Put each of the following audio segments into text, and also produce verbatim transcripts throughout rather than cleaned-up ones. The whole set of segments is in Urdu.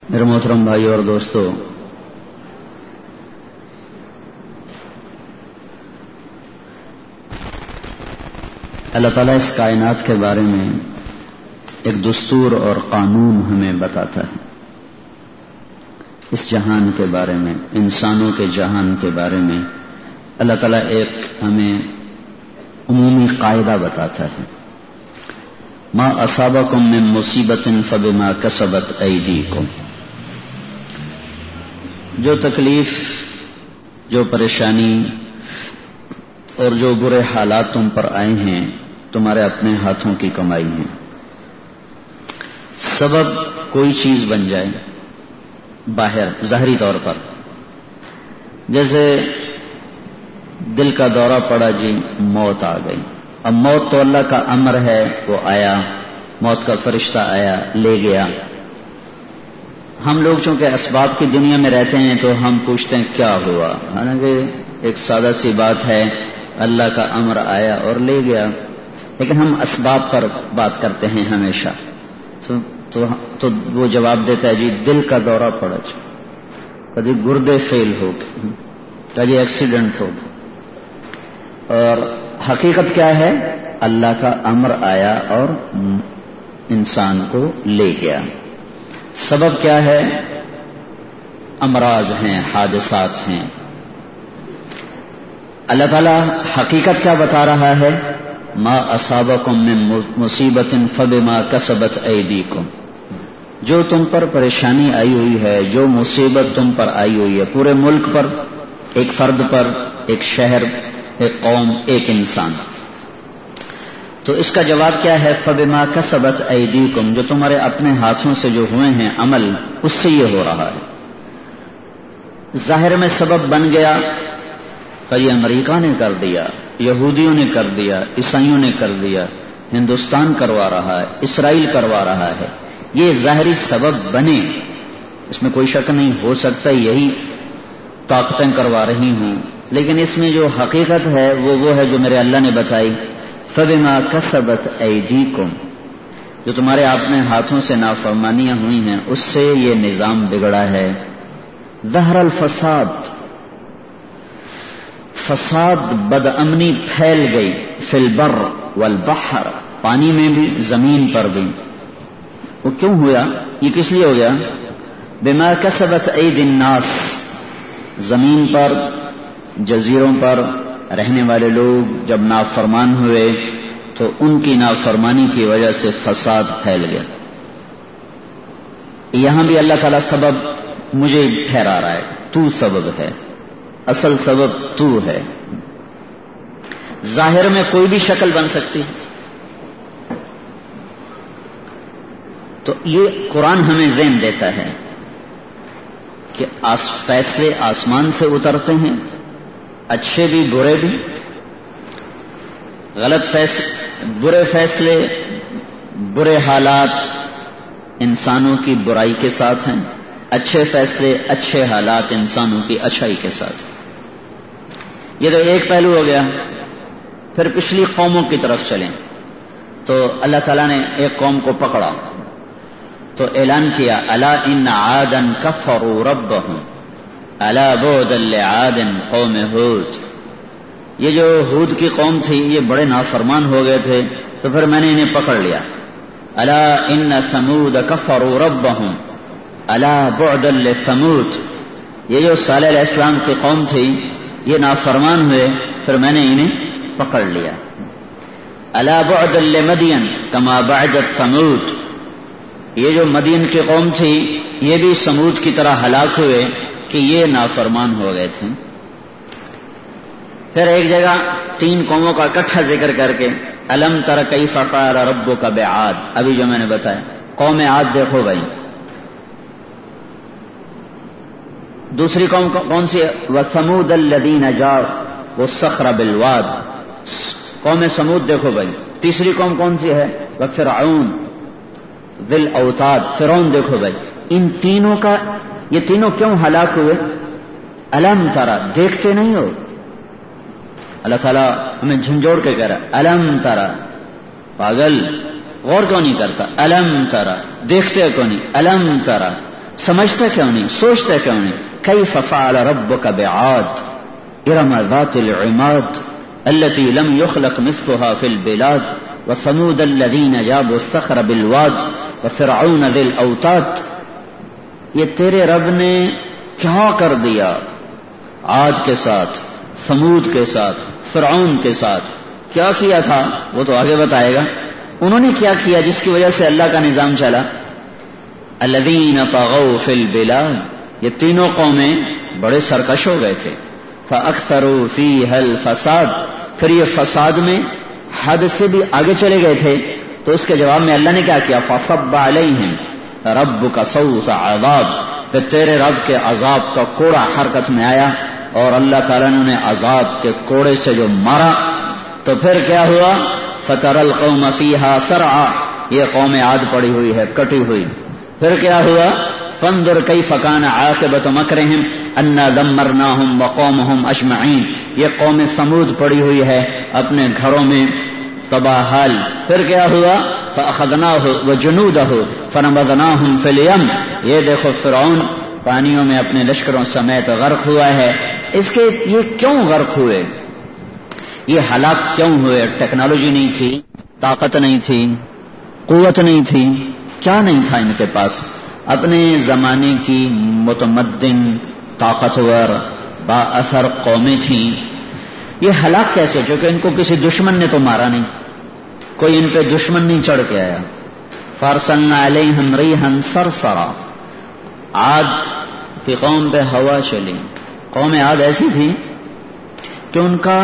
میرے محترم بھائی اور دوستو، اللہ تعالیٰ اس کائنات کے بارے میں ایک دستور اور قانون ہمیں بتاتا ہے. اس جہان کے بارے میں، انسانوں کے جہان کے بارے میں اللہ تعالیٰ ایک ہمیں عمومی قاعدہ بتاتا ہے. ما اصابکم من مصیبت فبما کسبت ایدیکم. جو تکلیف، جو پریشانی اور جو برے حالات تم پر آئے ہیں، تمہارے اپنے ہاتھوں کی کمائی ہے. سبب کوئی چیز بن جائے باہر ظاہری طور پر، جیسے دل کا دورہ پڑا جی موت آ گئی. اب موت تو اللہ کا امر ہے، وہ آیا، موت کا فرشتہ آیا، لے گیا. ہم لوگ چونکہ اسباب کی دنیا میں رہتے ہیں تو ہم پوچھتے ہیں کیا ہوا، حالانکہ ایک سادہ سی بات ہے، اللہ کا امر آیا اور لے گیا. لیکن ہم اسباب پر بات کرتے ہیں ہمیشہ. تو, تو, تو وہ جواب دیتا ہے جی دل کا دورہ پڑا جی، کبھی گردے فیل ہو گئے، کبھی ایکسیڈنٹ ہو گیا. اور حقیقت کیا ہے؟ اللہ کا امر آیا اور انسان کو لے گیا. سبب کیا ہے؟ امراض ہیں، حادثات ہیں. اللہ تعالیٰ حقیقت کیا بتا رہا ہے؟ ما اصابکم من مصیبت فبما کسبت ایدیکم. جو تم پر پریشانی آئی ہوئی ہے، جو مصیبت تم پر آئی ہوئی ہے، پورے ملک پر، ایک فرد پر، ایک شہر، ایک قوم، ایک انسان، تو اس کا جواب کیا ہے؟ فبما کسبت ایدیکم. جو تمہارے اپنے ہاتھوں سے جو ہوئے ہیں عمل، اس سے یہ ہو رہا ہے. ظاہر میں سبب بن گیا، کئی امریکہ نے کر دیا، یہودیوں نے کر دیا، عیسائیوں نے کر دیا، ہندوستان کروا رہا ہے، اسرائیل کروا رہا ہے. یہ ظاہری سبب بنے، اس میں کوئی شک نہیں. ہو سکتا ہے یہی طاقتیں کروا رہی ہوں، لیکن اس میں جو حقیقت ہے وہ وہ ہے جو میرے اللہ نے بتائی. فبما کسبت ایدیکم، جو تمہارے اپنے ہاتھوں سے نافرمانیاں ہوئی ہیں، اس سے یہ نظام بگڑا ہے. ظہر الفساد، فساد، بدامنی پھیل گئی. فی البر والبحر، پانی میں بھی، زمین پر بھی. وہ کیوں ہوا؟ یہ کس لیے ہو گیا؟ بما کسبت ایدی الناس. زمین پر، جزیروں پر رہنے والے لوگ جب نافرمان ہوئے تو ان کی نافرمانی کی وجہ سے فساد پھیل گیا. یہاں بھی اللہ تعالیٰ سبب مجھے ٹھہرا رہا ہے، تو سبب ہے، اصل سبب تو ہے. ظاہر میں کوئی بھی شکل بن سکتی ہے. تو یہ قرآن ہمیں ذہن دیتا ہے کہ آس فیصلے آسمان سے اترتے ہیں، اچھے بھی برے بھی. غلط فیصلے، برے فیصلے، برے حالات انسانوں کی برائی کے ساتھ ہیں، اچھے فیصلے، اچھے حالات انسانوں کی اچھائی کے ساتھ. یہ تو ایک پہلو ہو گیا. پھر پچھلی قوموں کی طرف چلیں تو اللہ تعالیٰ نے ایک قوم کو پکڑا تو اعلان کیا، الا ان عادا کفروا ربهم الا بعدا لعاد قوم ہود. یہ جو ہود کی قوم تھی یہ بڑے نافرمان ہو گئے تھے، تو پھر میں نے انہیں پکڑ لیا. الا ان ثمود کفروا ربهم الا بعدا لثمود. یہ جو صالح علیہ السلام کی قوم تھی یہ نافرمان ہوئے، پھر میں نے انہیں پکڑ لیا. الا بعدا لمدین کما بعدت ثمود. یہ جو مدین کی قوم تھی یہ بھی سمود کی طرح ہلاک ہوئے کہ یہ نافرمان ہو گئے تھے. پھر ایک جگہ تین قوموں کا اکٹھا ذکر کر کے الم تر کیف فعل ربک بعاد، ابھی جو میں نے بتایا، قوم عاد دیکھو بھائی. دوسری قوم کون سی ہے؟ وثمود الذین جابوا الصخر بالواد. قوم سمود دیکھو بھائی. تیسری قوم کون سی ہے؟ وفرعون ذی الاوتاد. فرعون دیکھو بھائی. ان تینوں کا، یہ تینوں کیوں ہلاک ہوئے؟ الم ترا، دیکھتے نہیں ہو؟ اللہ تعالیٰ ہمیں جھنجھوڑ کے کہہ رہا ہے الم ترا. پاگل، غور کیوں نہیں کرتا؟ الم ترا، دیکھتے کیوں نہیں؟ الم ترا سمجھتا کیوں نہیں, سوچتا کیوں نہیں؟ کیف فعل ربک بعاد ارم ذات العماد التي لم يخلق مثلها في البلاد وثمود الذين جابوا الصخر بالواد وفرعون ذي الاوتاد. یہ تیرے رب نے کیا کر دیا عاد کے ساتھ, ثمود کے ساتھ, فرعون کے ساتھ. کیا کیا تھا وہ تو آگے بتائے گا. انہوں نے کیا کیا جس کی وجہ سے اللہ کا نظام چلا؟ الذین طغوا فی البلاد, یہ تینوں قومیں بڑے سرکش ہو گئے تھے. فاکثروا فیہا الفساد, پھر یہ فساد میں حد سے بھی آگے چلے گئے تھے. تو اس کے جواب میں اللہ نے کیا کیا؟ فصب علیہم ربک صوت عذاب, پھر تیرے رب کے عذاب کا کوڑا حرکت میں آیا اور اللہ تعالیٰ نے انہیں عذاب کے کوڑے سے جو مارا. تو پھر کیا ہوا؟ فتر القوم فیہا سرعا, یہ قوم عاد پڑی ہوئی ہے, کٹی ہوئی. پھر کیا ہوا؟ فانظر کیف کان عاقبۃ مکرہم انا دمرناہم وقومہم اجمعین, یہ قوم سمود پڑی ہوئی ہے اپنے گھروں میں تباہ حال. پھر کیا ہوا؟ فاخذناہ وجنودہ فنبذناہم فی الیم, یہ دیکھو فرعون پانیوں میں اپنے لشکروں سمیت غرق ہوا ہے. اس کے یہ کیوں غرق ہوئے, یہ ہلاک کیوں ہوئے؟ ٹیکنالوجی نہیں تھی, طاقت نہیں تھی, قوت نہیں تھی, کیا نہیں تھا ان کے پاس؟ اپنے زمانے کی متمدن طاقتور با اثر قومیں تھیں. یہ ہلاک کیسے؟ چونکہ ان کو کسی دشمن نے تو مارا نہیں, کوئی ان پہ دشمن نہیں چڑھ کے آیا. فارسلنا علیہم ریحا صرصرا, عاد کی قوم پہ ہوا چلی. قوم عاد ایسی تھی کہ ان کا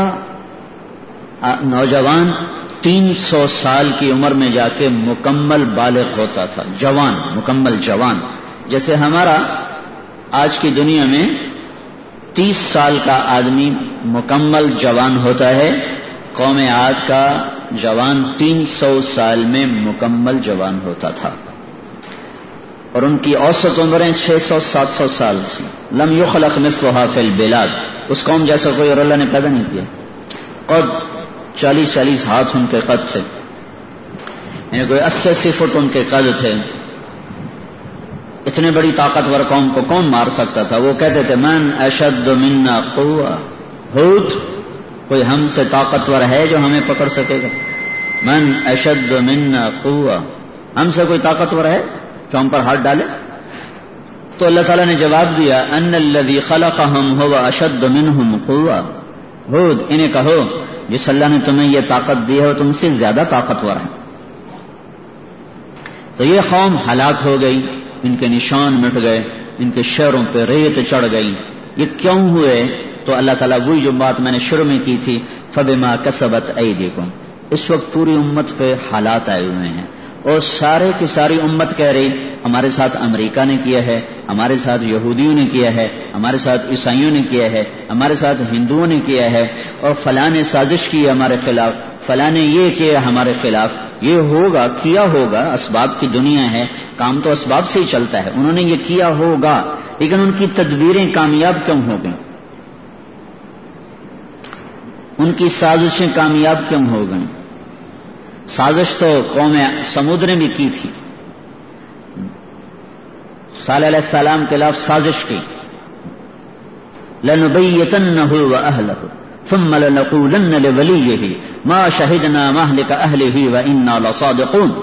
نوجوان تین سو سال کی عمر میں جا کے مکمل بالغ ہوتا تھا, جوان, مکمل جوان. جیسے ہمارا آج کی دنیا میں تیس سال کا آدمی مکمل جوان ہوتا ہے, قوم عاد کا جوان تین سو سال میں مکمل جوان ہوتا تھا. اور ان کی اوسط عمریں چھ سو سات سو سال تھی. لم یخلق مثلها فی البلاد, اس قوم جیسا کوئی اور اللہ نے پیدا نہیں کیا. قد چالیس چالیس ہاتھ ان کے قد تھے, یعنی کوئی اسی اسی فٹ ان کے قد تھے. اتنے بڑی طاقتور قوم کو کون مار سکتا تھا؟ وہ کہتے تھے من اشد منا قوہ, ہود کوئی ہم سے طاقتور ہے جو ہمیں پکڑ سکے گا؟ من اشد منا قوہ, ہم سے کوئی طاقتور ہے جو ہم پر ہاتھ ڈالے؟ تو اللہ تعالیٰ نے جواب دیا ان الذی خلقہم هو اشد منہم قوہ. ہود انہیں کہو جس اللہ نے تمہیں یہ طاقت دی ہے وہ تم سے زیادہ طاقتور ہے. تو یہ قوم ہلاک ہو گئی, ان کے نشان مٹ گئے, ان کے شہروں پہ ریت چڑھ گئی. یہ کیوں ہوئے؟ تو اللہ تعالیٰ وہی جو بات میں نے شروع میں کی تھی, فبما کسبت ایدیکم. اس وقت پوری امت پہ حالات آئے ہوئے ہیں اور سارے کی ساری امت کہہ رہی ہمارے ساتھ امریکہ نے کیا ہے, ہمارے ساتھ یہودیوں نے کیا ہے, ہمارے ساتھ عیسائیوں نے کیا ہے, ہمارے ساتھ ہندوؤں نے کیا ہے, اور فلاں نے سازش کی ہمارے خلاف, فلاں نے یہ کیا ہمارے خلاف. یہ ہوگا, کیا ہوگا, اسباب کی دنیا ہے, کام تو اسباب سے ہی چلتا ہے. انہوں نے یہ کیا ہوگا, لیکن ان کی تدبیریں کامیاب کیوں ہو گئیں؟ ان کی سازشیں کامیاب کیوں ہو گئیں؟ سازش تو قوم سمود نے بھی کی تھی, صالح علیہ السلام کے خلاف سازش کی. لَنُبَيِّتَنَّهُ وَأَهْلَهُ ثُمَّ لَنَقُولَنَّ لِوَلِيِّهِ مَا شَهِدْنَا مَهْلِكَ أَهْلِهِ وَإِنَّا لَصَادِقُونَ.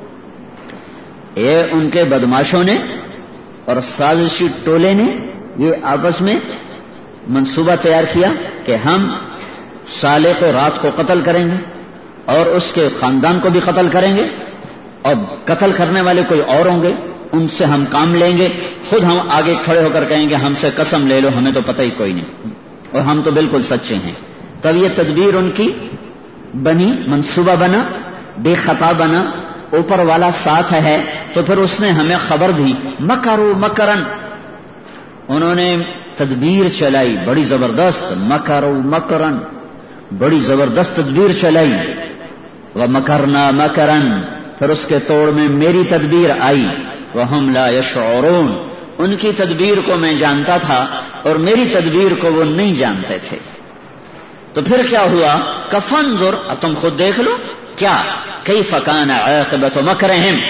یہ ان کے بدماشوں نے اور سازشی ٹولے نے یہ آپس میں منصوبہ تیار کیا کہ ہم صالح کو رات کو قتل کریں گے اور اس کے خاندان کو بھی قتل کریں گے, اور قتل کرنے والے کوئی اور ہوں گے, ان سے ہم کام لیں گے, خود ہم آگے کھڑے ہو کر کہیں گے ہم سے قسم لے لو, ہمیں تو پتہ ہی کوئی نہیں اور ہم تو بالکل سچے ہیں. تب یہ تدبیر ان کی بنی, منصوبہ بنا, بے خطا بنا, اوپر والا ساتھ ہے. تو پھر اس نے ہمیں خبر دی, مکروا مکرن, انہوں نے تدبیر چلائی بڑی زبردست, مکروا مکرن, بڑی زبردست تدبیر چلائی. ومکرنا مکرن, پھر اس کے توڑ میں میری تدبیر آئی. وہم لا یشعرون, ان کی تدبیر کو میں جانتا تھا اور میری تدبیر کو وہ نہیں جانتے تھے. تو پھر کیا ہوا؟ کفنظر, اب تم خود دیکھ لو کیا, کیف کان عاقبۃ مکرہم,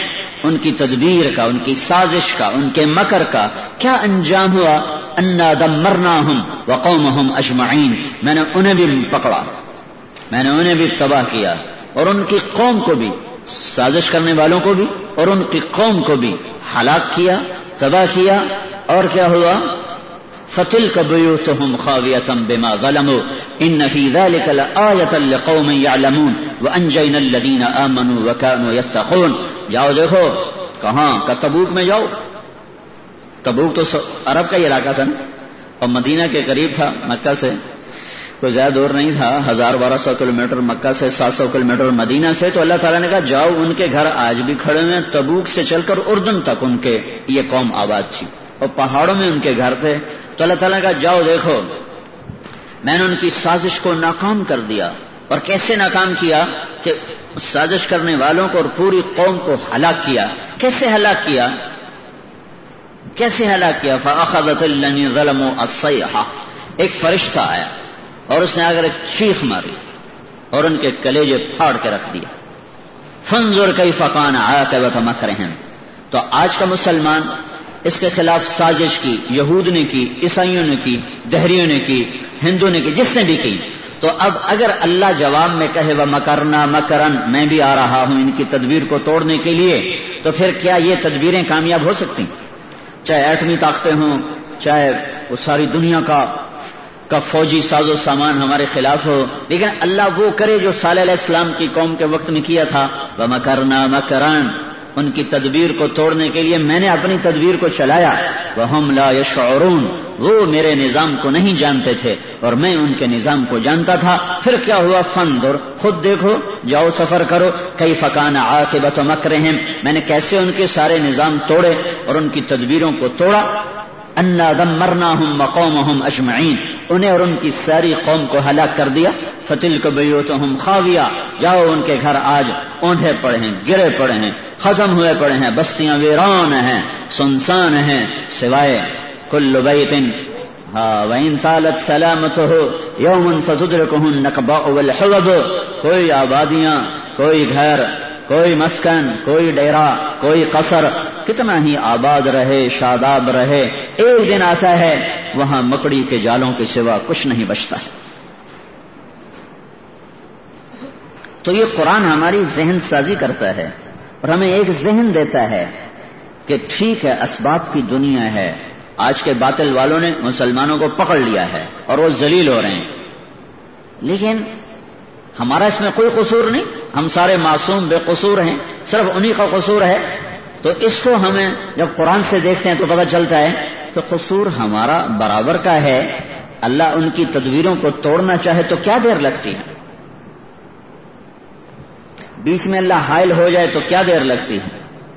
ان کی تدبیر کا، ان کی سازش کا، ان کے مکر کا کیا انجام ہوا؟ انا دمرناہم وقومہم اجمعین، میں نے انہیں بھی پکڑا، میں نے انہیں بھی تباہ کیا اور ان کی قوم کو بھی، سازش کرنے والوں کو بھی اور ان کی قوم کو بھی ہلاک کیا، تباہ کیا۔ اور کیا ہوا؟ فَتِلْكَ بُيُوتُهُمْ خَاوِيَةً بِمَا ظَلَمُوا إِنَّ فِي ذَلِكَ لَآيَةً لِقَوْمٍ يَعْلَمُونَ وَأَنْجَيْنَا الَّذِينَ آمَنُوا وَكَانُوا يَتَّقُونَ۔ جاؤ دیکھو، کہاں کا؟ تبوک میں جاؤ۔ تبوک تو عرب کا ہی علاقہ تھا نا، اور مدینہ کے قریب تھا، مکہ سے کوئی زیادہ دور نہیں تھا، ہزار بارہ سو کلو میٹر مکہ سے، سات سو کلو میٹر مدینہ سے۔ تو اللہ تعالیٰ نے کہا جاؤ، ان کے گھر آج بھی کھڑے ہوئے ہیں، تبوک سے چل کر اردن تک ان کے یہ قوم آباد تھی اور پہاڑوں میں ان کے گھر تھے۔ تو اللہ تعالیٰ نے کہا جاؤ دیکھو، میں نے ان کی سازش کو ناکام کر دیا۔ اور کیسے ناکام کیا؟ کہ سازش کرنے والوں کو اور پوری قوم کو ہلاک کیا۔ کیسے ہلاک کیا؟ کیسے ہلاک کیا؟ فَأَخَذَتِ الَّذِينَ ظَلَمُوا الصَّيْحَةُ، ایک فرشتہ آیا اور اس نے اگر ایک چیخ ماری اور ان کے کلیجے پھاڑ کے رکھ دیا۔ فَانظُرْ كَيْفَ كَانَ عَاقِبَةُ مَكْرِهِمْ۔ تو آج کا مسلمان اس کے خلاف سازش کی، یہود نے کی، عیسائیوں نے کی، دہریوں نے کی، ہندو نے کی، جس نے بھی کی، تو اب اگر اللہ جواب میں کہے وَمَكَرْنَا مَكْرًا، میں بھی آ رہا ہوں ان کی تدبیر کو توڑنے کے لیے، تو پھر کیا یہ تدبیریں کامیاب ہو سکتی؟ چاہے ایٹمی طاقتیں ہوں، چاہے وہ ساری دنیا کا کا فوجی ساز و سامان ہمارے خلاف ہو، لیکن اللہ وہ کرے جو صالح علیہ السلام کی قوم کے وقت میں کیا تھا، وَمَكَرْنَا مَكْرًا، ان کی تدبیر کو توڑنے کے لیے میں نے اپنی تدبیر کو چلایا، وَهُمْ لَا يَشْعُرُونَ، وہ میرے نظام کو نہیں جانتے تھے اور میں ان کے نظام کو جانتا تھا۔ پھر کیا ہوا؟ فَانظُرْ، خود دیکھو، جاؤ سفر کرو، كَيْفَ كَانَ عَاقِبَةُ مَكْرِهِمْ، میں نے کیسے ان کے سارے نظام توڑے اور ان کی تدبیروں کو توڑا۔ انا دمرناہم وقومہم اجمعین، انہیں اور ان کی ساری قوم کو ہلاک کر دیا۔ فتلک بیوتہم خاویہ، جاؤ ان کے گھر آج اونٹے پڑے ہیں، گرے پڑے ہیں، ختم ہوئے پڑے ہیں، بستیاں ویران ہیں، سنسان ہیں، سوائے کل بیت ہاں وَإِن طالت سلامتہ یوما ستدرکہ النکباء والحوب، کوئی آبادیاں، کوئی گھر، کوئی مسکن، کوئی ڈیرا، کوئی قصر کتنا ہی آباد رہے، شاداب رہے، ایک دن آتا ہے وہاں مکڑی کے جالوں کے سوا کچھ نہیں بچتا ہے۔ تو یہ قرآن ہماری ذہن سازی کرتا ہے اور ہمیں ایک ذہن دیتا ہے کہ ٹھیک ہے اسباب کی دنیا ہے، آج کے باطل والوں نے مسلمانوں کو پکڑ لیا ہے اور وہ ذلیل ہو رہے ہیں، لیکن ہمارا اس میں کوئی قصور نہیں، ہم سارے معصوم بے قصور ہیں، صرف انہی کا قصور ہے۔ تو اس کو ہمیں جب قرآن سے دیکھتے ہیں تو پتہ چلتا ہے کہ قصور ہمارا برابر کا ہے۔ اللہ ان کی تدبیروں کو توڑنا چاہے تو کیا دیر لگتی ہے، بیچ میں اللہ حائل ہو جائے تو کیا دیر لگتی ہے۔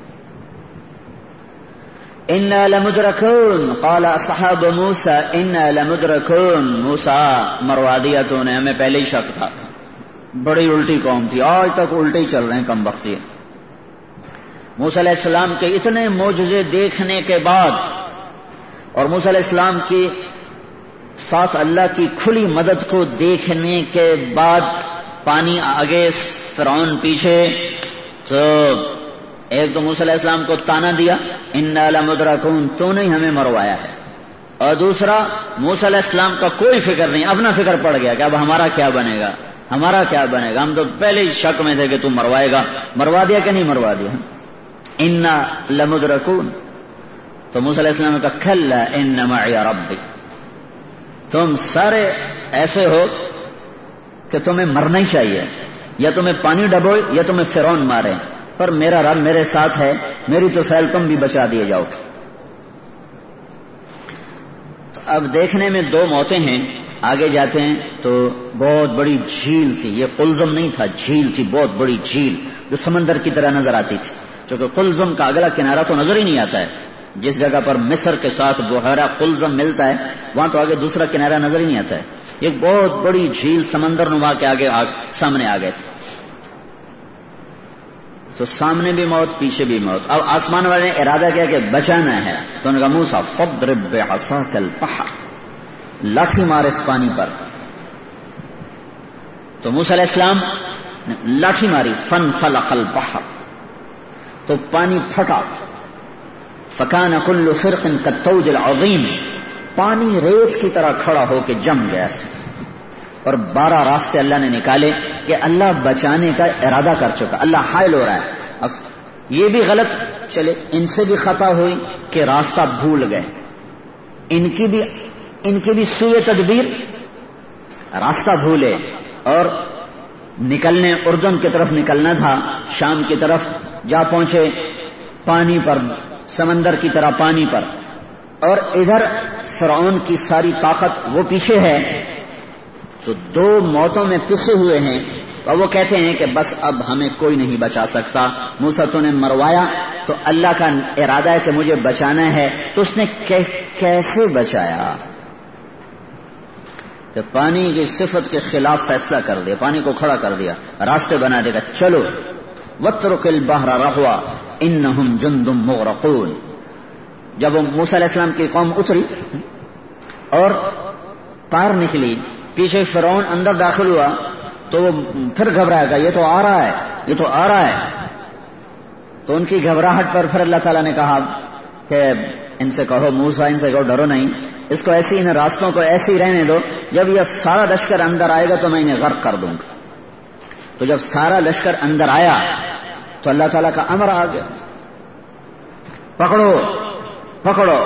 انا لمدرکون قال اصحاب موسیٰ انا لمدرکون، موسیٰ مروا دیا تو نے، ہمیں پہلے ہی شک تھا، بڑی الٹی قوم تھی، آج تک الٹے ہی چل رہے ہیں کم بختی۔ موسیٰ علیہ السلام کے اتنے معجزے دیکھنے کے بعد اور موسیٰ علیہ السلام کی ساتھ اللہ کی کھلی مدد کو دیکھنے کے بعد، پانی آگے فرعون پیچھے، تو ایک تو موسیٰ علیہ السلام کو تانا دیا انا لمدرکون، تو نے ہمیں مروایا ہے، اور دوسرا موسیٰ علیہ السلام کا کوئی فکر نہیں، اپنا فکر پڑ گیا کہ اب ہمارا کیا بنے گا، ہمارا کیا بنے گا، ہم تو پہلے ہی شک میں تھے کہ تم مروائے گا، مروا دیا کہ نہیں مروا دیا۔ انا لمدرکون، تو موسیٰ علیہ السلام نے کہا کھلا ان معی ربی، تم سارے ایسے ہو کہ تمہیں مرنا ہی چاہیے، یا تمہیں پانی ڈبوئے یا تمہیں فرعون مارے، پر میرا رب میرے ساتھ ہے، میری تو فعل تم بھی بچا دیے جاؤ۔ تو اب دیکھنے میں دو موتیں ہیں، آگے جاتے ہیں تو بہت بڑی جھیل تھی، یہ قلزم نہیں تھا، جھیل تھی، بہت بڑی جھیل جو سمندر کی طرح نظر آتی تھی، چونکہ قلزم کا اگلا کنارہ تو نظر ہی نہیں آتا ہے، جس جگہ پر مصر کے ساتھ بحیرہ قلزم ملتا ہے وہاں تو آگے دوسرا کنارہ نظر ہی نہیں آتا ہے، ایک بہت بڑی جھیل سمندر نما کے آگے آگ سامنے آ گئے تھے، تو سامنے بھی موت پیچھے بھی موت۔ اب آسمان والے نے ارادہ کیا کہ بچانا ہے، تو انہوں نے کہا موسیٰ فاضرب بعصاک البحر، لاٹھی مار اس پانی پر، تو موسیٰ علیہ السلام نے لاٹھی ماری، فانفلق البحر، تو پانی پھٹا. فکان کل فرق کالطود العظیم، پانی ریت کی طرح کھڑا ہو کے جم گیا. اور بارہ راستے اللہ نے نکالے کہ اللہ بچانے کا ارادہ کر چکا، اللہ حائل ہو رہا ہے. اب یہ بھی غلط چلے، ان سے بھی خطا ہوئی کہ راستہ بھول گئے، ان کی بھی ان کی بھی سوء تدبیر، راستہ بھولے اور نکلنے اردن کی طرف نکلنا تھا، شام کی طرف جا پہنچے پانی پر، سمندر کی طرح پانی پر، اور ادھر فرعون کی ساری طاقت وہ پیچھے ہے، تو دو موتوں میں پسے ہوئے ہیں. اور وہ کہتے ہیں کہ بس اب ہمیں کوئی نہیں بچا سکتا. موسیٰ تو نے مروایا تو اللہ کا ارادہ ہے کہ مجھے بچانا ہے، تو اس نے کیسے بچایا کہ پانی کی صفت کے خلاف فیصلہ کر دیا، پانی کو کھڑا کر دیا، راستے بنا دے گا. چلو وَاتْرُكِ الْبَحْرَ رَهْوًا إِنَّهُمْ جُنْدٌ مُغْرَقُونَ. جب وہ موسیٰ علیہ السلام کی قوم اتری اور پار نکلی، پیچھے فرعون اندر داخل ہوا، تو وہ پھر گھبرایا گا، یہ تو آ رہا ہے، یہ تو آ رہا ہے. تو ان کی گھبراہٹ پر پھر اللہ تعالیٰ نے کہا کہ ان سے کہو، موسیٰ ان سے کہو ڈرو نہیں، اس کو ایسی ان راستوں کو ایسے ہی رہنے دو، جب یہ سارا لشکر اندر آئے گا تو میں انہیں غرق کر دوں گا. تو جب سارا لشکر اندر آیا تو اللہ تعالیٰ کا امر آ گیا، پکڑو پکڑو.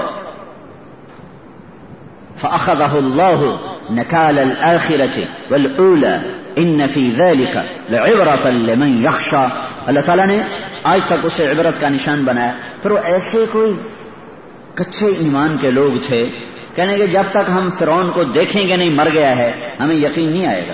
فأخذه الله نكال الآخرة والأولى إن في ذلك لعبرة لمن يخشى. اللہ تعالیٰ نے آج تک اسے عبرت کا نشان بنایا. پھر وہ ایسے کوئی کچے ایمان کے لوگ تھے، کہنے کہ جب تک ہم فرعون کو دیکھیں گے نہیں مر گیا ہے ہمیں یقین نہیں آئے گا.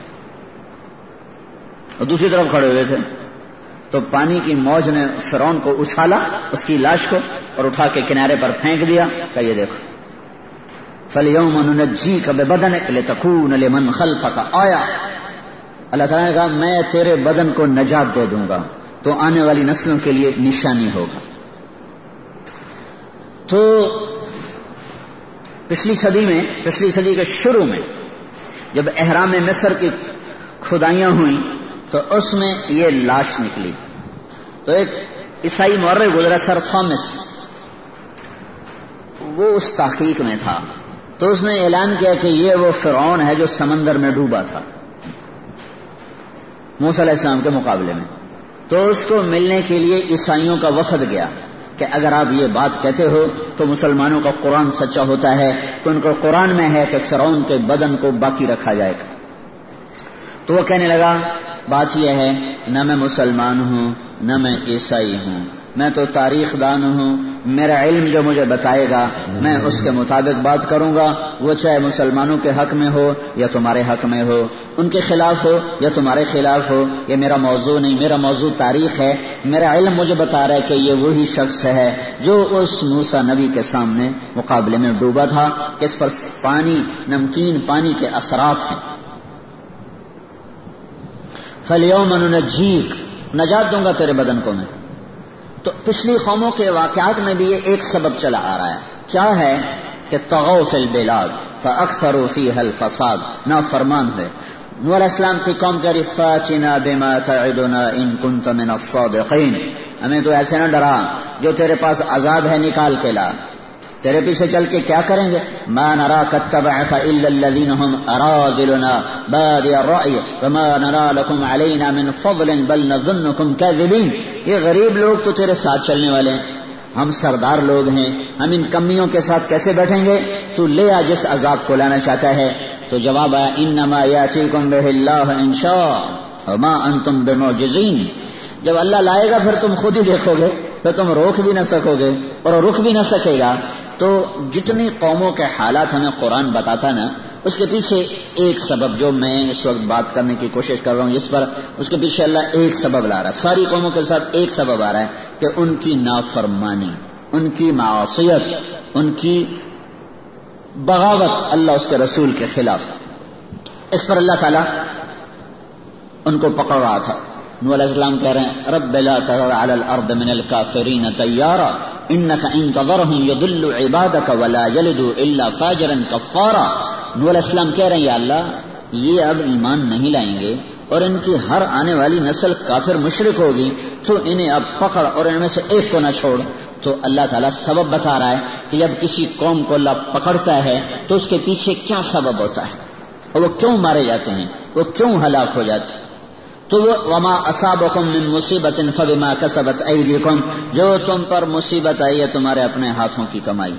اور دوسری طرف کھڑے ہوئے تھے تو پانی کی موج نے فرعون کو اچھالا، اس کی لاش کو، اور اٹھا کے کنارے پر پھینک دیا کہ یہ دیکھو فَالْيَوْمَ نُنَجِّيكَ بِبَدَنِكَ لِتَكُونَ لِمَنْ خَلْفَكَ آیَةً. اللہ تعالیٰ نے کہا میں تیرے بدن کو نجات دے دوں گا تو آنے والی نسلوں کے لیے نشانی ہوگا. تو پچھلی صدی میں پچھلی صدی کے شروع میں جب احرام مصر کی کھدائیاں ہوئیں تو اس میں یہ لاش نکلی. تو ایک عیسائی مورخ گزرا سر تھامس، وہ اس تحقیق میں تھا، تو اس نے اعلان کیا کہ یہ وہ فرعون ہے جو سمندر میں ڈوبا تھا موسیٰ علیہ السلام کے مقابلے میں. تو اس کو ملنے کے لیے عیسائیوں کا وفد گیا کہ اگر آپ یہ بات کہتے ہو تو مسلمانوں کا قرآن سچا ہوتا ہے، تو ان کو قرآن میں ہے کہ فرعون کے بدن کو باقی رکھا جائے گا. تو وہ کہنے لگا بات یہ ہے، نہ میں مسلمان ہوں نہ میں عیسائی ہوں، میں تو تاریخ دان ہوں، میرا علم جو مجھے بتائے گا میں اس کے مطابق بات کروں گا، وہ چاہے مسلمانوں کے حق میں ہو یا تمہارے حق میں ہو، ان کے خلاف ہو یا تمہارے خلاف ہو. یہ میرا موضوع نہیں، میرا موضوع تاریخ ہے. میرا علم مجھے بتا رہا ہے کہ یہ وہی شخص ہے جو اس موسیٰ نبی کے سامنے مقابلے میں ڈوبا تھا، کہ اس پر پانی، نمکین پانی کے اثرات ہیں. فَالْيَوْمَ نُنَجِّيكَ، نجات دوں گا تیرے بدن کو میں. تو پچھلی قوموں کے واقعات میں بھی یہ ایک سبب چلا آ رہا ہے، کیا ہے کہ طغوا فی البلاد فاکثروا فیہا الفساد، نافرمان ہوئے. نوح علیہ السلام کی قوم کہہ رہی فاتنا بما تعدنا ان کنت من الصادقین، ہمیں تو ایسے نہ ڈرا، جو تیرے پاس عذاب ہے نکال کے لا، تیرے پیچھے چل کے کیا کریں گے؟ ما نراک اتبعک الا الذین هم ارادلنا بادی الرأی وما نرا لکم علینا من فضل بل نظنکم کاذبین. یہ غریب لوگ تو تیرے ساتھ چلنے والے ہیں، ہم سردار لوگ ہیں، ہم ان کمیوں کے ساتھ کیسے بیٹھیں گے؟ تو لے آ جس عذاب کو لانا چاہتا ہے. تو جواب آیا انما یاتیکم بہ اللہ ان شاء وما انتم بمعجزین. جب اللہ لائے گا پھر تم خود ہی دیکھو گے، پھر تم روک بھی نہ سکو گے اور رک بھی نہ سکے گا. تو جتنی قوموں کے حالات ہمیں قرآن بتاتا نا، اس کے پیچھے ایک سبب جو میں اس وقت بات کرنے کی کوشش کر رہا ہوں اس پر، اس کے پیچھے اللہ ایک سبب لا رہا ہے. ساری قوموں کے ساتھ ایک سبب آ رہا ہے کہ ان کی نافرمانی، ان کی معصیت، ان کی بغاوت اللہ اس کے رسول کے خلاف، اس پر اللہ تعالیٰ ان کو پکڑ رہا تھا. نوح علیہ السلام کہہ رہے ہیں رب لا تذر علی الارض من الکافرین دیارا انک ان تذرهم یضل عبادک ولا یلدوا الا فاجرا کفارا. نوح علیہ السلام کہہ رہے ہیں یا اللہ یہ اب ایمان نہیں لائیں گے اور ان کی ہر آنے والی نسل کافر مشرک ہوگی تو انہیں اب پکڑ اور ان میں سے ایک کو نہ چھوڑ. تو اللہ تعالیٰ سبب بتا رہا ہے کہ جب کسی قوم کو اللہ پکڑتا ہے تو اس کے پیچھے کیا سبب ہوتا ہے اور وہ کیوں مارے جاتے ہیں, وہ کیوں ہلاک ہو جاتے ہیں. تو وہ وما اصابکم من مصیبت فبما کسبت ایدیکم, جو تم پر مصیبت آئی ہے تمہارے اپنے ہاتھوں کی کمائی.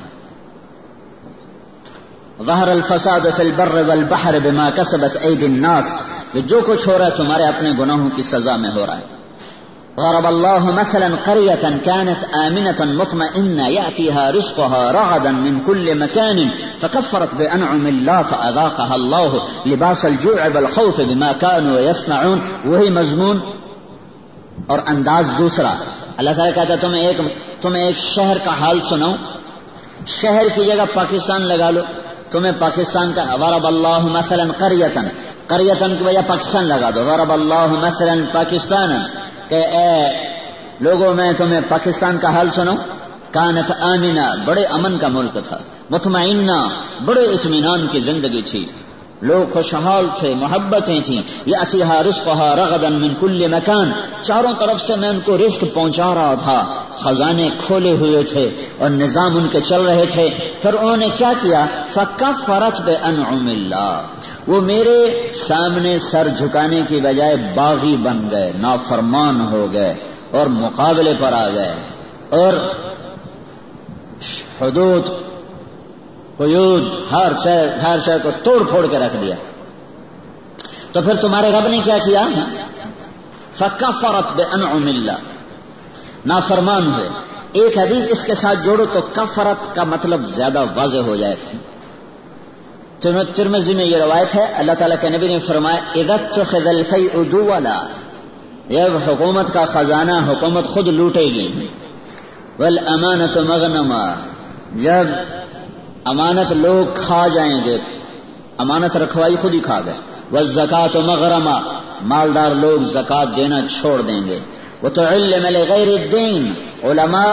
ظہر الفساد فی البر والبحر بما کسبت ایدی الناس, جو کچھ ہو رہا ہے تمہارے اپنے گناہوں کی سزا میں ہو رہا ہے. ضرب اللہ مثلا قرية كانت آمنة مطمئنة يأتيها رزقها رغدا من كل مكان فكفرت بأنعم الله فأذاقها الله لباس الجوع والخوف بما كانوا يصنعون. وہی مضمون اور انداز دوسرا. اللہ تعالیٰ کہتا ہے تمہیں ایک تمہیں ایک شہر کا حال سناؤں, شہر کی جگہ پاکستان لگا لو, تمہیں پاکستان کا. ضرب اللہ مثلا قرية, قرية کی وجہ پاکستان لگا دو. ضرب اللہ مثلا پاکستان, کہ اے لوگوں میں تمہیں پاکستان کا حال سنو. کانت آمینہ, بڑے امن کا ملک تھا. مطمئنہ, بڑے اطمینان کی زندگی تھی, لوگ خوشحال تھے, محبتیں تھیں. یاتیہا رزقہا رغدا من کل مکان, چاروں طرف سے میں ان کو رزق پہنچا رہا تھا, خزانے کھولے ہوئے تھے اور نظام ان کے چل رہے تھے. پھر انہوں نے کیا کیا؟ فکفرت بانعم اللہ, وہ میرے سامنے سر جھکانے کی بجائے باغی بن گئے, نافرمان ہو گئے اور مقابلے پر آ گئے اور حدود قیود ہر شے ہر شے کو توڑ پھوڑ کے رکھ دیا. تو پھر تمہارے رب نے کیا کیا؟ فکفرت بانعم اللہ, نافرمان ہوئے. ایک حدیث اس کے ساتھ جوڑو تو کفرت کا مطلب زیادہ واضح ہو جائے. ترمذی میں یہ روایت ہے, اللہ تعالیٰ کے نبی نے فرمایا اذا اتخذ الفیء دولا, جب حکومت کا خزانہ حکومت خود لوٹے گی. والامانۃ مغنما, جب امانت لوگ کھا جائیں گے, امانت رکھوائی خود ہی کھا گئے. والزکاۃ مغرما, مالدار لوگ زکات دینا چھوڑ دیں گے. وتعلم لغیر الدین, علماء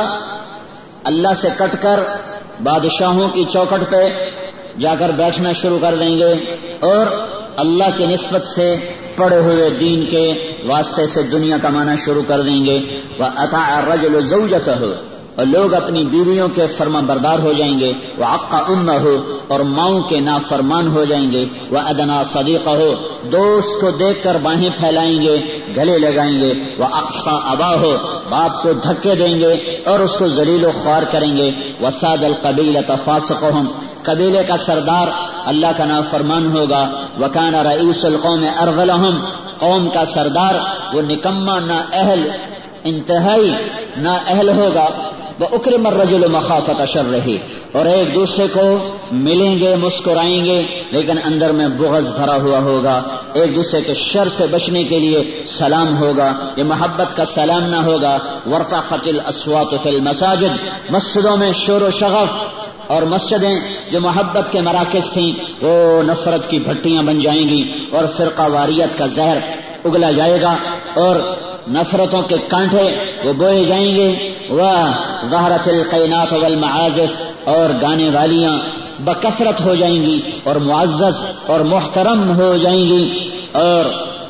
اللہ سے کٹ کر بادشاہوں کی چوکھٹ پہ جا کر بیٹھنا شروع کر دیں گے اور اللہ کی نسبت سے پڑے ہوئے دین کے واسطے سے دنیا کمانا شروع کر دیں گے. وَأَطَاعَ الرَّجُلُ زَوْجَتَهُ, اور لوگ اپنی بیویوں کے فرما بردار ہو جائیں گے. وَعَقَّ أُمَّهُ, اور ماؤں کے نافرمان ہو جائیں گے. وَأَدْنَى صَدِيقَهُ, دوست کو دیکھ کر باہیں پھیلائیں گے, گلے لگائیں گے. وَأَقْصَى أَبَاهُ, باپ کو دھکے دیں گے اور اس کو ذلیل و خوار کریں گے. وَسَادَ الْقَبِيلَةَ فَاسِقُهُمْ, قبیلے کا سردار اللہ کا نافرمان ہوگا. وَكَانَ رَئِيسُ الْقَوْمِ أَرْذَلَهُمْ, قوم کا سردار وہ نکما نا اہل, انتہائی نا اہل ہوگا. وَأُكْرِمَ الرَّجُلُ مَخَافَةَ شَرِّهِ, اور ایک دوسرے کو ملیں گے مسکرائیں گے لیکن اندر میں بغض بھرا ہوا ہوگا. ایک دوسرے کے شر سے بچنے کے لیے سلام ہوگا, یہ محبت کا سلام نہ ہوگا. وَارْتَفَعَتِ الْأَصْوَاتُ فِي الْمَسَاجِدِ, مسجدوں میں شور و شغف, اور مسجدیں جو محبت کے مراکز تھیں وہ نفرت کی بھٹیاں بن جائیں گی اور فرقہ واریت کا زہر اگلا جائے گا اور نفرتوں کے کانٹے وہ بوئے جائیں گے. وَظَهَرَتِ الْقَيْنَاتُ وَالْمَعَازِفُ, اور گانے والیاں بکثرت ہو جائیں گی اور معزز اور محترم ہو جائیں گی. اور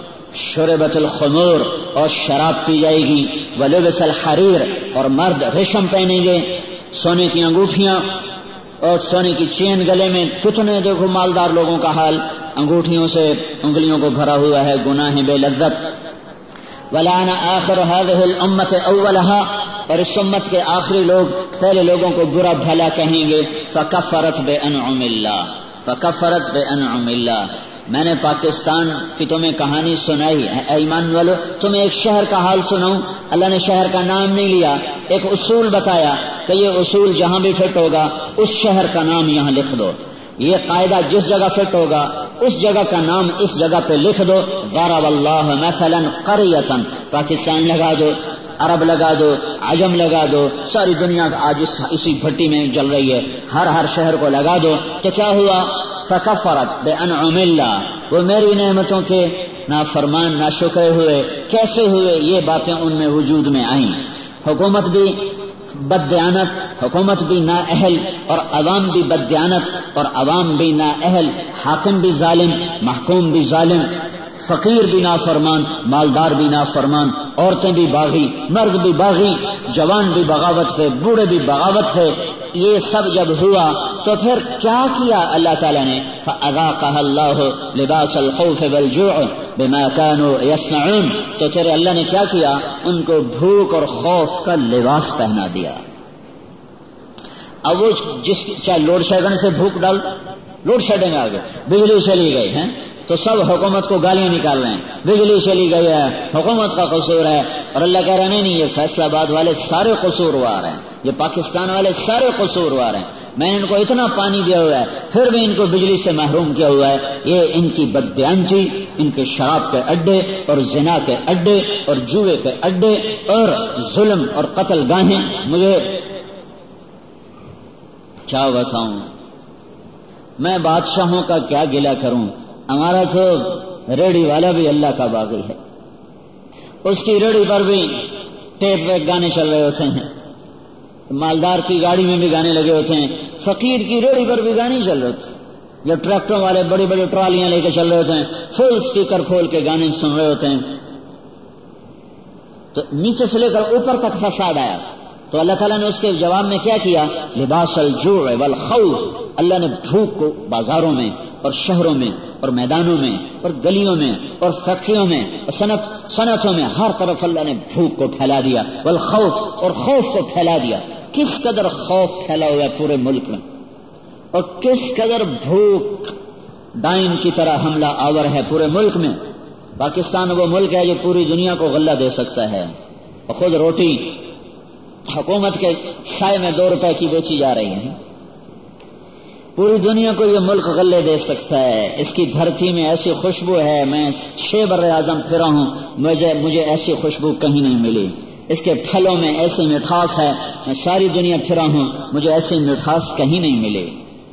شربت الخمور, اور شراب پی جائے گی. وَلُبِسَ الْحَرِيرُ, اور مرد ریشم پہنیں گے, سونے کی انگوٹھیاں اور سونے کی چین گلے میں. کتنے دیکھو مالدار لوگوں کا حال, انگوٹھیوں سے انگلیوں کو بھرا ہوا ہے, گناہ بے لذت. وَلَعَنَ آخِرُ هَذِهِ الْأُمَّةِ أَوَّلَهَا, اور اس امت کے آخری لوگ پہلے لوگوں کو برا بھلا کہیں گے. فَكَفَّرَتْ بِأَنْعُمِ اللَّهِ, فَكَفَّرَتْ بِأَنْعُمِ اللَّهِ. میں نے پاکستان کی تمہیں کہانی سنائی ہے, ایمان والو تمہیں ایک شہر کا حال سناؤں. اللہ نے شہر کا نام نہیں لیا, ایک اصول بتایا کہ یہ اصول جہاں بھی فٹ ہوگا اس شہر کا نام یہاں لکھ دو. یہ قاعدہ جس جگہ فٹ ہوگا اس جگہ کا نام اس جگہ پہ لکھ دو. ضرب اللہ مثلا قریۃ, پاکستان لگا دو, عرب لگا دو, عجم لگا دو, ساری دنیا آج اسی بھٹی میں جل رہی ہے, ہر ہر شہر کو لگا دو. تو کیا ہوا؟ فکفرت بانعم اللہ, وہ میری نعمتوں کے نافرمان ناشکرے ہوئے. کیسے ہوئے؟ یہ باتیں ان میں وجود میں آئیں. حکومت بھی بددیانت, حکومت بھی نااہل اور عوام بھی بددیانت اور عوام بھی نااہل, حاکم بھی ظالم, محکوم بھی ظالم. فقیر بھی نافرمان، مالدار بھی نافرمان، عورتیں بھی باغی، مرد بھی باغی، جوان بھی بغاوت پہ، بوڑھے بھی بغاوت پہ. یہ سب جب ہوا تو پھر کیا کیا اللہ تعالیٰ نے؟ فَأَذَاقَهَا اللَّهُ لِبَاسَ الْخَوْفِ وَالْجُوعِ بِمَا كَانُوا يَصْنَعُونَ. تو تیرے اللہ نے کیا کیا؟ ان کو بھوک اور خوف کا لباس پہنا دیا. اب وہ جس چاہے لوڈ شیڈنگ سے بھوک ڈال، لوڈ شیڈنگ آ گئی، بجلی چلی گئی ہے تو سب حکومت کو گالیاں نکال رہے ہیں، بجلی چلی گئی ہے حکومت کا قصور ہے. اور اللہ کہہ رہے ہیں نہیں، یہ فیصلہ آباد والے سارے قصوروار ہیں، یہ پاکستان والے سارے قصوروار ہیں. میں نے ان کو اتنا پانی دیا ہوا ہے پھر بھی ان کو بجلی سے محروم کیا ہوا ہے. یہ ان کی بددیانتی، ان کے شراب کے اڈے اور زنا کے اڈے اور جوئے کے اڈے اور ظلم اور قتل گاہیں. مجھے کیا بتاؤں، میں بادشاہوں کا کیا گلہ کروں. ہمارا تو ریڑھی والا بھی اللہ کا باغی ہے، اس کی ریڑھی پر بھی ٹیپ ویک گانے چل رہے ہوتے ہیں، مالدار کی گاڑی میں بھی گانے لگے ہوتے ہیں، فقیر کی ریڑھی پر بھی گانے چل رہے ہوتے ہیں. جب ٹریکٹروں والے بڑی بڑی ٹرالیاں لے کے چل رہے ہوتے ہیں، فل اسپیکر کھول کے گانے سن رہے ہوتے ہیں. تو نیچے سے لے کر اوپر تک فساد آیا. تو اللہ تعالیٰ نے اس کے جواب میں کیا کیا؟ لباس الجوع والخوف. اللہ نے بھوک کو بازاروں میں اور شہروں میں اور میدانوں میں اور گلیوں میں اور فیکٹریوں میں اور صنعت صنعتوں میں ہر طرف اللہ نے بھوک کو پھیلا دیا، والخوف، اور خوف کو پھیلا دیا. کس قدر خوف پھیلا ہوا ہے پورے ملک میں، اور کس قدر بھوک ڈائن کی طرح حملہ آور ہے پورے ملک میں. پاکستان وہ ملک ہے جو پوری دنیا کو غلہ دے سکتا ہے، اور خود روٹی حکومت کے سائے میں دو روپے کی بیچی جا رہی ہے. پوری دنیا کو یہ ملک غلے دے سکتا ہے. اس کی دھرتی میں ایسی خوشبو ہے، میں چھ بر اعظم پھرا ہوں، مجھے مجھے ایسی خوشبو کہیں نہیں ملی. اس کے پھلوں میں ایسی مٹھاس ہے، میں ساری دنیا پھرا ہوں، مجھے ایسی مٹھاس کہیں نہیں ملی.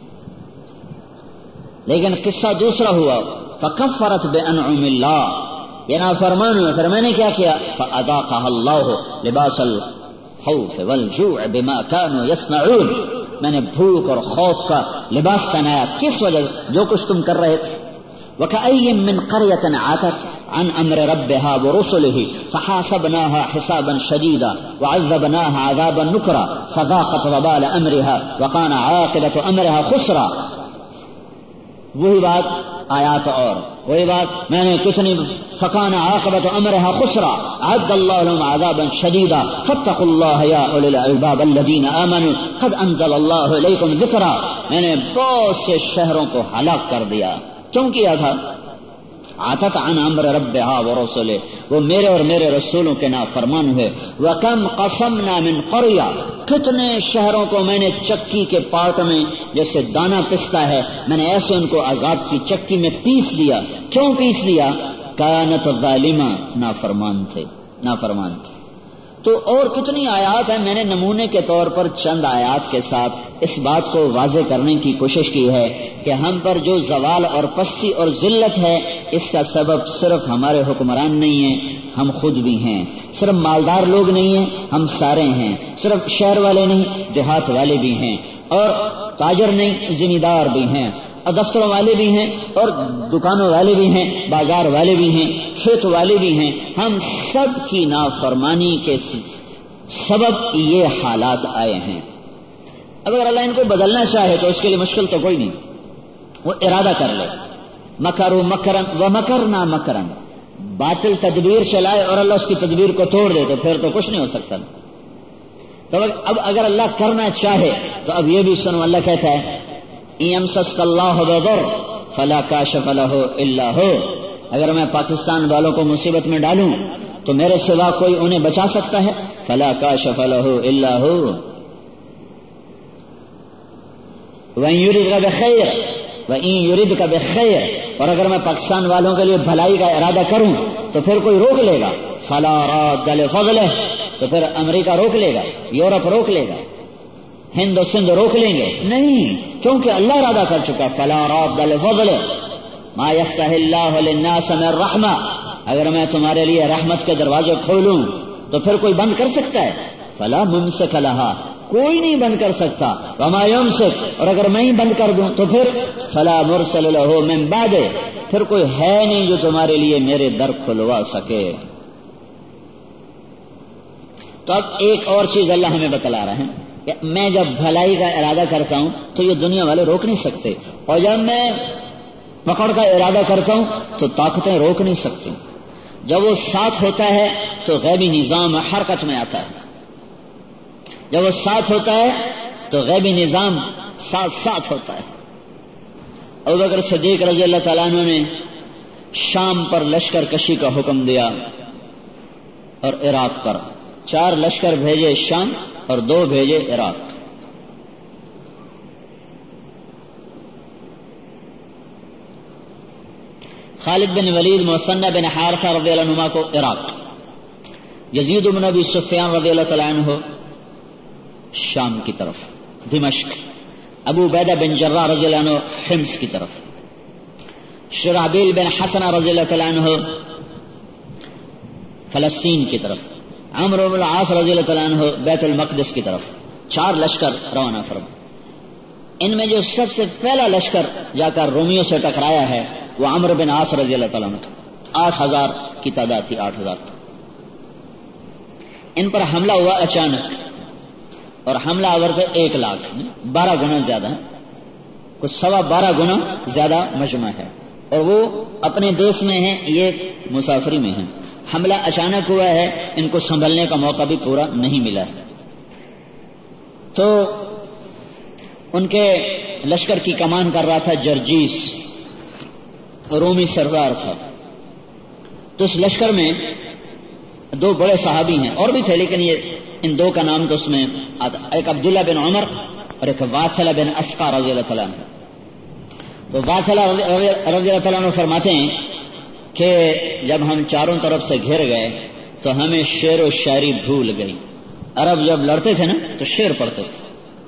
لیکن قصہ دوسرا ہوا، فکفرت بانعم اللہ. یہ نافرمان ہوئے، پھر میں نے کیا کیا؟ فاذاقها اللہ لباس الخوف والجوع بما كانوا يصنعون. میں نے بھوک اور خوف کا لباس پہنایا. کس وجہ؟ جو کچھ تم کر رہے تھے. وَكَأَيٍّ مِّن قَرْيَةٍ عَتَتْ عَنْ أَمْرِ رَبِّهَا وَرُسُلِهِ فَحَاسَبْنَاهَا حِسَابًا شَدِيدًا وَعَذَّبْنَاهَا عَذَابًا نُكْرًا فَذَاقَتْ وَبَالَ أَمْرِهَا وَكَانَ عَاقِبَةُ أَمْرِهَا خُسْرًا. وہی بات آیات اور وہی بات میں نے کتنی فَكَانَ عَاقِبَةُ أَمْرِهَا خُسْرًا أَعَدَّ اللَّهُ لَهُمْ عَذَابًا شَدِيدًا فَاتَّقُوا اللَّهَ يَا أُولِي الْأَلْبَابِ الَّذِينَ آمَنُوا قَدْ أَنزَلَ اللَّهُ إِلَيْكُمْ ذِكْرًا. میں نے بہت سے شہروں کو ہلاک کر دیا. کیوں کیا تھا؟ عَتَتْ عَنْ أَمْرِ رَبِّهَا وَرُسُلِهِ، وہ میرے اور میرے رسولوں کے نافرمان ہوئے. وَكَمْ قَصَمْنَا مِنْ قَرْيَةٍ، کتنے شہروں کو میں نے چکی کے پاٹ میں جیسے دانا پستا ہے، میں نے ایسے ان کو عذاب کی چکی میں پیس دیا. کیوں پیس دیا؟ کانت ظالمہ، نافرمان تھے، نافرمان تھے. تو اور کتنی آیات ہیں. میں نے نمونے کے طور پر چند آیات کے ساتھ اس بات کو واضح کرنے کی کوشش کی ہے کہ ہم پر جو زوال اور پستی اور ذلت ہے، اس کا سبب صرف ہمارے حکمران نہیں ہیں، ہم خود بھی ہیں. صرف مالدار لوگ نہیں ہیں، ہم سارے ہیں. صرف شہر والے نہیں، دیہات والے بھی ہیں، اور تاجر نہیں، زمیندار بھی ہیں، اور دفتروں والے بھی ہیں، اور دکانوں والے بھی ہیں، بازار والے بھی ہیں، کھیت والے بھی ہیں. ہم سب کی نافرمانی کے سبب یہ حالات آئے ہیں. اگر اللہ ان کو بدلنا چاہے تو اس کے لیے مشکل تو کوئی نہیں، وہ ارادہ کر لے. مکروا مکرا ومکرنا مکرا، باطل تدبیر چلائے اور اللہ اس کی تدبیر کو توڑ دے تو پھر تو کچھ نہیں ہو سکتا. تو اب اگر اللہ کرنا چاہے تو اب یہ بھی سنو، اللہ کہتا ہے یمسسک اللہ بضر فلا کاشف لہ الا ہو. اگر میں پاکستان والوں کو مصیبت میں ڈالوں تو میرے سوا کوئی انہیں بچا سکتا ہے؟ فلا کاشف لہ الا ہو. وَإِن يُرِدْكَ بِخَيْرٍ وَإِن يُرِدْكَ بِخَيْرٍ، اور اگر میں پاکستان والوں کے لیے بھلائی کا ارادہ کروں تو پھر کوئی روک لے گا؟ فلا راد لفضلہ، تو پھر امریکہ روک لے گا، یورپ روک لے گا، ہند و سندھ روک لیں گے؟ نہیں، کیونکہ اللہ ارادہ کر چکا. فلا راد لفضلہ ما یفتح اللہ للناس من رحمہ، اگر میں تمہارے لیے رحمت کے دروازے کھولوں تو پھر کوئی بند کر سکتا ہے؟ فلا ممسک لہا، کوئی نہیں بند کر سکتا. وما یمسک، اور اگر میں ہی بند کر دوں تو پھر فلا مرسل لہ من بعدہ، پھر کوئی ہے نہیں جو تمہارے لیے میرے در کھلوا سکے. تو اب ایک اور چیز اللہ ہمیں بتلا رہا ہے کہ میں جب بھلائی کا ارادہ کرتا ہوں تو یہ دنیا والے روک نہیں سکتے، اور جب میں پکڑ کا ارادہ کرتا ہوں تو طاقتیں روک نہیں سکتی. جب وہ ساتھ ہوتا ہے تو غیبی نظام حرکت میں آتا ہے، جب وہ ساتھ ہوتا ہے تو غیبی نظام ساتھ ساتھ ہوتا ہے. ابوبکر صدیق رضی اللہ تعالیٰ عنہ نے شام پر لشکر کشی کا حکم دیا اور عراق پر چار لشکر بھیجے شام اور دو بھیجے عراق. خالد بن ولید، مثنى بن حارثہ رضی اللہ عنہما کو عراق، یزید بن ابی سفیان رضی اللہ تعالیٰ عنہ شام کی طرف دمشق، ابو عبیدہ بن جراح رضی اللہ عنہ حمص کی طرف، شرحبیل بن حسنہ رضی اللہ تعالیٰ عنہ فلسطین کی طرف، عمرو بن العاص رضی اللہ تعالیٰ عنہ بیت المقدس کی طرف. چار لشکر روانہ فرما. ان میں جو سب سے پہلا لشکر جا کر رومیوں سے ٹکرایا ہے وہ عمرو بن عاص رضی اللہ تعالیٰ عنہ کا. آٹھ ہزار کی تعداد تھی، آٹھ ہزار. ان پر حملہ ہوا اچانک، اور حملہ آور تھے ایک لاکھ، بارہ گنا زیادہ ہے، کچھ سوا بارہ گنا زیادہ مجمع ہے، اور وہ اپنے دیش میں ہیں، یہ مسافری میں ہیں. حملہ اچانک ہوا ہے، ان کو سنبھلنے کا موقع بھی پورا نہیں ملا ہے. تو ان کے لشکر کی کمان کر رہا تھا جرجیس، رومی سردار تھا. تو اس لشکر میں دو بڑے صحابی ہیں، اور بھی تھے لیکن یہ ان دو کا نام تو اس میں آتا، ایک عبداللہ بن عمر اور ایک واثلہ بن اسقا رضی اللہ تعالیٰ عنہ. تو واثلہ رضی اللہ تعالیٰ عنہ فرماتے ہیں کہ جب ہم چاروں طرف سے گھر گئے تو ہمیں شعر و شاعری بھول گئی. عرب جب لڑتے تھے نا تو شعر پڑھتے تھے.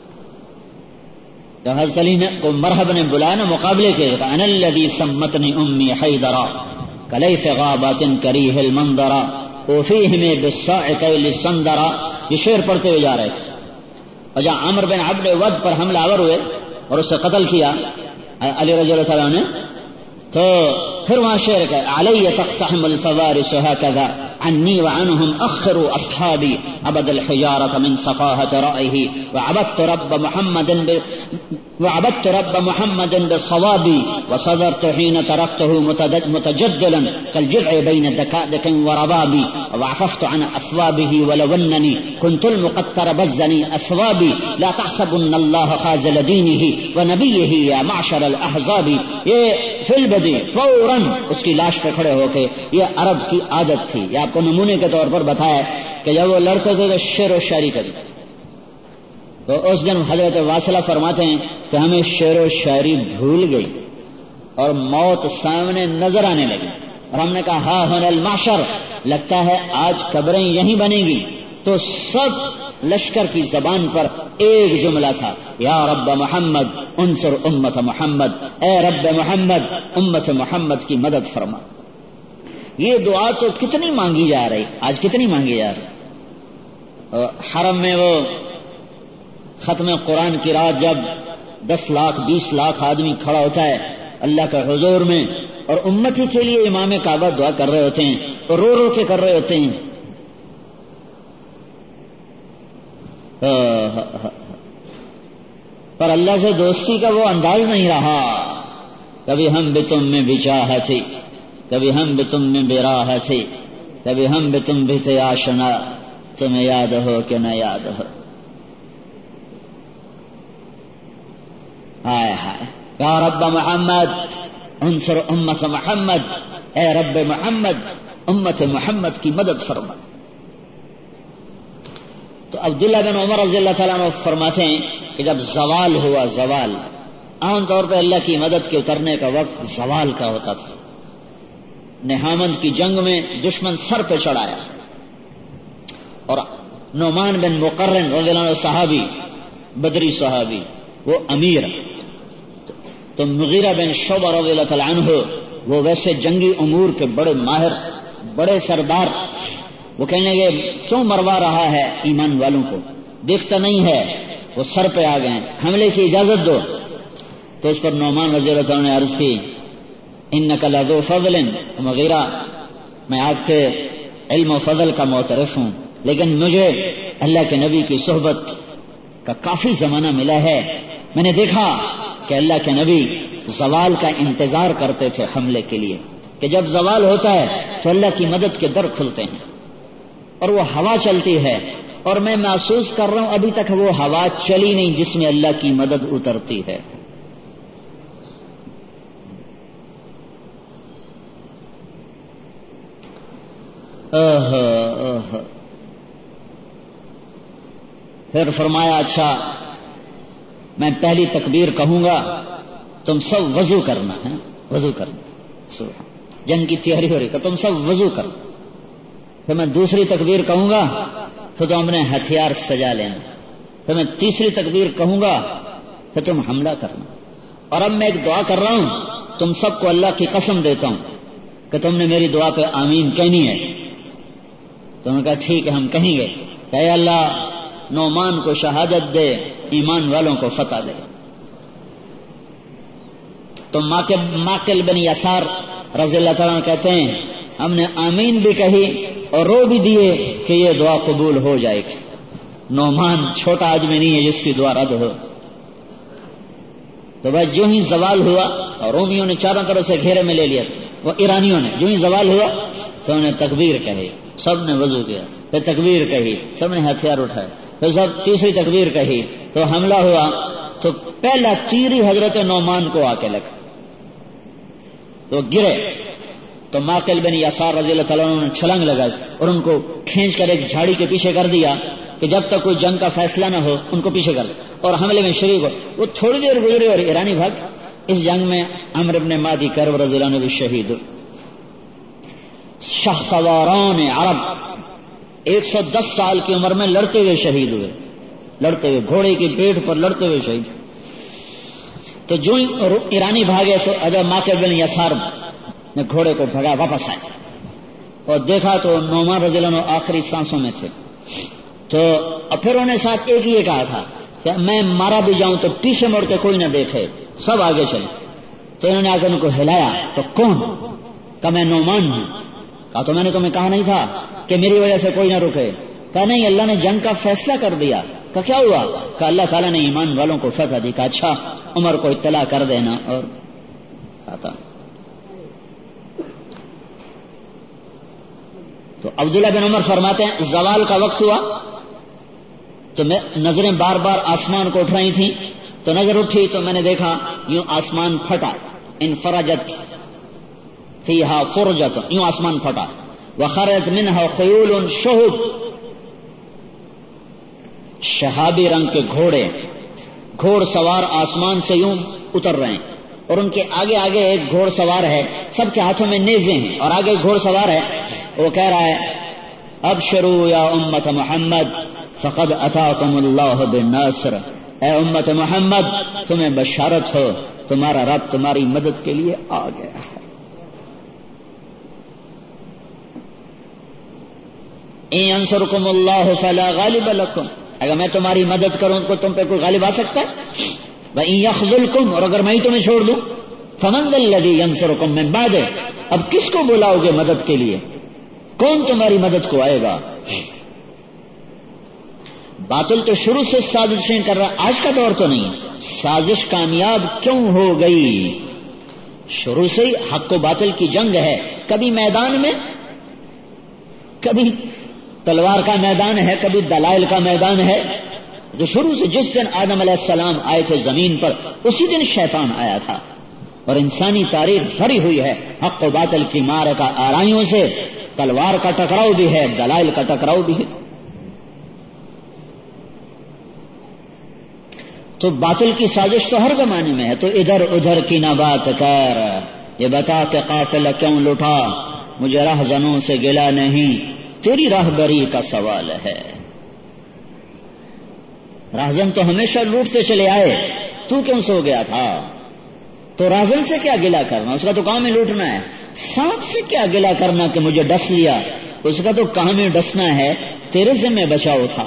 جب حضرت علی نے کو مرحب نے بلایا نا مقابلے کے، انا الذی سمتنی امی حیدرا کلیف غابات کریہ المنظرا وفیہم بالصاعق للسندرا، یہ شعر پڑھتے ہوئے جا رہے تھے. اور جہاں عمرو بن عبد ود پر حملہ آور ہوئے اور اسے قتل کیا علی رضی اللہ تعالیٰ نے، تو پھر وہاں شعر کہ علی تقتحم الفوارس هكذا عني وعنهم اخروا اصحابي عبد الحجارة من صفاهة رأيه وعبدت رب محمد ب... وعبدت رب محمد بالصواب وصدرت حين تركته متجدلا كالجذع بين دكادك وربابي وعففت عن أصوابه ولو أنني كنت المقتر بزني أصوابي لا تحسبن الله خازل دينه ونبيه يا معشر الأحزاب. یہ فی البدی فوراً اس کی لاش پہ کھڑے ہو کے، یہ عرب کی عادت تھی. یہ آپ کو نمونے کے طور پر بتایا کہ جب وہ لڑتے تھے تو شعر و شاعری کرتے. تو اس دن حضرت واصلہ فرماتے ہیں کہ ہمیں شعر و شاعری بھول گئی اور موت سامنے نظر آنے لگی، اور ہم نے کہا ہاں ہن المحشر، لگتا ہے آج قبریں یہیں بنیں گی. تو سب لشکر کی زبان پر ایک جملہ تھا، یا رب محمد انصر امت محمد، اے رب محمد امت محمد کی مدد فرما. یہ دعا تو کتنی مانگی جا رہی، آج کتنی مانگی جا رہی. حرم میں وہ ختم قرآن کی رات جب دس لاکھ بیس لاکھ آدمی کھڑا ہوتا ہے اللہ کے حضور میں، اور امتی کے لیے امام کعبہ دعا کر رہے ہوتے ہیں، اور رو رو کے کر رہے ہوتے ہیں. پر اللہ سے دوستی کا وہ انداز نہیں رہا. کبھی ہم بھی تم میں بھی چاہت تھی، کبھی ہم بھی تم میں بے راہ تھے، کبھی ہم بھی تم بھی تھے آشنا، تمہیں یاد ہو کہ نہ یاد ہو. ہائے ہائے یا رب محمد انصر امت محمد، اے رب محمد امت محمد کی مدد فرما. تو عبداللہ بن عمر رضی اللہ تعالیٰ عنہ فرماتے ہیں کہ جب زوال ہوا، زوال عام طور پہ اللہ کی مدد کے اترنے کا وقت زوال کا ہوتا تھا. نہامند کی جنگ میں دشمن سر پہ چڑھایا، اور نعمان بن مقرن رضی اللہ عنہ صحابی، بدری صحابی، وہ امیر. تو مغیرہ بن شعبہ رضی اللہ تعالیٰ عنہ وہ ویسے جنگی امور کے بڑے ماہر، بڑے سردار، وہ کہنے لگے کیوں مروا رہا ہے ایمان والوں کو، دیکھتا نہیں ہے وہ سر پہ آ گئے، حملے کی اجازت دو. تو اس پر نعمان رضی اللہ تعالیٰ نے عرض کی انک لذو فضل مغیرہ، میں آپ کے علم و فضل کا معترف ہوں، لیکن مجھے اللہ کے نبی کی صحبت کا کافی زمانہ ملا ہے. میں نے دیکھا کہ اللہ کے نبی زوال کا انتظار کرتے تھے حملے کے لیے، کہ جب زوال ہوتا ہے تو اللہ کی مدد کے در کھلتے ہیں اور وہ ہوا چلتی ہے، اور میں محسوس کر رہا ہوں ابھی تک وہ ہوا چلی نہیں جس میں اللہ کی مدد اترتی ہے. اوہ اوہ. پھر فرمایا اچھا میں پہلی تکبیر کہوں گا، تم سب وضو کرنا ہے، وضو کرنا، جنگ کی تیاری ہو رہی کہ تم سب وضو کرنا. پھر میں دوسری تکبیر کہوں گا، پھر تم اپنے ہتھیار سجا لینا. پھر میں تیسری تکبیر کہوں گا، پھر تم حملہ کرنا. اور اب میں ایک دعا کر رہا ہوں، تم سب کو اللہ کی قسم دیتا ہوں کہ تم نے میری دعا پہ آمین کہنی ہے. تو نے کہا ٹھیک ہے ہم کہیں گے کہ اے اللہ نعمان کو شہادت دے، ایمان والوں کو فتح دے. تو ماقل بن یسار رضی اللہ تعالیٰ کہتے ہیں ہم نے آمین بھی کہی اور رو بھی دیے کہ یہ دعا قبول ہو جائے گی. نعمان چھوٹا آدمی نہیں ہے جس کی دعا رد ہو. تو بھائی جو ہی زوال ہوا اور رومیوں نے چاروں طرف سے گھیرے میں لے لیا تھا، وہ ایرانیوں نے جو ہی زوال ہوا تو انہیں تکبیر کہی، سب نے وضو کیا. پھر تکبیر کہی، سب نے ہتھیار اٹھائے. پھر سب تیسری تکبیر کہی تو حملہ ہوا. تو پہلا تیر ہی حضرت نعمان کو آ کے لگا تو گرے. تو ماقل بن یسار رضی اللہ تعالیٰ نے چھلانگ لگائی اور ان کو کھینچ کر ایک جھاڑی کے پیچھے کر دیا کہ جب تک کوئی جنگ کا فیصلہ نہ ہو ان کو پیچھے کر دیا اور حملے میں شریک ہو. وہ تھوڑی دیر گزرے اور ایرانی بھاگ. اس جنگ میں عمرو بن مادی کرب رضی اللہ عنہ بھی شہید ہوئے. شہسواران عرب ایک سو دس سال کی عمر میں لڑتے ہوئے شہید ہوئے، لڑتے ہوئے گھوڑے کی پیٹھ پر لڑتے ہوئے شہید. تو جو ایرانی بھاگے تو اگر ماقل بن یسار نے گھوڑے کو بھگا واپس آئے اور دیکھا تو نعمان رضی اللہ عنہ آخری سانسوں میں تھے. تو پھر انہوں نے ساتھ ایک ہی کہا تھا کہ میں مارا بھی جاؤں تو پیچھے مڑ کے کوئی نہ دیکھے، سب آگے چلے. تو انہوں نے آ کر ان کو ہلایا. تو کون؟ کہا میں نعمان ہوں. کہا تو میں نے تمہیں کہا نہیں تھا کہ میری وجہ سے کوئی نہ رکے؟ کہا نہیں، اللہ نے جنگ کا فیصلہ کر دیا. کہا کیا ہوا؟ کہا اللہ تعالیٰ نے ایمان والوں کو فتح دی. کہا اچھا عمر کو اطلاع کر دینا. اور آتا تو عبداللہ بن عمر فرماتے ہیں زوال کا وقت ہوا تو میں نظریں بار بار آسمان کو اٹھ رہی تھیں. تو نظر اٹھی تو میں نے دیکھا یوں آسمان پھٹا، انفرجت فیہا فرجت، یوں آسمان پھٹا. وخرجت منہا خیول شہب، شہابی رنگ کے گھوڑے، گھوڑ سوار آسمان سے یوں اتر رہے ہیں اور ان کے آگے آگے ایک گھوڑ سوار ہے، سب کے ہاتھوں میں نیزے ہیں اور آگے گھوڑ سوار ہے. وہ کہہ رہا ہے ابشروا یا امت محمد فقد اتاکم اللہ بالنصر. اے امت محمد تمہیں بشارت ہو، تمہارا رب تمہاری مدد کے لیے آ گیا ہے. ان ینصرکم اللہ فلا غالب لکم، اگر میں تمہاری مدد کروں تو تم پہ کوئی غالب آ سکتا ہے؟ وَإِن يَخْذُلْكُمْ، اور اگر میں ہی تمہیں چھوڑ دوں، فَمَنْ ذَا الَّذِي يَنصُرُكُم مِّن بَعْدِهِ، اب کس کو بلاؤ گے مدد کے لیے؟ کون تمہاری مدد کو آئے گا؟ باطل تو شروع سے سازشیں کر رہا، آج کا دور تو نہیں. سازش کامیاب کیوں ہو گئی؟ شروع سے ہی حق و باطل کی جنگ ہے، کبھی میدان میں، کبھی تلوار کا میدان ہے، کبھی دلائل کا میدان ہے. جو شروع سے جس دن آدم علیہ السلام آئے تھے زمین پر اسی دن شیطان آیا تھا. اور انسانی تاریخ بھری ہوئی ہے حق و باطل کی معرکہ آرائیوں سے. تلوار کا ٹکراؤ بھی ہے، دلائل کا ٹکراؤ بھی ہے. تو باطل کی سازش تو ہر زمانے میں ہے. تو ادھر ادھر کی نہ بات کر، یہ بتا کہ قافلہ کیوں لٹا، مجھے رہزنوں سے گلا نہیں، تیری راہبری کا سوال ہے. راہزن تو ہمیشہ لوٹتے چلے آئے، تو کیوں سو گیا تھا؟ تو راہزن سے کیا گلا کرنا، اس کا تو کام ہی لوٹنا ہے. سانپ سے کیا گلا کرنا کہ مجھے ڈس لیا، اس کا تو کام ہی ڈسنا ہے. تیرے ذمہ بچاؤ تھا.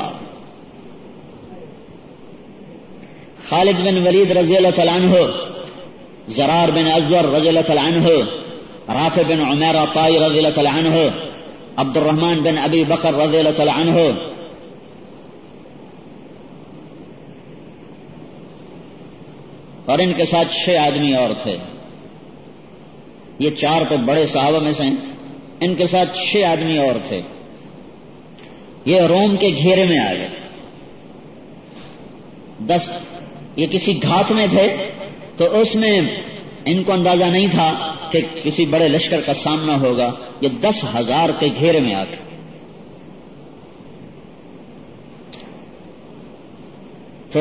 خالد بن ولید رضی اللہ تعالیٰ عنہ زرار بن ازور رضی اللہ تعالی عنہ، رافع بن عمیرہ طائی رضی اللہ تعالی عنہ، عبد الرحمن بن ابی بکر رضی اللہ تعالی عنہ، اور ان کے ساتھ چھ آدمی اور تھے. یہ چار تو بڑے صحابہ میں سے ہیں، ان کے ساتھ چھ آدمی اور تھے. یہ روم کے گھیرے میں آ گئے. دس یہ کسی گھات میں تھے، تو اس میں ان کو اندازہ نہیں تھا کہ کسی بڑے لشکر کا سامنا ہوگا. یہ دس ہزار کے گھیرے میں آ گئے. تو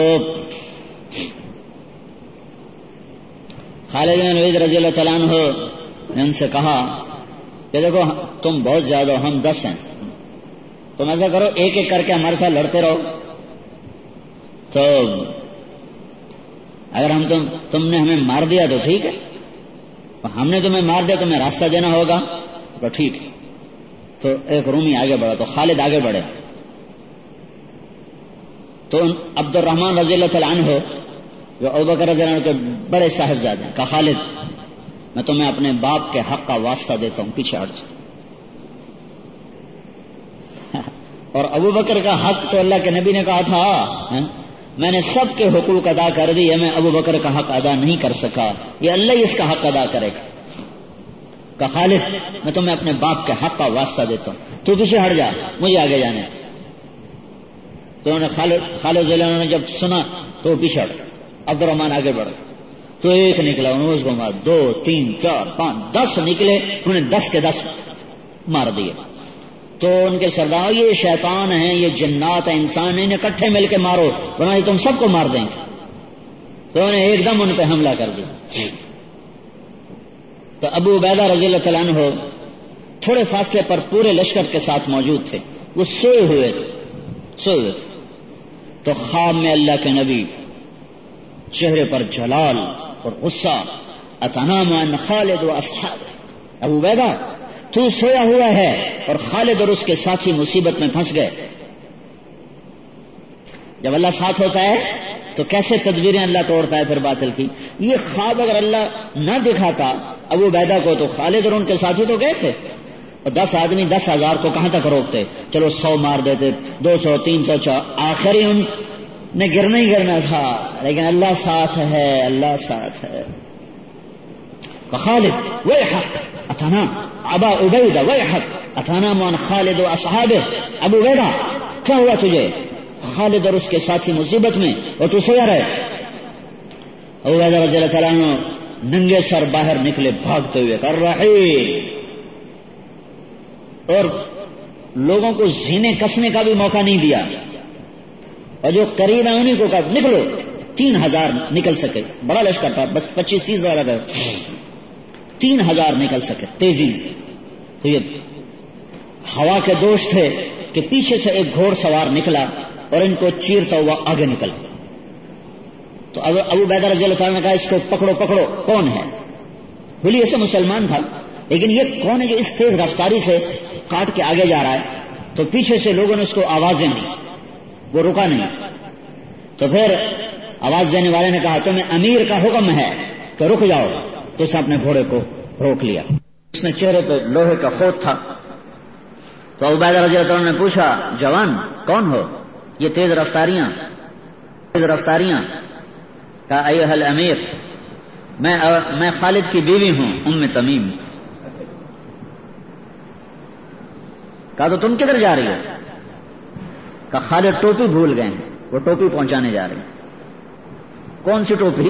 خالد بن ولید رضی اللہ تعالیٰ عنہ نے ان سے کہا کہ دیکھو تم بہت زیادہ ہو، ہم دس ہیں، تم ایسا کرو ایک ایک کر کے ہمارے ساتھ لڑتے رہو. تو اگر ہم تم تم نے ہمیں مار دیا تو ٹھیک ہے، ہم نے تمہیں مار دیا تمہیں راستہ دینا ہوگا تو ٹھیک ہے. تو ایک رومی آگے بڑھا تو خالد آگے بڑھے. تو عبد الرحمن رضی اللہ تعالیٰ عنہ جو ابوبکر رضی اللہ عنہ کے بڑے صاحبزادے ہیں، کہا خالد میں تمہیں اپنے باپ کے حق کا واسطہ دیتا ہوں، پیچھے ہٹ جاؤ. اور ابوبکر کا حق تو اللہ کے نبی نے کہا تھا میں نے سب کے حقوق ادا کر دیے، میں ابوبکر کا حق ادا نہیں کر سکا، یہ اللہ ہی اس کا حق ادا کرے گا. کہا خالد میں تمہیں اپنے باپ کے حق کا واسطہ دیتا ہوں، تو پیچھے ہٹ جا، مجھے آگے جانے. تو انہوں نے خالد خالد رضی اللہ عنہ نے جب سنا تو پیچھے ہٹ. عبد الرحمان آگے بڑھ تو ایک نکلا، انہوں نے اس کو مار، دو تین چار پانچ دس نکلے، انہوں نے دس کے دس مار دیے. تو ان کے سردار یہ شیطان ہیں، یہ جنات ہیں، انسان ہیں، انہیں اکٹھے مل کے مارو ورنہ تم سب کو مار دیں گے. تو انہوں نے ایک دم ان پہ حملہ کر دیا. تو ابو عبیدہ رضی اللہ تعالیٰ عنہ تھوڑے فاصلے پر پورے لشکر کے ساتھ موجود تھے، وہ سوئے ہوئے تھے سوئے ہوئے تھے تو خواب میں اللہ کے نبی چہرے پر جلال اور غصہ، اتنام عن خالد و اصحاب، ابو عبیدہ تو سویا ہوا ہے اور خالد اور اس کے ساتھی مصیبت میں پھنس گئے. جب اللہ ساتھ ہوتا ہے تو کیسے تدبیریں اللہ توڑتا ہے پھر باطل کی. یہ خواب اگر اللہ نہ دکھاتا ابو عبیدہ کو تو خالد اور ان کے ساتھی تو گئے تھے، اور دس آدمی دس ہزار کو کہاں تک روکتے؟ چلو سو مار دیتے، دو سو تین سو چار، آخری ان نے گرنا ہی گرنا تھا، لیکن اللہ ساتھ ہے، اللہ ساتھ ہے. خالد ویحک اتنا ابا عبیدہ ویحک اتنا من خالد و اصحابہ، ابو عبیدہ کیا ہوا تجھے؟ خالد اور اس کے ساتھی مصیبت میں اور تو سویا رہے. ابو عبیدہ رضی اللہ تعالیٰ عنہ ننگے سر باہر نکلے بھاگتے ہوئے کر رہے، اور لوگوں کو زینے کسنے کا بھی موقع نہیں دیا، اور جو قریب ہیں انہیں کو کہا نکلو. تین ہزار نکل سکے، بڑا لشکر تھا، بس پچیس تیس ہزار اگر تین ہزار نکل سکے تیزی. تو یہ ہوا کے دوش تھے کہ پیچھے سے ایک گھوڑ سوار نکلا اور ان کو چیرتا ہوا آگے نکل. تو ابو عبیدہ رضی اللہ تعالیٰ نے کہا اس کو پکڑو پکڑو. کون ہے؟ بولیے سے مسلمان تھا، لیکن یہ کون ہے جو اس تیز رفتاری سے کاٹ کے آگے جا رہا ہے؟ تو پیچھے سے لوگوں نے اس کو آوازیں دی، وہ رکا نہیں. تو پھر آواز دینے والے نے کہا تمہیں امیر کا حکم ہے کہ رک جاؤ. تو اس نے اپنے گھوڑے کو روک لیا. اس نے چہرے پہ لوہے کا خوت تھا. تو ابو عبیدہ رضی اللہ عنہ نے پوچھا جوان کون ہو؟ یہ تیز رفتاریاں تیز رفتاریاں کہا ایھا الامیر میں میں خالد کی بیوی ہوں ام تمیم. کہا تو تم کدھر جا رہی ہو؟ کہا خالد ٹوپی بھول گئے ہیں، وہ ٹوپی پہنچانے جا رہی ہیں. کون سی ٹوپی؟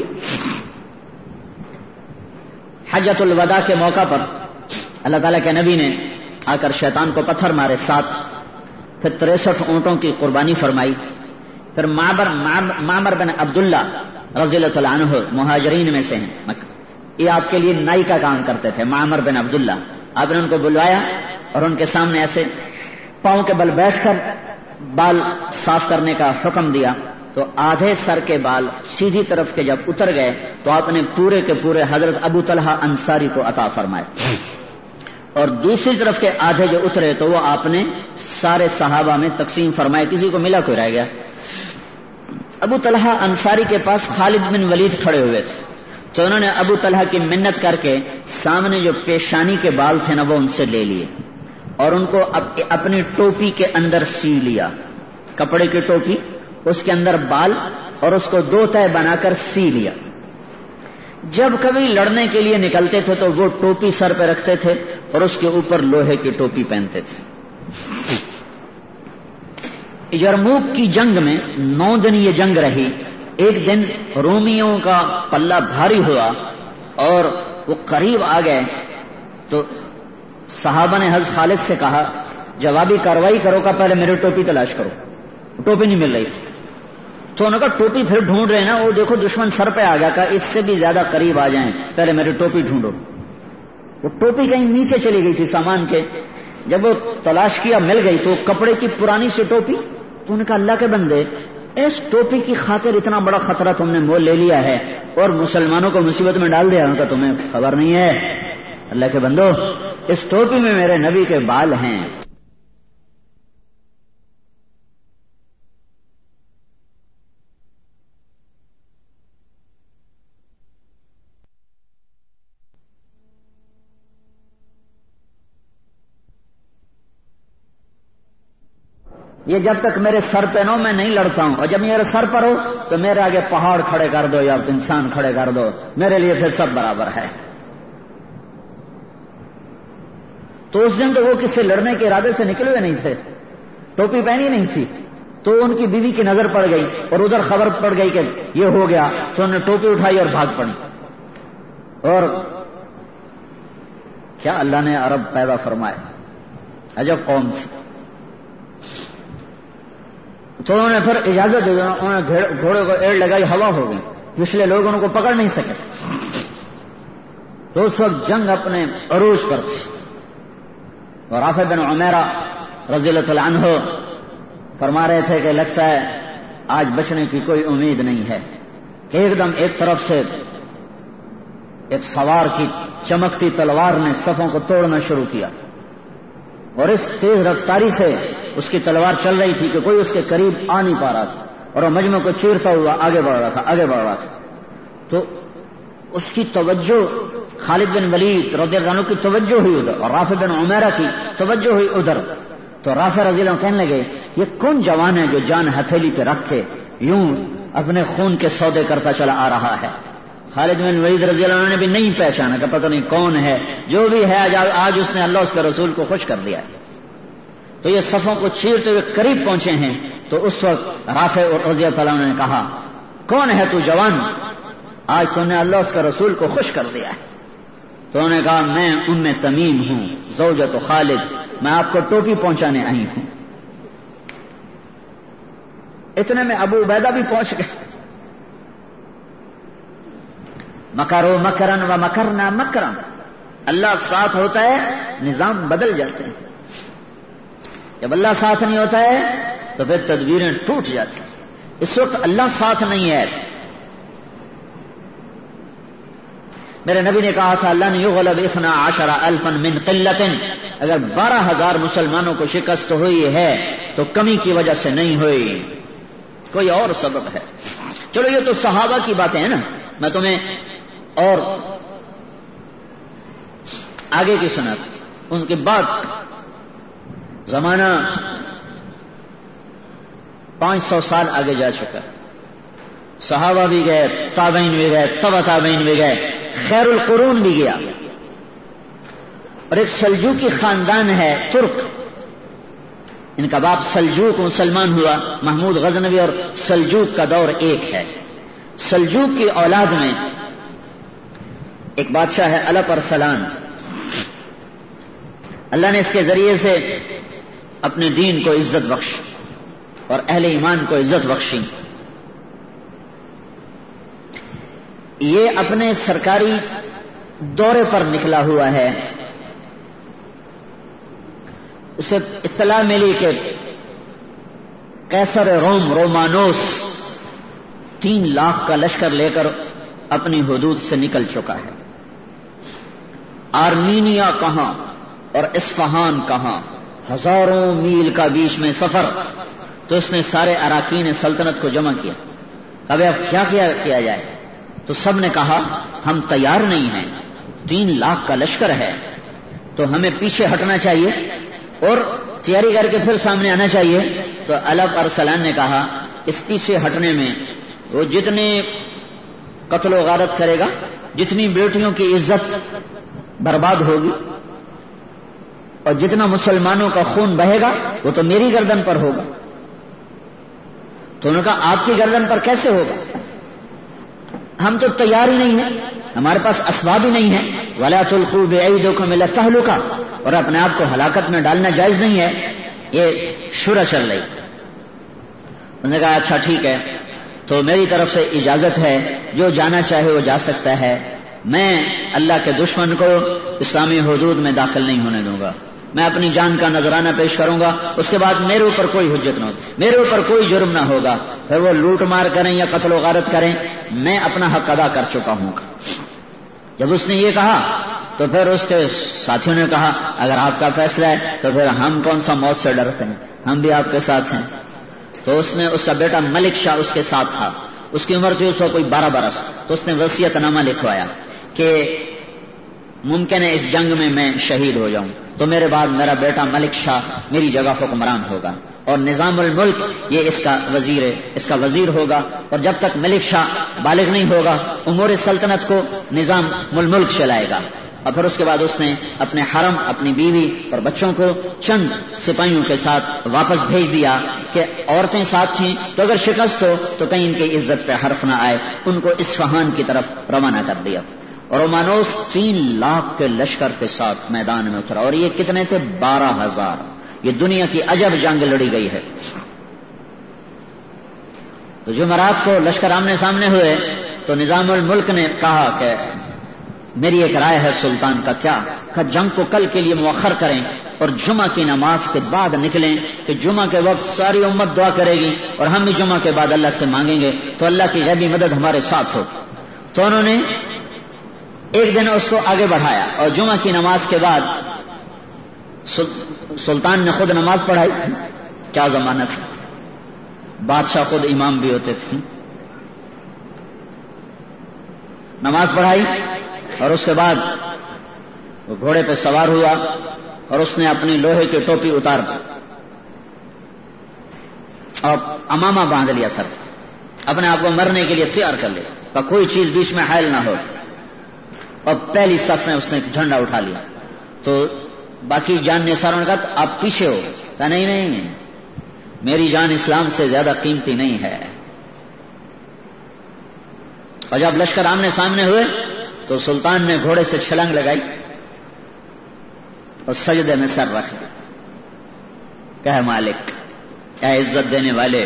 حجۃ الوداع کے موقع پر اللہ تعالیٰ کے نبی نے آ کر شیطان کو پتھر مارے ساتھ، پھر تریسٹھ اونٹوں کی قربانی فرمائی. پھر معمر معمر بن عبداللہ رضی اللہ تعالیٰ عنہ مہاجرین میں سے ہیں، یہ آپ کے لیے نائی کا کام کرتے تھے. معمر بن عبداللہ، آپ نے ان کو بلوایا اور ان کے سامنے ایسے پاؤں کے بل بیٹھ کر بال صاف کرنے کا حکم دیا. تو آدھے سر کے بال سیدھی طرف کے جب اتر گئے تو آپ نے پورے کے پورے حضرت ابو طلحہ انصاری کو عطا فرمائے، اور دوسری طرف کے آدھے جو اترے تو وہ آپ نے سارے صحابہ میں تقسیم فرمائے، کسی کو ملا کوئی رہ گیا. ابو طلحہ انصاری کے پاس خالد بن ولید کھڑے ہوئے تھے. تو انہوں نے ابو طلحہ کی منت کر کے سامنے جو پیشانی کے بال تھے نا وہ ان سے لے لیے اور ان کو اپنی ٹوپی کے اندر سی لیا، کپڑے کی ٹوپی، اس کے اندر بال اور اس کو دو تہہ بنا کر سی لیا۔ جب کبھی لڑنے کے لیے نکلتے تھے تو وہ ٹوپی سر پہ رکھتے تھے اور اس کے اوپر لوہے کی ٹوپی پہنتے تھے۔ یرموک کی جنگ میں نو دن یہ جنگ رہی۔ ایک دن رومیوں کا پلہ بھاری ہوا اور وہ قریب آ گئے تو صحابہ نے حضرت خالد سے کہا جوابی کارروائی کرو کا پہلے میری ٹوپی تلاش کرو، ٹوپی نہیں مل رہی تھی۔ تو انہوں نے کہا ٹوپی پھر ڈھونڈ رہے نا، وہ دیکھو دشمن سر پہ آ گیا، کہا اس سے بھی زیادہ قریب آ جائیں، پہلے میری ٹوپی ڈھونڈو۔ وہ ٹوپی کہیں نیچے چلی گئی تھی سامان کے، جب وہ تلاش کیا مل گئی تو کپڑے کی پرانی سی ٹوپی۔ تو انہوں نے کہا اللہ کے بندے، اس ٹوپی کی خاطر اتنا بڑا خطرہ تم نے مول لے لیا ہے اور مسلمانوں کو مصیبت میں ڈال دیا، ان کا تمہیں خبر نہیں ہے؟ اللہ کے بندو، اس ٹوپی میں میرے نبی کے بال ہیں۔ یہ جب تک میرے سر پہ نو میں نہیں لڑتا ہوں، اور جب میرے سر پر ہو تو میرے آگے پہاڑ کھڑے کر دو یا انسان کھڑے کر دو، میرے لیے پھر سب برابر ہے۔ تو اس دن تو وہ کس سے لڑنے کے ارادے سے نکلے ہوئے نہیں تھے، ٹوپی پہنی نہیں تھی، تو ان کی بیوی کی نظر پڑ گئی اور ادھر خبر پڑ گئی کہ یہ ہو گیا، تو انہوں نے ٹوپی اٹھائی اور بھاگ پڑی۔ اور کیا اللہ نے عرب پیدا فرمائے، عجب قوم تھی۔ تو انہوں نے پھر اجازت دے دی، انہوں نے گھوڑے کو ایڑ لگائی، ہوا ہو گئی، پچھلے لوگ ان کو پکڑ نہیں سکے۔ تو اس وقت جنگ اپنے عروج پر تھی اور رافع بن عمیرہ رضی اللہ تعالی عنہ فرما رہے تھے کہ لگتا ہے آج بچنے کی کوئی امید نہیں ہے کہ ایک دم ایک طرف سے ایک سوار کی چمکتی تلوار نے صفوں کو توڑنا شروع کیا اور اس تیز رفتاری سے اس کی تلوار چل رہی تھی کہ کوئی اس کے قریب آ نہیں پا رہا تھا اور وہ مجمع کو چیرتا ہوا آگے بڑھ رہا تھا آگے بڑھ رہا تھا تو اس کی توجہ خالد بن ولید رضی اللہ عنہ کی توجہ ہوئی ادھر اور رافع بن عمیرہ کی توجہ ہوئی ادھر۔ تو رافع رضی اللہ عنہ کہنے لگے یہ کون جوان ہے جو جان ہتھیلی پہ رکھ کے یوں اپنے خون کے سودے کرتا چلا آ رہا ہے؟ خالد بن ولید رضی اللہ عنہ نے بھی نہیں پہچانا کہ پتہ نہیں کون ہے، جو بھی ہے آج اس نے اللہ اس کے رسول کو خوش کر دیا۔ تو یہ صفوں کو چیرتے ہوئے قریب پہنچے ہیں تو اس وقت رافع رضی اللہ عنہ نے کہا کون ہے تو جوان، آج تو نے اللہ اس کے رسول کو خوش کر دیا ہے۔ تو انہوں نے کہا میں ام تمیم ہوں زوجۃ خالد، میں آپ کو ٹوپی پہنچانے آئی ہوں۔ اتنے میں ابو عبیدہ بھی پہنچ گئے۔ مکروا مکرا و مکرنا مکرا، اللہ ساتھ ہوتا ہے نظام بدل جاتے ہیں، جب اللہ ساتھ نہیں ہوتا ہے تو پھر تدبیریں ٹوٹ جاتی ہیں۔ اس وقت اللہ ساتھ نہیں ہے۔ میرے نبی نے کہا تھا لن یغلب اثنا عشر الفا من قلت، اگر بارہ ہزار مسلمانوں کو شکست ہوئی ہے تو کمی کی وجہ سے نہیں ہوئی، کوئی اور سبب ہے۔ چلو یہ تو صحابہ کی باتیں ہیں نا، میں تمہیں اور آگے کی سنت ان کے بعد زمانہ پانچ سو سال آگے جا چکا، صحابہ بھی گئے، تابعین بھی گئے، تبع تابعین بھی گئے، خیر القرون بھی گیا، اور ایک سلجوقی خاندان ہے ترک، ان کا باپ سلجوق مسلمان ہوا، محمود غزنوی اور سلجوق کا دور ایک ہے۔ سلجوق کی اولاد میں ایک بادشاہ ہے الپ ارسلان، اللہ نے اس کے ذریعے سے اپنے دین کو عزت بخشی اور اہل ایمان کو عزت بخشی۔ یہ اپنے سرکاری دورے پر نکلا ہوا ہے، اسے اطلاع ملی کہ قیصر روم رومانوس تین لاکھ کا لشکر لے کر اپنی حدود سے نکل چکا ہے۔ آرمینیا کہاں اور اصفہان کہاں، ہزاروں میل کا بیچ میں سفر۔ تو اس نے سارے اراکین سلطنت کو جمع کیا، اب اب کیا کیا کیا جائے؟ تو سب نے کہا ہم تیار نہیں ہیں، تین لاکھ کا لشکر ہے، تو ہمیں پیچھے ہٹنا چاہیے اور تیاری کر کے پھر سامنے آنا چاہیے. تو الب ارسلان نے کہا اس پیچھے ہٹنے میں وہ جتنے قتل و غارت کرے گا، جتنی بیٹیوں کی عزت برباد ہوگی اور جتنا مسلمانوں کا خون بہے گا وہ تو میری گردن پر ہوگا. تو انہوں نے کہا آپ کی گردن پر کیسے ہوگا؟ ہم تو تیار ہی نہیں ہیں، ہمارے پاس اسباب ہی نہیں ہے. وَلَا تُلْقُوا بِأَيْدِيكُمْ إِلَى التَّهْلُكَةِ، اور اپنے آپ کو ہلاکت میں ڈالنا جائز نہیں ہے. یہ شورا چل رہی. انہوں نے کہا اچھا ٹھیک ہے، تو میری طرف سے اجازت ہے، جو جانا چاہے وہ جا سکتا ہے. میں اللہ کے دشمن کو اسلامی حدود میں داخل نہیں ہونے دوں گا. میں اپنی جان کا نذرانہ پیش کروں گا، اس کے بعد میرے اوپر کوئی حجت نہ ہوگی، میرے اوپر کوئی جرم نہ ہوگا. پھر وہ لوٹ مار کریں یا قتل و غارت کریں، میں اپنا حق ادا کر چکا ہوں. جب اس نے یہ کہا تو پھر اس کے ساتھیوں نے کہا اگر آپ کا فیصلہ ہے تو پھر ہم کون سا موت سے ڈرتے ہیں، ہم بھی آپ کے ساتھ ہیں. تو اس نے اس کا بیٹا ملک شاہ اس کے ساتھ تھا، اس کی عمر تھی اس کو کوئی بارہ برس. تو اس نے وصیت نامہ لکھوایا کہ ممکن ہے اس جنگ میں میں شہید ہو جاؤں تو میرے بعد میرا بیٹا ملک شاہ میری جگہ حکمران ہوگا اور نظام الملک یہ اس کا وزیر ہے، اس کا وزیر ہوگا. اور جب تک ملک شاہ بالغ نہیں ہوگا امور سلطنت کو نظام الملک چلائے گا. اور پھر اس کے بعد اس نے اپنے حرم، اپنی بیوی اور بچوں کو چند سپاہیوں کے ساتھ واپس بھیج دیا کہ عورتیں ساتھ تھیں تو اگر شکست ہو تو کہیں ان کی عزت پہ حرف نہ آئے. ان کو اصفہان کی طرف روانہ کر دیا اور رومانوس تین لاکھ کے لشکر کے ساتھ میدان میں اترا. اور یہ کتنے تھے؟ بارہ ہزار. یہ دنیا کی عجب جنگ لڑی گئی ہے. تو جمعرات کو لشکر آمنے سامنے ہوئے تو نظام الملک نے کہا کہ میری ایک رائے ہے سلطان کا. کیا؟ کہ جنگ کو کل کے لیے مؤخر کریں اور جمعہ کی نماز کے بعد نکلیں کہ جمعہ کے وقت ساری امت دعا کرے گی اور ہم بھی جمعہ کے بعد اللہ سے مانگیں گے تو اللہ کی غیبی مدد ہمارے ساتھ ہوگی. تو انہوں نے ایک دن اس کو آگے بڑھایا اور جمعہ کی نماز کے بعد سلطان نے خود نماز پڑھائی. کیا ضمانت ہے، بادشاہ خود امام بھی ہوتے تھے. نماز پڑھائی اور اس کے بعد وہ گھوڑے پہ سوار ہوا اور اس نے اپنی لوہے کی ٹوپی اتار دی اور امامہ باندھ لیا سر، اپنے آپ کو مرنے کے لیے تیار کر لیا اور کوئی چیز بیچ میں حائل نہ ہو. اور پہلی صف میں اس نے جھنڈا اٹھا لیا. تو باقی جان نثاروں نے کہا آپ پیچھے ہو. کہا نہیں نہیں، میری جان اسلام سے زیادہ قیمتی نہیں ہے. اور جب لشکر آمنے سامنے ہوئے تو سلطان نے گھوڑے سے چھلانگ لگائی اور سجدے میں سر رکھ دیا. کہ مالک، اے عزت دینے والے،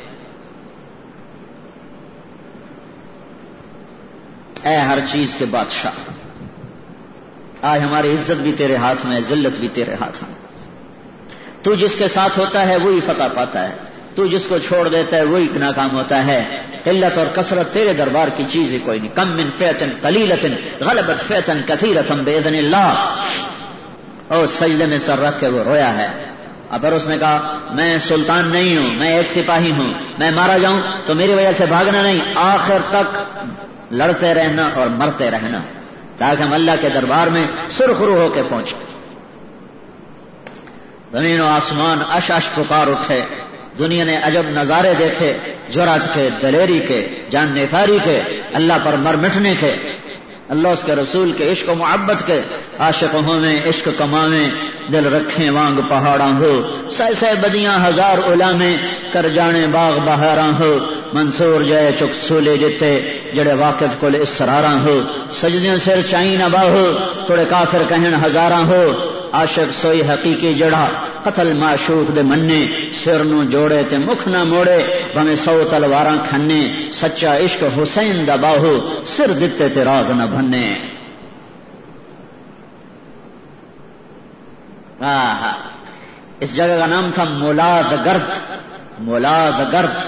اے ہر چیز کے بادشاہ، آج ہماری عزت بھی تیرے ہاتھ میں ہے، ذلت بھی تیرے ہاتھ میں. تو جس کے ساتھ ہوتا ہے وہی فتح پاتا ہے، تو جس کو چھوڑ دیتا ہے وہی ناکام ہوتا ہے. قلت اور کثرت تیرے دربار کی چیز ہی کوئی نہیں. کم من فئۃ قلیلۃ غلبت فئۃ کثیرۃ باذن اللہ. اور سجدے میں سر رکھ کے وہ رویا ہے. اور پھر اس نے کہا میں سلطان نہیں ہوں، میں ایک سپاہی ہوں، میں مارا جاؤں تو میری وجہ سے بھاگنا نہیں، آخر تک لڑتے رہنا اور مرتے رہنا تاکہ ہم اللہ کے دربار میں سرخرو ہو کے پہنچے. زمین و آسمان اش اش پکار اٹھے. دنیا نے عجب نظارے دیکھے، جرأت کے، دلیری کے، جان نثاری کے، اللہ پر مر مٹنے کے، اللہ اس کے رسول کے عشق و محبت کے. عاشق ہوں میں عشق کماویں، دل رکھیں وانگ پہاڑاں ہو، سہ سہ بدیاں ہزار علامیں، کر جانے باغ بہاراں ہو. منصور جائے چک سولے جتے، جڑے واقف کل اسراراں ہو. سجدیاں سر چائی نہ باہو، توڑے کافر کہن ہزاراں ہو. عاشق سوئی حقیقی جڑا، قتل معشوق دے مننے، سر نو جوڑے تے مکھ نہ موڑے، بھویں سو تلواراں کھنے. سچا عشق حسین دا باہو، سر دتے تے راز نہ بھنے. آہا، اس جگہ کا نام تھا مولاد گرد. مولاد گرد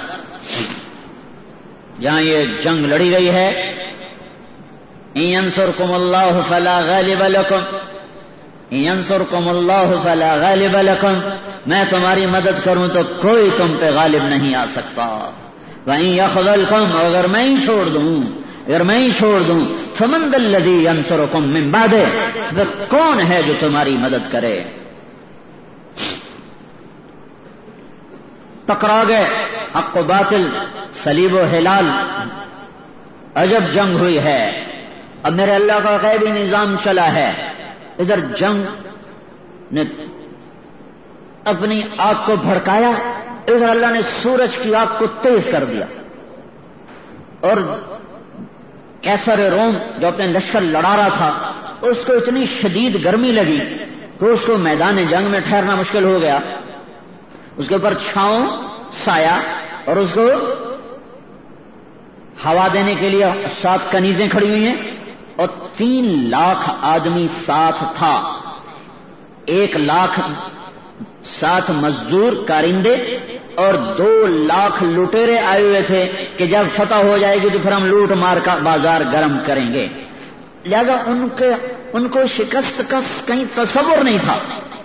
جہاں یہ جنگ لڑی گئی ہے. ان ینصرکم اللہ فلا غالب لکم، ان ینصرکم اللہ فلا غالب لکم، میں تمہاری مدد کروں تو کوئی تم پہ غالب نہیں آ سکتا. وَإِن يَخْذَلْكُمْ، اگر میں ہی چھوڑ دوں، اگر میں ہی چھوڑ دوں فمن ذا الذی ینصرکم من بعدہ، پھر کون ہے جو تمہاری مدد کرے؟ ٹکرا گئے حق و باطل، صلیب و ہلال، عجب جنگ ہوئی ہے. اب میرے اللہ کا غیبی نظام چلا ہے. ادھر جنگ نے اپنی آگ کو بھڑکایا، ادھر اللہ نے سورج کی آگ کو تیز کر دیا، اور کیسر روم جو اپنے لشکر لڑا رہا تھا اس کو اتنی شدید گرمی لگی کہ اس کو میدان جنگ میں ٹھہرنا مشکل ہو گیا. اس کے اوپر چھاؤں سایہ اور اس کو ہوا دینے کے لیے سات کنیزیں کھڑی ہوئی ہیں، اور تین لاکھ آدمی ساتھ تھا. ایک لاکھ ساتھ مزدور کارندے اور دو لاکھ لٹیرے آئے ہوئے تھے کہ جب فتح ہو جائے گی تو پھر ہم لوٹ مار کا بازار گرم کریں گے. لہذا ان کے ان کو شکست کا کہیں تصور نہیں تھا.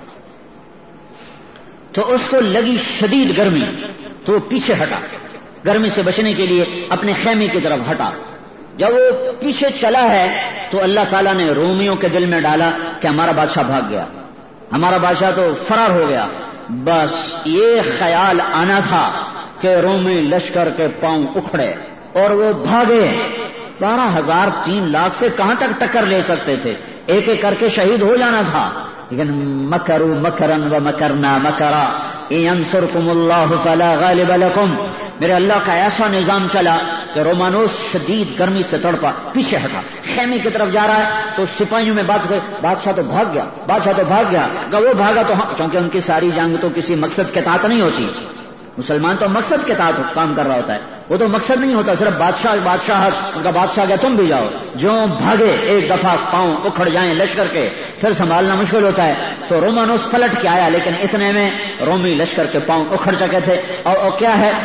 تو اس کو لگی شدید گرمی تو وہ پیچھے ہٹا، گرمی سے بچنے کے لیے اپنے خیمے کی طرف ہٹا. جب وہ پیچھے چلا ہے تو اللہ تعالیٰ نے رومیوں کے دل میں ڈالا کہ ہمارا بادشاہ بھاگ گیا، ہمارا بادشاہ تو فرار ہو گیا. بس یہ خیال آنا تھا کہ رومی لشکر کے پاؤں اکھڑے اور وہ بھاگے. بارہ ہزار تین لاکھ سے کہاں تک ٹکر لے سکتے تھے؟ ایک ایک کر کے شہید ہو جانا تھا. لیکن مکروا مکرا ومکرنا مکرا ان ینصرکم اللہ فلا غالب لکم. میرے اللہ کا ایسا نظام چلا کہ رومانوس شدید گرمی سے تڑپا، پیچھے ہٹا، خیمے کی طرف جا رہا ہے تو سپاہیوں میں بات ہوئی بادشاہ تو بھاگ گیا، بادشاہ تو بھاگ گیا. اگر وہ بھاگا تو ہاں، کیونکہ ان کی ساری جنگ تو کسی مقصد کے تحت نہیں ہوتی. مسلمان تو مقصد کے تحت کام کر رہا ہوتا ہے، وہ تو مقصد نہیں ہوتا صرف بادشاہ بادشاہ ان کا بادشاہ گیا تم بھی جاؤ. جو بھاگے ایک دفعہ پاؤں اکھڑ جائیں لشکر کے پھر سنبھالنا مشکل ہوتا ہے. تو رومانوس پلٹ کے آیا، لیکن اتنے میں رومی لشکر کے پاؤں اکھڑ چکے تھے. اور, اور کیا ہے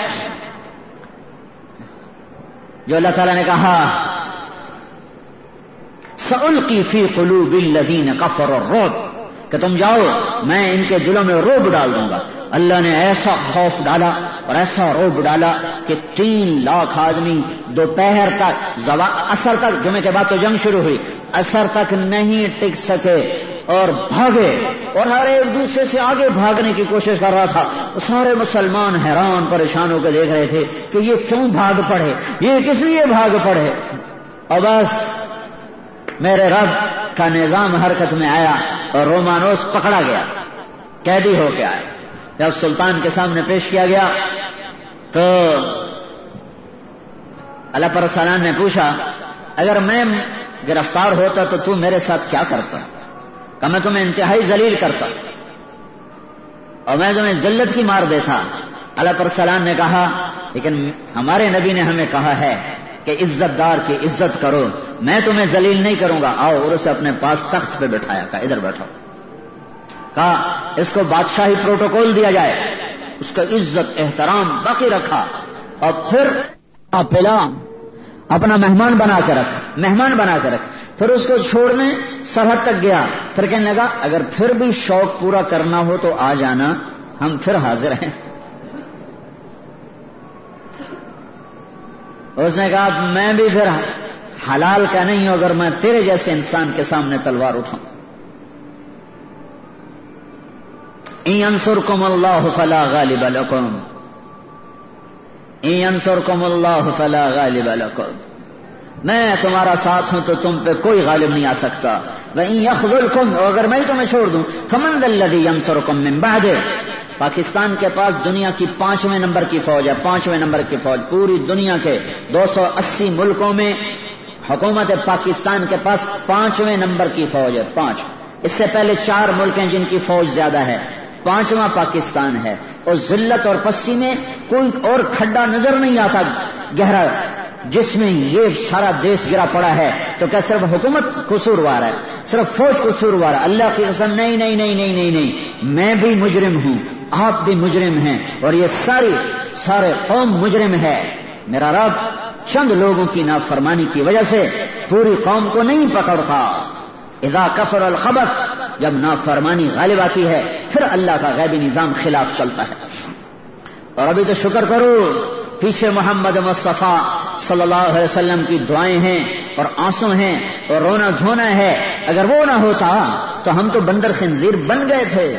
جو اللہ تعالیٰ نے کہا سألقی فی قلوب الذین کفروا الرعب، کہ تم جاؤ میں ان کے دلوں میں رعب ڈال دوں گا. اللہ نے ایسا خوف ڈالا اور ایسا رعب ڈالا کہ تین لاکھ آدمی دوپہر تک اثر تک، جمعے کے بعد تو جنگ شروع ہوئی، اثر تک نہیں ٹک سکے اور بھاگے، اور ہر ایک دوسرے سے آگے بھاگنے کی کوشش کر رہا تھا. سارے مسلمان حیران پریشان ہو کے دیکھ رہے تھے کہ یہ کیوں بھاگ پڑے، یہ کس لیے بھاگ پڑے. اور بس میرے رب کا نظام حرکت میں آیا اور رومانوس پکڑا گیا، قیدی ہو کے آیا. جب سلطان کے سامنے پیش کیا گیا تو اللہ پر سلام نے پوچھا اگر میں گرفتار ہوتا تو تو میرے ساتھ کیا کرتا؟ کہ میں تمہیں انتہائی ذلیل کرتا اور میں تمہیں ذلت کی مار دیتا. اللہ پر سلام نے کہا لیکن ہمارے نبی نے ہمیں کہا ہے کہ عزت دار کی عزت کرو، میں تمہیں ذلیل نہیں کروں گا. آؤ، اور اسے اپنے پاس تخت پہ بٹھایا، کہا ادھر بیٹھو. کہا اس کو بادشاہی پروٹوکول دیا جائے، اس کا عزت احترام باقی رکھا، اور پھر پلا اپنا مہمان بنا کے رکھ مہمان بنا کے رکھ پھر اس کو چھوڑنے سرحد تک گیا. پھر کہنے لگا اگر پھر بھی شوق پورا کرنا ہو تو آ جانا، ہم پھر حاضر ہیں. اس نے کہا میں بھی پھر حلال کا نہیں ہوں اگر میں تیرے جیسے انسان کے سامنے تلوار اٹھاؤں. ان ینصرکم اللہ فلا غالب لکم، ان ینصرکم اللہ فلا غالب لکم، میں تمہارا ساتھ ہوں تو تم پہ کوئی غالب نہیں آ سکتا. وَإِن يَخْذُلْكُمْ، اور اگر میں تمہیں چھوڑ دوں فَمَنْ ذَا الَّذِي يَنصُرُكُم مِّن بَعْدِهِ. پاکستان کے پاس دنیا کی پانچویں نمبر کی فوج ہے، پانچویں نمبر کی فوج پوری دنیا کے دو سو اسی ملکوں میں. حکومت پاکستان کے پاس پانچویں نمبر کی فوج ہے، پانچ. اس سے پہلے چار ملک ہیں جن کی فوج زیادہ ہے، پانچواں پاکستان ہے. اور ذلت اور پسی میں کوئی اور کھڈا نظر نہیں آتا گہرا جس میں یہ سارا دیش گرا پڑا ہے. تو کیا صرف حکومت قصوروار ہے، صرف فوج قصوروار ہے؟ اللہ کی قسم نہیں نہیں نہیں نہیں نہیں نہیں میں بھی مجرم ہوں، آپ بھی مجرم ہیں، اور یہ ساری سارے قوم مجرم ہے. میرا رب چند لوگوں کی نافرمانی کی وجہ سے پوری قوم کو نہیں پکڑتا. اذا کفر الخبث، جب نافرمانی غالب آتی ہے، پھر اللہ کا غیبی نظام خلاف چلتا ہے. اور ابھی تو شکر کرو پیچھے محمد مصطفیٰ صلی اللہ علیہ وسلم کی دعائیں ہیں اور آنسو ہیں اور رونا دھونا ہے. اگر وہ نہ ہوتا تو ہم تو بندر خنزیر بن گئے تھے.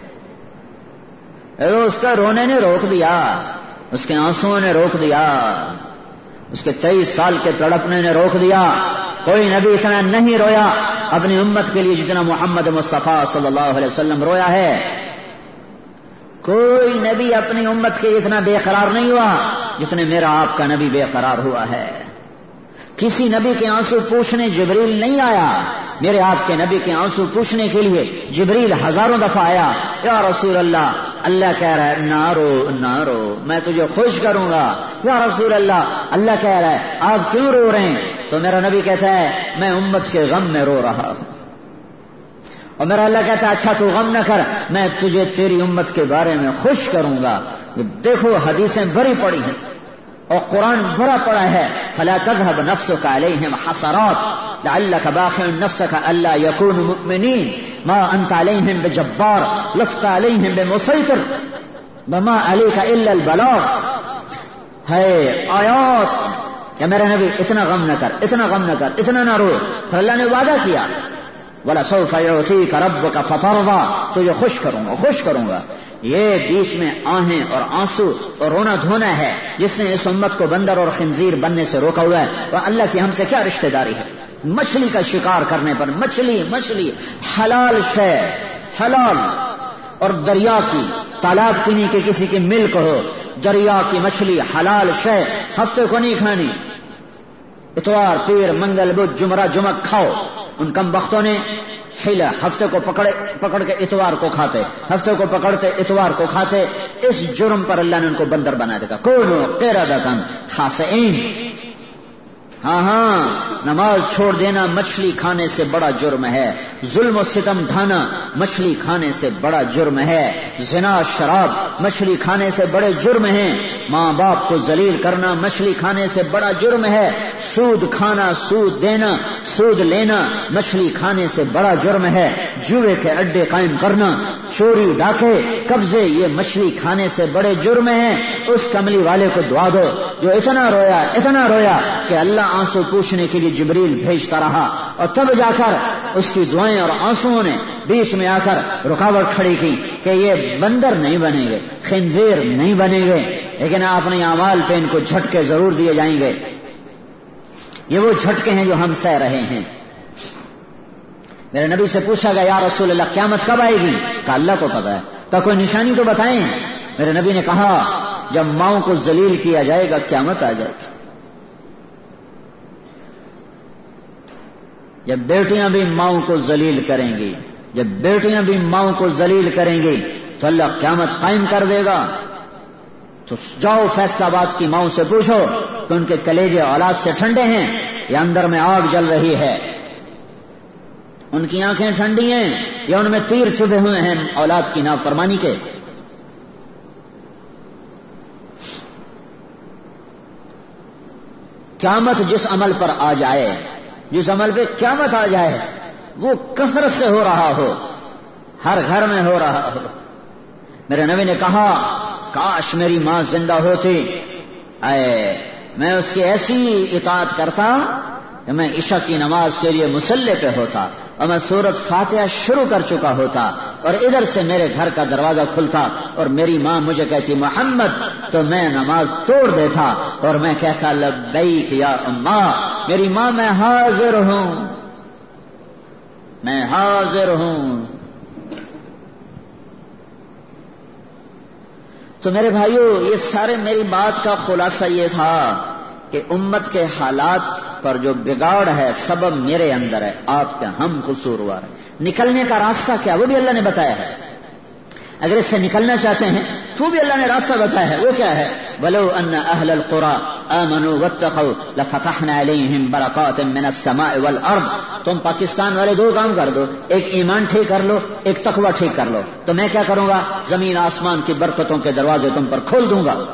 اس کا رونے نے روک دیا, اس کے آنسوؤں نے روک دیا, اس کے تیئیس سال کے تڑپنے نے روک دیا. کوئی نبی اتنا نہیں رویا اپنی امت کے لیے جتنا محمد مصطفیٰ صلی اللہ علیہ وسلم رویا ہے. کوئی نبی اپنی امت کے اتنا بے قرار نہیں ہوا جتنے میرا آپ کا نبی بے قرار ہوا ہے. کسی نبی کے آنسو پوچھنے جبریل نہیں آیا, میرے آپ کے نبی کے آنسو پوچھنے کے لیے جبریل ہزاروں دفعہ آیا. یا رسول اللہ, اللہ کہہ رہا ہے نہ رو نہ رو, میں تجھے خوش کروں گا. یا رسول اللہ, اللہ کہہ رہا ہے آپ کیوں رو رہے ہیں؟ تو میرا نبی کہتا ہے میں امت کے غم میں رو رہا ہوں. اور میرا اللہ کہتا ہے اچھا تو غم نہ کر, میں تجھے تیری امت کے بارے میں خوش کروں گا. دیکھو حدیثیں بڑی پڑی ہیں اور قرآن بڑا پڑا ہے. فلا تذهب نفسك عليهم حسرات لعلك باخع نفسك الا يكونوا مؤمنين ما انت عليهم بجبار لست عليهم بمسيطر وما عليك الا البلاغ. ہے آیات کہ میرے نبی اتنا غم نہ کر, اتنا غم نہ کر, اتنا نہ رو. پھر اللہ نے وعدہ کیا وَلَسَوْفَ يُعْطِيكَ رَبُّكَ فَتَرْضَىٰ, تجھے خوش کروں گا خوش کروں گا. یہ بیچ میں آہیں اور آنسو اور رونا دھونا ہے جس نے اس امت کو بندر اور خنزیر بننے سے روکا ہوا ہے. اور اللہ کی ہم سے کیا رشتہ داری ہے؟ مچھلی کا شکار کرنے پر مچھلی مچھلی حلال شے, حلال. اور دریا کی تالاب کی نہیں کہ کسی کی ملک ہو, دریا کی مچھلی حلال شے, ہفتے کو نہیں کھانی. اتوار پیر منگل بدھ جمعہ جمعہ کھاؤ. ان کم بختوں نے ہیلا ہفتے کو پکڑے پکڑ کے اتوار کو کھاتے, ہفتے کو پکڑتے اتوار کو کھاتے. اس جرم پر اللہ نے ان کو بندر بنا دیا. کونوا قردۃ خاسئین. ہاں ہاں, نماز چھوڑ دینا مچھلی کھانے سے بڑا جرم ہے. ظلم و ستم ڈھانا مچھلی کھانے سے بڑا جرم ہے. زنا شراب مچھلی کھانے سے بڑے جرم ہیں. ماں باپ کو ذلیل کرنا مچھلی کھانے سے بڑا جرم ہے. سود کھانا, سود دینا, سود لینا مچھلی کھانے سے بڑا جرم ہے. جوئے کے اڈے قائم کرنا, چوری ڈاکے قبضے, یہ مچھلی کھانے سے بڑے جرم ہیں. اس کملی والے کو دعا دو جو اتنا رویا اتنا رویا کہ اللہ آنسو پوچھنے کے لیے جبریل بھیجتا رہا, اور تب جا کر اس کی دعائیں اور آنسوؤں نے بیچ میں آ کر رکاوٹ کھڑی کی کہ یہ بندر نہیں بنیں گے, خنزیر نہیں بنیں گے, لیکن اپنے اعمال پہ ان کو جھٹکے ضرور دیے جائیں گے. یہ وہ جھٹکے ہیں جو ہم سہ رہے ہیں. میرے نبی سے پوچھا گیا یا رسول اللہ قیامت کب آئے گی؟ کہا اللہ کو پتا ہے. کہا کوئی نشانی تو بتائیں. میرے نبی نے کہا جب ماؤں کو ذلیل کیا جائے گا قیامت آ جائے گی. جب بیٹیاں بھی ماؤں کو ذلیل کریں گی, جب بیٹیاں بھی ماؤں کو ذلیل کریں گی تو اللہ قیامت قائم کر دے گا. تو جاؤ فیصلہ آباد کی ماؤں سے پوچھو کہ ان کے کلیجے اولاد سے ٹھنڈے ہیں یا اندر میں آگ جل رہی ہے, ان کی آنکھیں ٹھنڈی ہیں یا ان میں تیر چبھے ہوئے ہیں اولاد کی نافرمانی کے. قیامت جس عمل پر آ جائے, جس عمل پہ قیامت آ جائے وہ کثرت سے ہو رہا ہو, ہر گھر میں ہو رہا ہو. میرے نبی نے کہا کاش میری ماں زندہ ہوتی, اے میں اس کی ایسی اطاعت کرتا کہ میں عشاء کی نماز کے لیے مصلی پہ ہوتا اور میں سورۃ فاتحہ شروع کر چکا ہوتا اور ادھر سے میرے گھر کا دروازہ کھلتا اور میری ماں مجھے کہتی محمد, تو میں نماز توڑ دیتا اور میں کہتا لبیک یا اماں. میری ماں میں حاضر ہوں, میں حاضر ہوں. تو میرے بھائیو یہ سارے میری بات کا خلاصہ یہ تھا کہ امت کے حالات پر جو بگاڑ ہے سبب میرے اندر ہے, آپ کا ہم قصوروار ہے. نکلنے کا راستہ کیا وہ بھی اللہ نے بتایا ہے. اگر اس سے نکلنا چاہتے ہیں تو بھی اللہ نے راستہ بتایا ہے. وہ کیا ہے؟ وَلَوْ أَنَّ أَهْلَ الْقُرَىٰ آمَنُوا وَاتَّقَوْا لَفَتَحْنَا عَلَيْهِمْ بَرَكَاتٍ مِّنَ السَّمَاءِ وَالْأَرْضِ. تم پاکستان والے دو کام کر دو, ایک ایمان ٹھیک کر لو, ایک تقوی ٹھیک کر لو, تو میں کیا کروں گا؟ زمین آسمان کی برکتوں کے دروازے تم پر کھول دوں گا.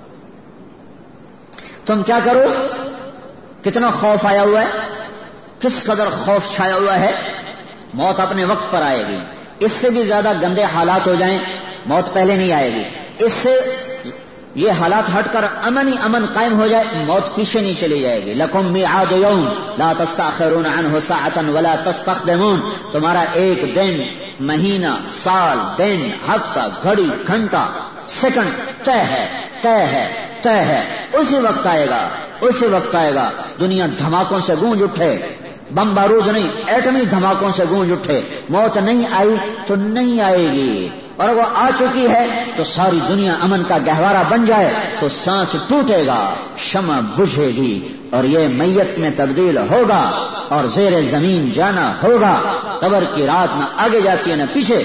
تم کیا کرو؟ کتنا خوف آیا ہوا ہے, کس قدر خوف چھایا ہوا ہے. موت اپنے وقت پر آئے گی. اس سے بھی زیادہ گندے حالات ہو جائیں موت پہلے نہیں آئے گی. اس سے یہ حالات ہٹ کر امن ہی امن قائم ہو جائے، موت پیچھے نہیں چلی جائے گی. لکم میعاد یوم لا تستاخرون عنہ ساعۃ ولا تستقدمون. تمہارا ایک دن، مہینہ، سال، دن، ہفتہ، گھڑی، گھنٹہ، سیکنڈ طے ہے، طے ہے، طے ہے. اسی وقت آئے گا، اسی وقت آئے گا. دنیا دھماکوں سے گونج اٹھے، بم بارود نہیں، ایٹمی دھماکوں سے گونج اٹھے. موت نہیں آئی تو نہیں آئے گی، اور وہ آ چکی ہے تو ساری دنیا امن کا گہوارہ بن جائے تو سانس ٹوٹے گا، شمع بجھے گی، اور یہ میت میں تبدیل ہوگا اور زیر زمین جانا ہوگا. قبر کی رات نہ آگے جاتی ہے نہ پیچھے.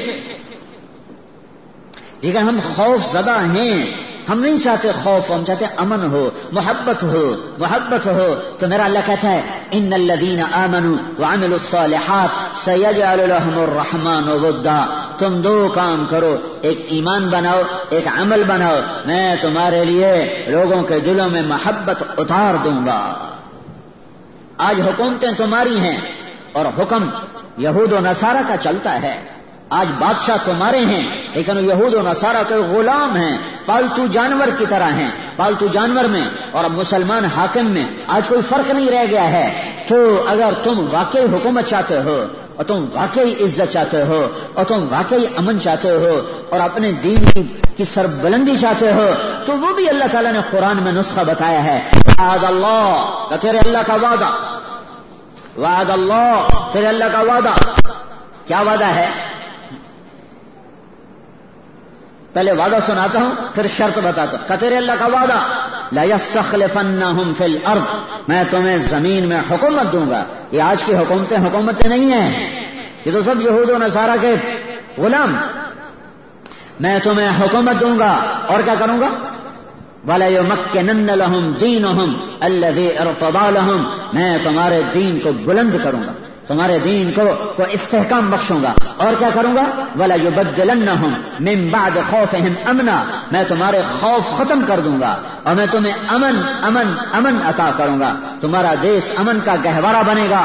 لیکن ہم خوف زدہ ہیں، ہم نہیں چاہتے خوف، ہم چاہتے امن ہو، محبت ہو، محبت ہو. تو میرا اللہ کہتا ہے ان الذین آمنوا وعملوا الصالحات سیجعل لهم الرحمن ودا. تم دو کام کرو، ایک ایمان بناؤ، ایک عمل بناؤ، میں تمہارے لیے لوگوں کے دلوں میں محبت اتار دوں گا. آج حکومتیں تمہاری ہیں اور حکم یہود و نصارہ کا چلتا ہے. آج بادشاہ تمہارے ہیں لیکن یہود و نصارہ کے غلام ہیں، پالتو جانور کی طرح ہیں. پالتو جانور میں اور مسلمان حاکم میں آج کوئی فرق نہیں رہ گیا ہے. تو اگر تم واقعی حکومت چاہتے ہو اور تم واقعی عزت چاہتے ہو اور تم واقعی امن چاہتے ہو اور اپنے دین کی سربلندی چاہتے ہو تو وہ بھی اللہ تعالیٰ نے قرآن میں نسخہ بتایا ہے. وعد اللہ، تیرے اللہ کا وعدہ، وعد اللہ، تیرے اللہ کا وعدہ. کیا وعدہ ہے؟ پہلے وعدہ سناتا ہوں پھر شرط بتاتا ہوں. تیرے اللہ کا وعدہ لَيَسْتَخْلِفَنَّهُمْ فِي الْأَرْضِ، میں تمہیں زمین میں حکومت دوں گا. یہ آج کی حکومتیں حکومتیں نہیں ہیں، یہ تو سب یہود و نصارہ کے غلام. میں تمہیں حکومت دوں گا اور کیا کروں گا؟ وَلَيُمَكِّنَنَّ لَهُمْ دِينُهُمْ الَّذِي ارْتَضَىٰ لَهُمْ، میں تمہارے دین کو بلند کروں گا، تمہارے دین کو کو استحکام بخشوں گا. اور کیا کروں گا؟ وَلَيُبَدِّلَنَّهُمْ مِن بَعْدِ خَوْفِهِمْ أَمْنًا، میں تمہارے خوف ختم کر دوں گا اور میں تمہیں امن امن امن عطا کروں گا. تمہارا دیش امن کا گہوارہ بنے گا.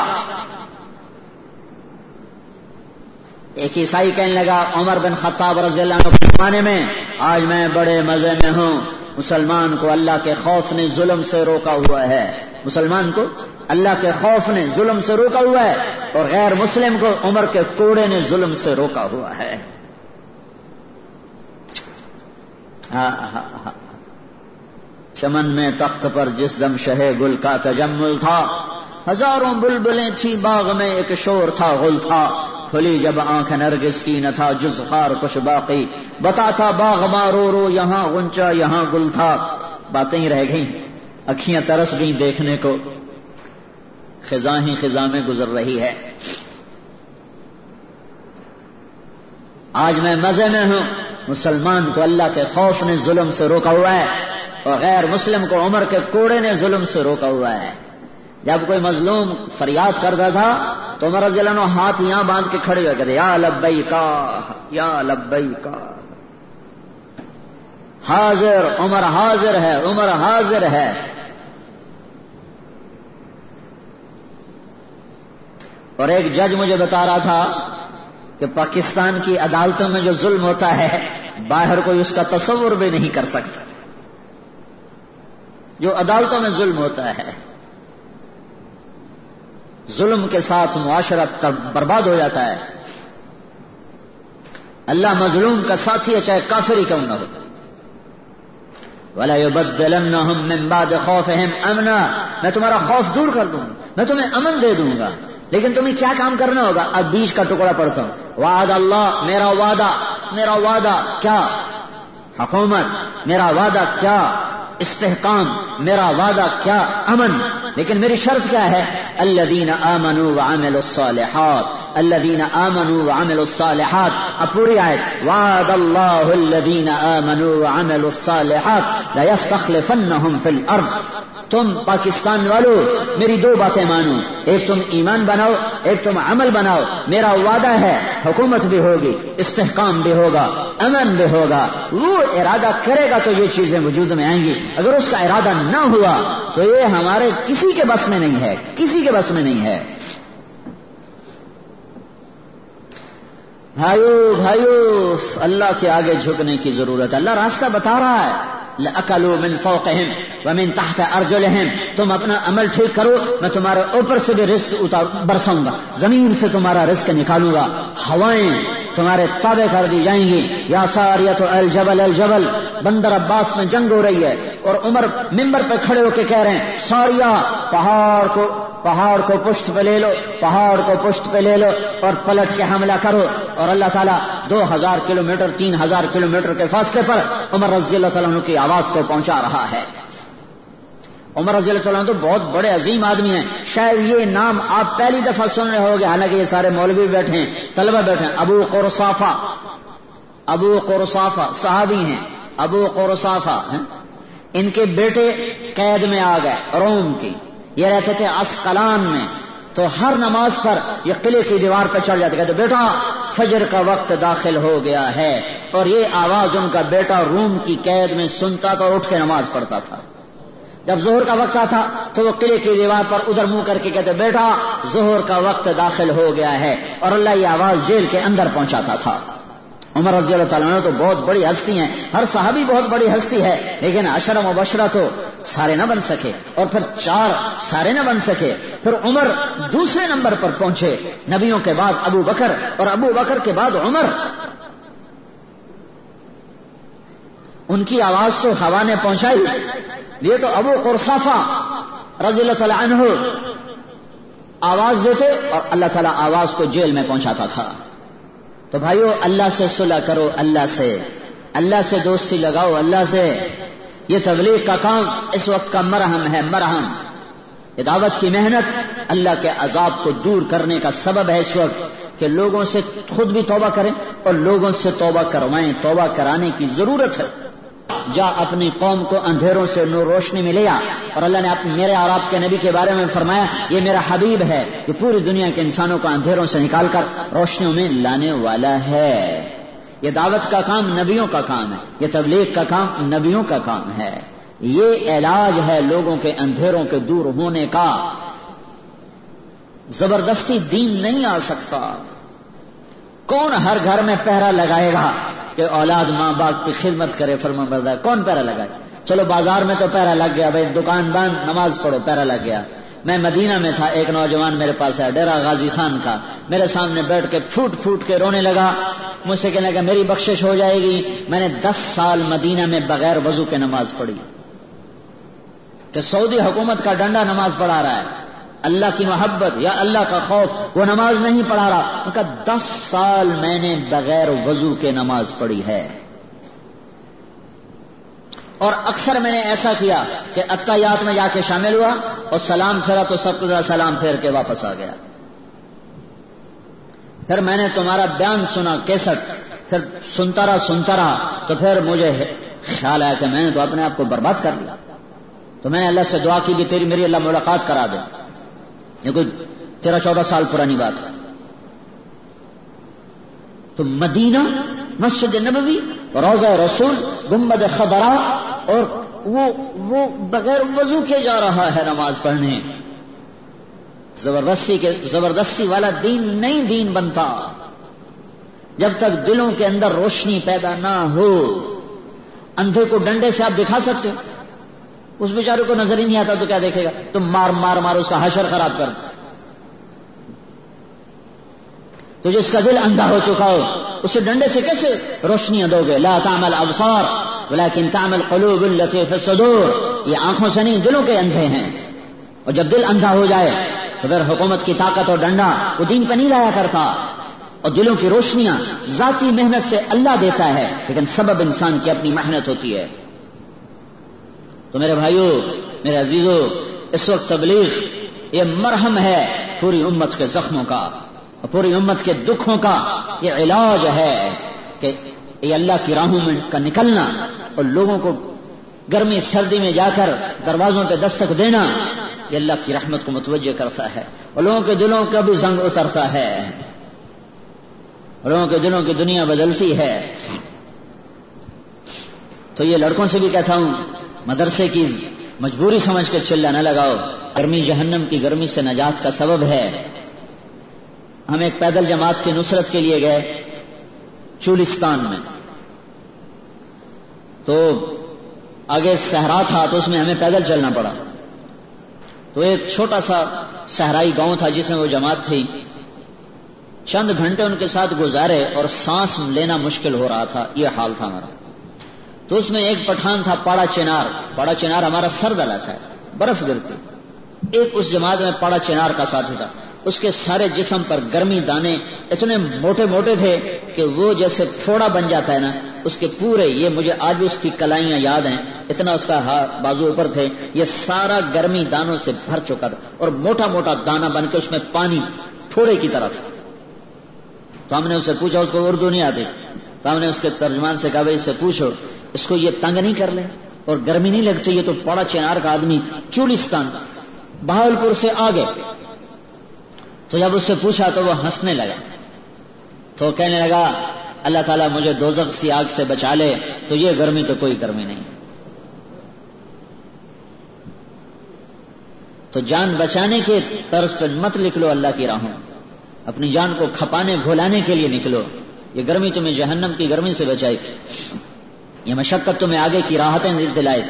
ایک عیسائی کہنے لگا عمر بن خطاب رضی اللہ عنہ کے زمانے میں، آج میں بڑے مزے میں ہوں، مسلمان کو اللہ کے خوف نے ظلم سے روکا ہوا ہے، مسلمان کو اللہ کے خوف نے ظلم سے روکا ہوا ہے اور غیر مسلم کو عمر کے کوڑے نے ظلم سے روکا ہوا ہے. ہاں ہاں ہاں. چمن میں تخت پر جس دم شہ گل کا تجمل تھا، ہزاروں بلبلیں تھی باغ میں ایک شور تھا غل تھا. کھلی جب آنکھ نرگس کی نہ تھا جز خار کچھ باقی، بتا تھا باغ ماں رو رو یہاں غنچہ یہاں گل تھا. باتیں ہی رہ گئیں، اکھیاں ترس گئیں دیکھنے کو، خزاں ہی خزاں میں گزر رہی ہے. آج میں مزے میں ہوں، مسلمان کو اللہ کے خوف نے ظلم سے روکا ہوا ہے اور غیر مسلم کو عمر کے کوڑے نے ظلم سے روکا ہوا ہے. جب کوئی مظلوم فریاد کرتا تھا تو عمر رضی اللہ عنہ ہاتھ یہاں باندھ کے کھڑے ہوئے کہتے یا لبیکا یا لبیکا. حاضر عمر حاضر ہے، عمر حاضر ہے. اور ایک جج مجھے بتا رہا تھا کہ پاکستان کی عدالتوں میں جو ظلم ہوتا ہے باہر کوئی اس کا تصور بھی نہیں کر سکتا. جو عدالتوں میں ظلم ہوتا ہے، ظلم کے ساتھ معاشرت برباد ہو جاتا ہے. اللہ مظلوم کا ساتھی ہے چاہے کافر ہی کیوں نہ ہو. وَلَيُبَدِّلَنَّهُمْ مِن بَعْدِ خَوْفِهِمْ أَمْنًا، میں تمہارا خوف دور کر دوں گا، میں تمہیں امن دے دوں گا. لیکن تمہیں کیا کام کرنا ہوگا؟ اب بیچ کا ٹکڑا پڑھتا ہوں. وعد اللہ، میرا وعدہ، میرا وعدہ کیا؟ حکومت. میرا وعدہ کیا؟ استحکام. میرا وعدہ کیا؟ امن. لیکن میری شرط کیا ہے؟ الذین آمنوا وعملوا الصالحات، الذین آمنوا وعملوا الصالحات. اب پوری آیت. وعد اللہ الذین آمنوا وعملوا الصالحات لیستخلفنہم فی الارض. تم پاکستان والو میری دو باتیں مانو، ایک تم ایمان بناؤ، ایک تم عمل بناؤ. میرا وعدہ ہے حکومت بھی ہوگی، استحکام بھی ہوگا، امن بھی ہوگا. وہ ارادہ کرے گا تو یہ چیزیں وجود میں آئیں گی. اگر اس کا ارادہ نہ ہوا تو یہ ہمارے کسی کے بس میں نہیں ہے، کسی کے بس میں نہیں ہے. بھائیو بھائیو اللہ کے آگے جھکنے کی ضرورت ہے. اللہ راستہ بتا رہا ہے. لأکلوا من فوقہم ومن تحت ارجلہم، تم اپنا عمل ٹھیک کرو، میں تمہارے اوپر سے بھی رزق اتار برساؤں گا، زمین سے تمہارا رزق نکالوں گا، ہوائیں تمہارے تابع کر دی جائیں گی۔ یا ساریۃ الجبل الجبل، بندر عباس میں جنگ ہو رہی ہے اور عمر ممبر پہ کھڑے ہو کے کہہ رہے ہیں ساریہ پہاڑ کو پہاڑ کو پشت پہ لے لو، پہاڑ کو پشت پہ لے لو اور پلٹ کے حملہ کرو، اور اللہ تعالیٰ دو ہزار کلو میٹر تین ہزار کلو میٹر کے فاصلے پر عمر رضی اللہ تعالیٰ عنہ کی آواز کو پہنچا رہا ہے۔ عمر رضی اللہ تعالیٰ عنہ تو بہت بڑے عظیم آدمی ہیں، شاید یہ نام آپ پہلی دفعہ سن رہے ہوگے، حالانکہ یہ سارے مولوی بیٹھے ہیں، طلبہ بیٹھے ہیں۔ ابو قرصافہ، ابو قرصافہ صحابی ہیں، ابو قرصافہ ہیں، ان کے بیٹے قید میں آ گئے روم کی، یہ رہتے تھے عسقلان میں، تو ہر نماز پر یہ قلعے کی دیوار پہ چڑھ جاتے، کہتے بیٹا فجر کا وقت داخل ہو گیا ہے، اور یہ آواز ان کا بیٹا روم کی قید میں سنتا تھا اور اٹھ کے نماز پڑھتا تھا۔ جب ظہر کا وقت آتا تو وہ قلعے کی دیوار پر ادھر منہ کر کے کہتے بیٹا ظہر کا وقت داخل ہو گیا ہے، اور اللہ یہ آواز جیل کے اندر پہنچاتا تھا۔ عمر رضی اللہ تعالیٰ عنہ تو بہت بڑی ہستی ہیں، ہر صحابی بہت بڑی ہستی ہے، لیکن عشرہ مبشرہ تو سارے نہ بن سکے، اور پھر چار سارے نہ بن سکے، پھر عمر دوسرے نمبر پر پہنچے، نبیوں کے بعد ابو بکر، اور ابو بکر کے بعد عمر۔ ان کی آواز تو ہوا نے پہنچائی، یہ تو ابو قرصافہ رضی اللہ تعالیٰ عنہ آواز دیتے اور اللہ تعالیٰ آواز کو جیل میں پہنچاتا تھا۔ تو بھائیو اللہ سے صلح کرو، اللہ سے اللہ سے دوستی لگاؤ، اللہ سے۔ یہ تبلیغ کا کام اس وقت کا مرہم ہے، مرہم۔ یہ دعوت کی محنت اللہ کے عذاب کو دور کرنے کا سبب ہے اس وقت، کہ لوگوں سے خود بھی توبہ کریں اور لوگوں سے توبہ کروائیں، توبہ کرانے کی ضرورت ہے۔ جا اپنی قوم کو اندھیروں سے نور روشنی میں لیا، اور اللہ نے میرے اور آپ کے نبی کے بارے میں فرمایا یہ میرا حبیب ہے، جو پوری دنیا کے انسانوں کو اندھیروں سے نکال کر روشنیوں میں لانے والا ہے۔ یہ دعوت کا کام نبیوں کا کام ہے، یہ تبلیغ کا کام نبیوں کا کام ہے، یہ علاج ہے لوگوں کے اندھیروں کے دور ہونے کا۔ زبردستی دین نہیں آ سکتا۔ کون ہر گھر میں پہرا لگائے گا کہ اولاد ماں باپ کی خدمت کرے، فرما بردار؟ کون پہرا لگائے؟ چلو بازار میں تو پہرا لگ گیا، بھائی دکان بند نماز پڑھو، پہرا لگ گیا۔ میں مدینہ میں تھا، ایک نوجوان میرے پاس ہے ڈیرہ غازی خان کا، میرے سامنے بیٹھ کے پھوٹ پھوٹ کے رونے لگا، مجھ سے کہنے لگا میری بخشش ہو جائے گی، میں نے دس سال مدینہ میں بغیر وضو کے نماز پڑھی، کہ سعودی حکومت کا ڈنڈا نماز پڑھا رہا ہے، اللہ کی محبت یا اللہ کا خوف وہ نماز نہیں پڑھا رہا۔ ان کا دس سال میں نے بغیر وضو کے نماز پڑھی ہے، اور اکثر میں نے ایسا کیا کہ اتحیات میں جا کے شامل ہوا اور سلام پھیرا تو سب کو سلام پھیر کے واپس آ گیا۔ پھر میں نے تمہارا بیان سنا کیسٹ، پھر سنتا رہا سنتا رہا تو پھر مجھے خیال آیا کہ میں نے تو اپنے آپ کو برباد کر لیا، تو میں نے اللہ سے دعا کی بھی تیری میری اللہ ملاقات کرا دے۔ یہ کوئی تیرہ چودہ سال پرانی بات ہے۔ تو مدینہ، مسجد نبوی، روضہ رسول، گنبد خضرا، اور وہ وہ بغیر وضو کے جا رہا ہے نماز پڑھنے۔ زبردستی کے زبردستی والا دین نہیں دین بنتا جب تک دلوں کے اندر روشنی پیدا نہ ہو۔ اندھے کو ڈنڈے سے آپ دکھا سکتے ہو، اس بیچارے کو نظر ہی نہیں آتا تو کیا دیکھے گا؟ تم مار مار مار اس کا حشر خراب کر دو۔ تو جس کا دل اندھا ہو چکا ہو اسے ڈنڈے سے کیسے روشنیاں دو گے؟ لا تعمل ابصار ولكن تعمل قلوب التي في الصدور۔ یہ آنکھوں سے نہیں دلوں کے اندھے ہیں، اور جب دل اندھا ہو جائے تو پھر حکومت کی طاقت اور ڈنڈا وہ دین پہ نہیں لایا کرتا، اور دلوں کی روشنیاں ذاتی محنت سے اللہ دیتا ہے، لیکن سبب انسان کی اپنی محنت ہوتی ہے۔ تو میرے بھائیوں، میرے عزیزوں، اس وقت تبلیغ یہ مرہم ہے پوری امت کے زخموں کا اور پوری امت کے دکھوں کا، یہ علاج ہے کہ یہ اللہ کی راہوں میں کا نکلنا اور لوگوں کو گرمی سردی میں جا کر دروازوں پہ دستک دینا، یہ اللہ کی رحمت کو متوجہ کرتا ہے اور لوگوں کے دلوں کا بھی زنگ اترتا ہے، لوگوں کے دلوں کی دنیا بدلتی ہے۔ تو یہ لڑکوں سے بھی کہتا ہوں، مدرسے کی مجبوری سمجھ کے چلا نہ لگاؤ، گرمی جہنم کی گرمی سے نجات کا سبب ہے۔ ہم ایک پیدل جماعت کی نصرت کے لیے گئے چولستان میں، تو آگے صحرا تھا تو اس میں ہمیں پیدل چلنا پڑا. تو ایک چھوٹا سا صحرائی گاؤں تھا جس میں وہ جماعت تھی. چند گھنٹے ان کے ساتھ گزارے اور سانس لینا مشکل ہو رہا تھا. یہ حال تھا ہمارا. تو اس میں ایک پٹھان تھا پاڑا چنار. پاڑا چنار ہمارا سرد علاقہ ہے, برف گرتی. ایک اس جماعت میں پاڑا چنار کا ساتھی تھا. اس کے سارے جسم پر گرمی دانے اتنے موٹے موٹے تھے کہ وہ جیسے تھوڑا بن جاتا ہے نا, اس کے پورے, یہ مجھے آج بھی اس کی کلائیاں یاد ہیں, اتنا اس کا بازو اوپر تھے. یہ سارا گرمی دانوں سے بھر چکا تھا اور موٹا موٹا دانا بن کے اس میں پانی تھوڑے کی طرح تھا. تو ہم نے اس سے پوچھا, اس کو اردو نہیں آتی تھی, تو ہم نے اس کے ترجمان سے کہا بھائی اس سے پوچھو اس کو یہ تنگ نہیں کر لے اور گرمی نہیں لگتی. یہ تو پاڑا چنار کا آدمی چولستان بہاولپور سے آگے. تو جب اس سے پوچھا تو وہ ہنسنے لگا. تو کہنے لگا اللہ تعالیٰ مجھے دوزخ سی آگ سے بچا لے, تو یہ گرمی تو کوئی گرمی نہیں. تو جان بچانے کے طرز پر مت نکلو اللہ کی راہوں, اپنی جان کو کھپانے گھولانے کے لیے نکلو. یہ گرمی تمہیں جہنم کی گرمی سے بچائے, یہ مشقت تمہیں آگے کی راحتیں دلائے.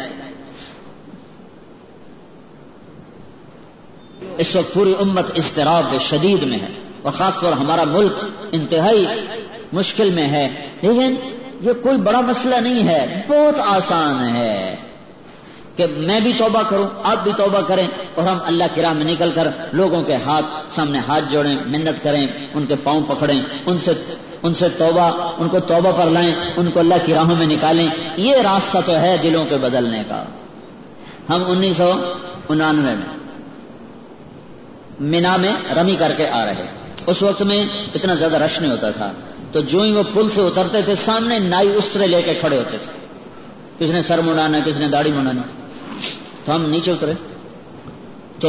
اس وقت پوری امت اضطراب شدید میں ہے اور خاص طور ہمارا ملک انتہائی مشکل میں ہے. لیکن یہ کوئی بڑا مسئلہ نہیں ہے, بہت آسان ہے کہ میں بھی توبہ کروں, آپ بھی توبہ کریں اور ہم اللہ کی راہ میں نکل کر لوگوں کے ہاتھ سامنے ہاتھ جوڑیں, منت کریں, ان کے پاؤں پکڑیں, ان سے ان سے توبہ ان کو توبہ پر لائیں, ان کو اللہ کی راہوں میں نکالیں. یہ راستہ تو ہے دلوں کے بدلنے کا. ہم انیس سو انانوے میں مینا میں رمی کر کے آ رہے. اس وقت میں اتنا زیادہ رش نہیں ہوتا تھا. تو جو ہی وہ پل سے اترتے تھے سامنے نائی اسرے لے کے کھڑے ہوتے تھے, کس نے سر منڈانا, کس نے داڑھی منڈانا. تو ہم نیچے اترے تو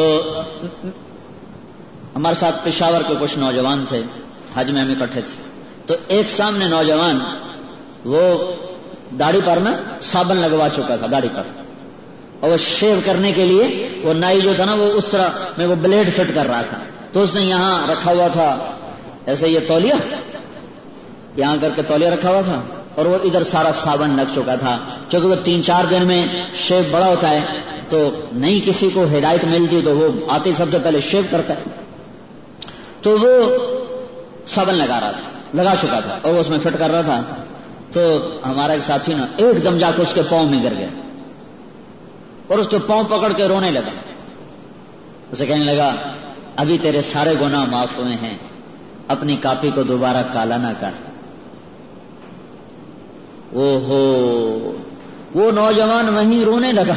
ہمارے ساتھ پشاور کے کچھ نوجوان تھے, حج میں ہم اکٹھے تھے. تو ایک سامنے نوجوان وہ داڑھی پر نا صابن لگوا چکا تھا داڑھی پر, اور وہ شیو کرنے کے لیے وہ نائی جو تھا نا وہ اس طرح میں وہ بلیڈ فٹ کر رہا تھا. تو اس نے یہاں رکھا ہوا تھا ایسے یہ تولیہ, یہاں کر کے تولیہ رکھا ہوا تھا, اور وہ ادھر سارا صابن لگ چکا تھا. چونکہ وہ تین چار دن میں شیو بڑا ہوتا ہے تو نہیں کسی کو ہدایت ملتی تو وہ آتے سب سے پہلے شیو کرتا ہے. تو وہ صابن لگا رہا تھا, لگا چکا تھا اور وہ اس میں فٹ کر رہا تھا. تو ہمارا ایک ساتھی نا ایک دم جا کے اس کے پاؤں میں گر گیا اور اس کے پاؤں پکڑ کے رونے لگا. اسے کہنے لگا ابھی تیرے سارے گناہ معاف ہوئے ہیں, اپنی کاپی کو دوبارہ کالا نہ کر. او ہو, وہ نوجوان وہیں رونے لگا.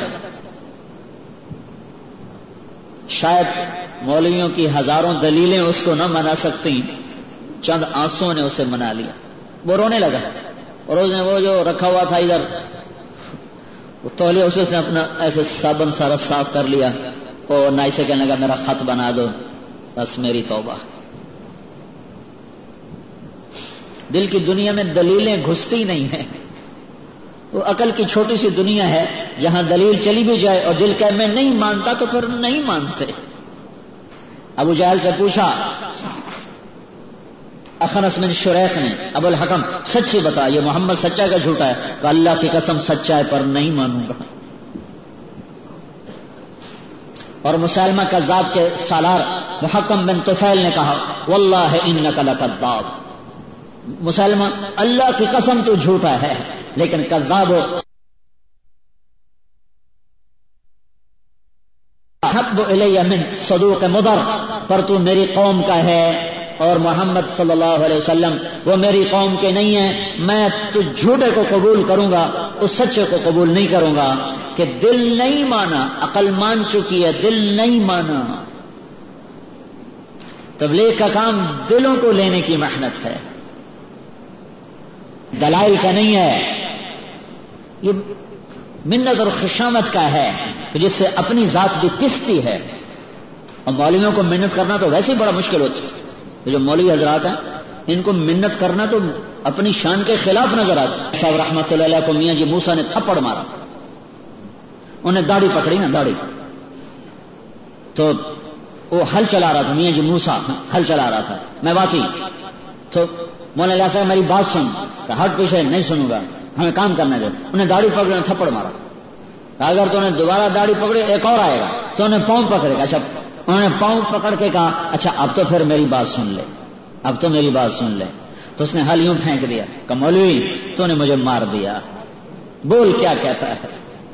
شاید مولویوں کی ہزاروں دلیلیں اس کو نہ منا سکتی, چند آنسوں نے اسے منا لیا. وہ رونے لگا اور اس نے وہ جو رکھا ہوا تھا ادھر تولیہ اسے اس نے اپنا ایسے صابن سارا صاف کر لیا اور نائی سے کہنے لگا میرا خط بنا دو, بس میری توبہ. دل کی دنیا میں دلیلیں گھستی نہیں ہیں. وہ عقل کی چھوٹی سی دنیا ہے جہاں دلیل چلی بھی جائے اور دل کہ میں نہیں مانتا تو پھر نہیں مانتے. ابو جہل سے پوچھا اخنس بن شریح نے, ابو الحکم سچی بتا یہ محمد سچا کا جھوٹا ہے؟ کہ اللہ کی قسم سچا ہے پر نہیں مانوں گا. اور مسلمہ کذاب کے سالار محکم بن طفیل نے کہا واللہ انک لکذاب. مسلمہ اللہ کی قسم تو جھوٹا ہے لیکن کذاب ہو. احب الی من صدوق مضر, پر تو میری قوم کا ہے اور محمد صلی اللہ علیہ وسلم وہ میری قوم کے نہیں ہیں. میں تو جھوٹے کو قبول کروں گا, اس سچے کو قبول نہیں کروں گا. کہ دل نہیں مانا, عقل مان چکی ہے, دل نہیں مانا. تبلیغ کا کام دلوں کو لینے کی محنت ہے, دلائل کا نہیں ہے. یہ منت اور خشامت کا ہے کہ جس سے اپنی ذات بھی پستی ہے. اور مولویوں کو منت کرنا تو ویسے ہی بڑا مشکل ہوتا ہے. جو مولوی حضرات ہیں ان کو منت کرنا تو اپنی شان کے خلاف نظر آتا ہے. صاحب رحمۃ اللہ علیہ کو میاں جی موسیٰ نے تھپڑ مارا, انہیں داڑھی پکڑی نا داڑھی, تو وہ ہل چلا رہا تھا. میاں جی موسیٰ ہل چلا رہا تھا, میں واقعی. تو مولانا علیہ صاحب میری بات سن, کہ ہٹ پیچھے نہیں سنوں گا, ہمیں کام کرنا دے. انہیں داڑھی پکڑی تھپڑ مارا. اگر تو نے دوبارہ داڑھی پکڑی ایک اور آئے گا تو انہیں پاؤں پکڑے گا. اچھا انہوں نے پاؤں پکڑ کے کہا اچھا اب تو پھر میری بات سن لے, اب تو میری بات سن لے. تو اس نے حل یوں پھینک دیا کہ مولوی تو نے مجھے مار دیا, بول کیا کہتا ہے.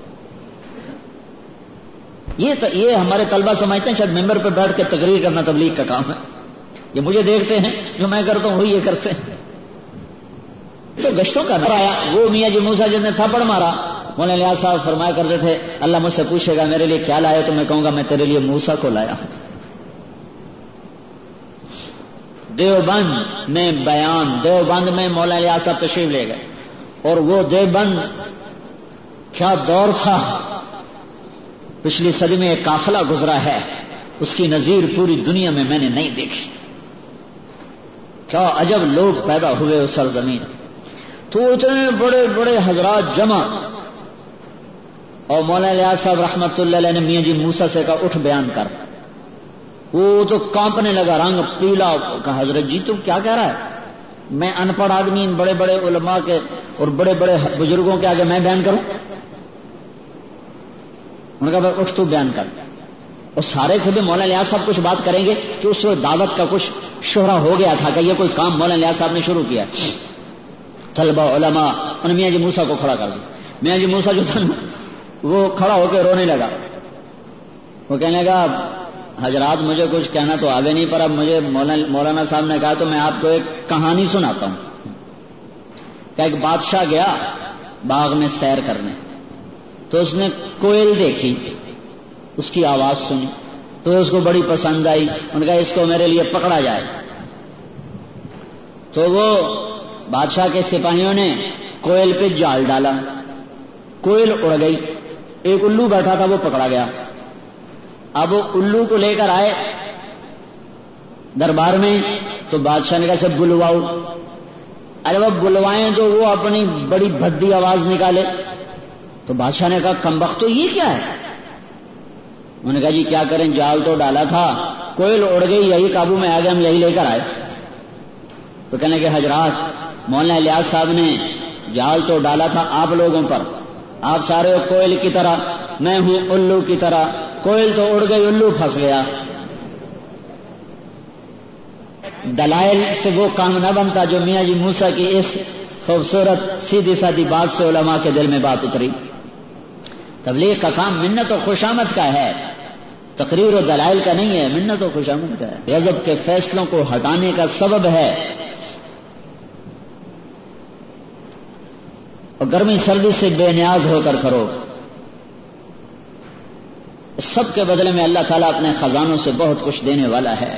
یہ تو یہ ہمارے طلبہ سمجھتے ہیں شاید ممبر پہ بیٹھ کے تقریر کرنا تبلیغ کا کام ہے. یہ مجھے دیکھتے ہیں جو میں کرتا ہوں وہی یہ کرتے ہیں. تو گشتوں کا آیا وہ میاں جی موسیٰ جس نے تھپڑ مارا, مولانا الیاس صاحب فرمایا کرتے تھے اللہ مجھ سے پوچھے گا میرے لیے کیا لائے تو میں کہوں گا میں تیرے لیے موسیٰ کو لایا. دیوبند میں بیان, دیوبند میں مولانا الیاس صاحب تشریف لے گئے اور وہ دیوبند کیا دور تھا, پچھلی صدی میں ایک قافلہ گزرا ہے اس کی نظیر پوری دنیا میں میں نے نہیں دیکھی. کیا عجب لوگ پیدا ہوئے اس سرزمین. تو اتنے بڑے بڑے حضرات جمع اور مولانا الیاس صاحب رحمت اللہ علیہ نے میاں جی موسیٰ سے کہا اٹھ بیان کر. وہ تو کانپنے لگا, رنگ پیلا. کہا حضرت جی تم کیا کہہ رہا ہے, میں ان پڑھ آدمی ان بڑے بڑے علماء کے اور بڑے بڑے بزرگوں کے آگے میں بیان کروں. انہوں نے کہا بھائی اٹھ تو بیان کر. اور سارے تھے بھی مولانا الیاس صاحب کچھ بات کریں گے کہ اس وقت دعوت کا کچھ شہرہ ہو گیا تھا کہ یہ کوئی کام مولانا الیاس صاحب نے شروع کیا. طلبہ علماء انہوں نے میاں جی موسیٰ کو کھڑا کر دیا. میاں جی موسیٰ جو تھا وہ کھڑا ہو کے رونے لگا. وہ کہنے لگا حضرات مجھے کچھ کہنا تو آگے نہیں, پر اب مجھے مولانا صاحب نے کہا تو میں آپ کو ایک کہانی سناتا ہوں. کہ ایک بادشاہ گیا باغ میں سیر کرنے, تو اس نے کوئل دیکھی, اس کی آواز سنی تو اس کو بڑی پسند آئی. انہوں نے کہا اس کو میرے لیے پکڑا جائے. تو وہ بادشاہ کے سپاہیوں نے کوئل پہ جال ڈالا, کوئل اڑ گئی. ایک الو بیٹھا تھا وہ پکڑا گیا. اب وہ الو کو لے کر آئے دربار میں تو بادشاہ نے کہا سے بلواؤ. ارے وہ بلوائیں تو وہ اپنی بڑی بھدی آواز نکالے. تو بادشاہ نے کہا کمبخت تو یہ کیا ہے. انہوں نے کہا جی کیا کریں, جال تو ڈالا تھا, کوئل اڑ گئی, یہی قابو میں آ گئے, ہم یہی لے کر آئے. تو کہنے کہ حضرات مولانا الیاس صاحب نے جال تو ڈالا تھا آپ لوگوں پر, آپ سارے کوئل کی طرح, میں ہوں الو کی طرح. کوئل تو اڑ گئی, الو پھنس گیا. دلائل سے وہ کام نہ بنتا جو میاں جی موسیٰ کی اس خوبصورت سیدھی سادی بات سے علماء کے دل میں بات اتری. تبلیغ کا کام منت و خوشامد کا ہے, تقریر و دلائل کا نہیں ہے, منت و خوشامد کا ہے. غضب کے فیصلوں کو ہٹانے کا سبب ہے. اور گرمی سردی سے بے نیاز ہو کر کرو. سب کے بدلے میں اللہ تعالیٰ اپنے خزانوں سے بہت کچھ دینے والا ہے.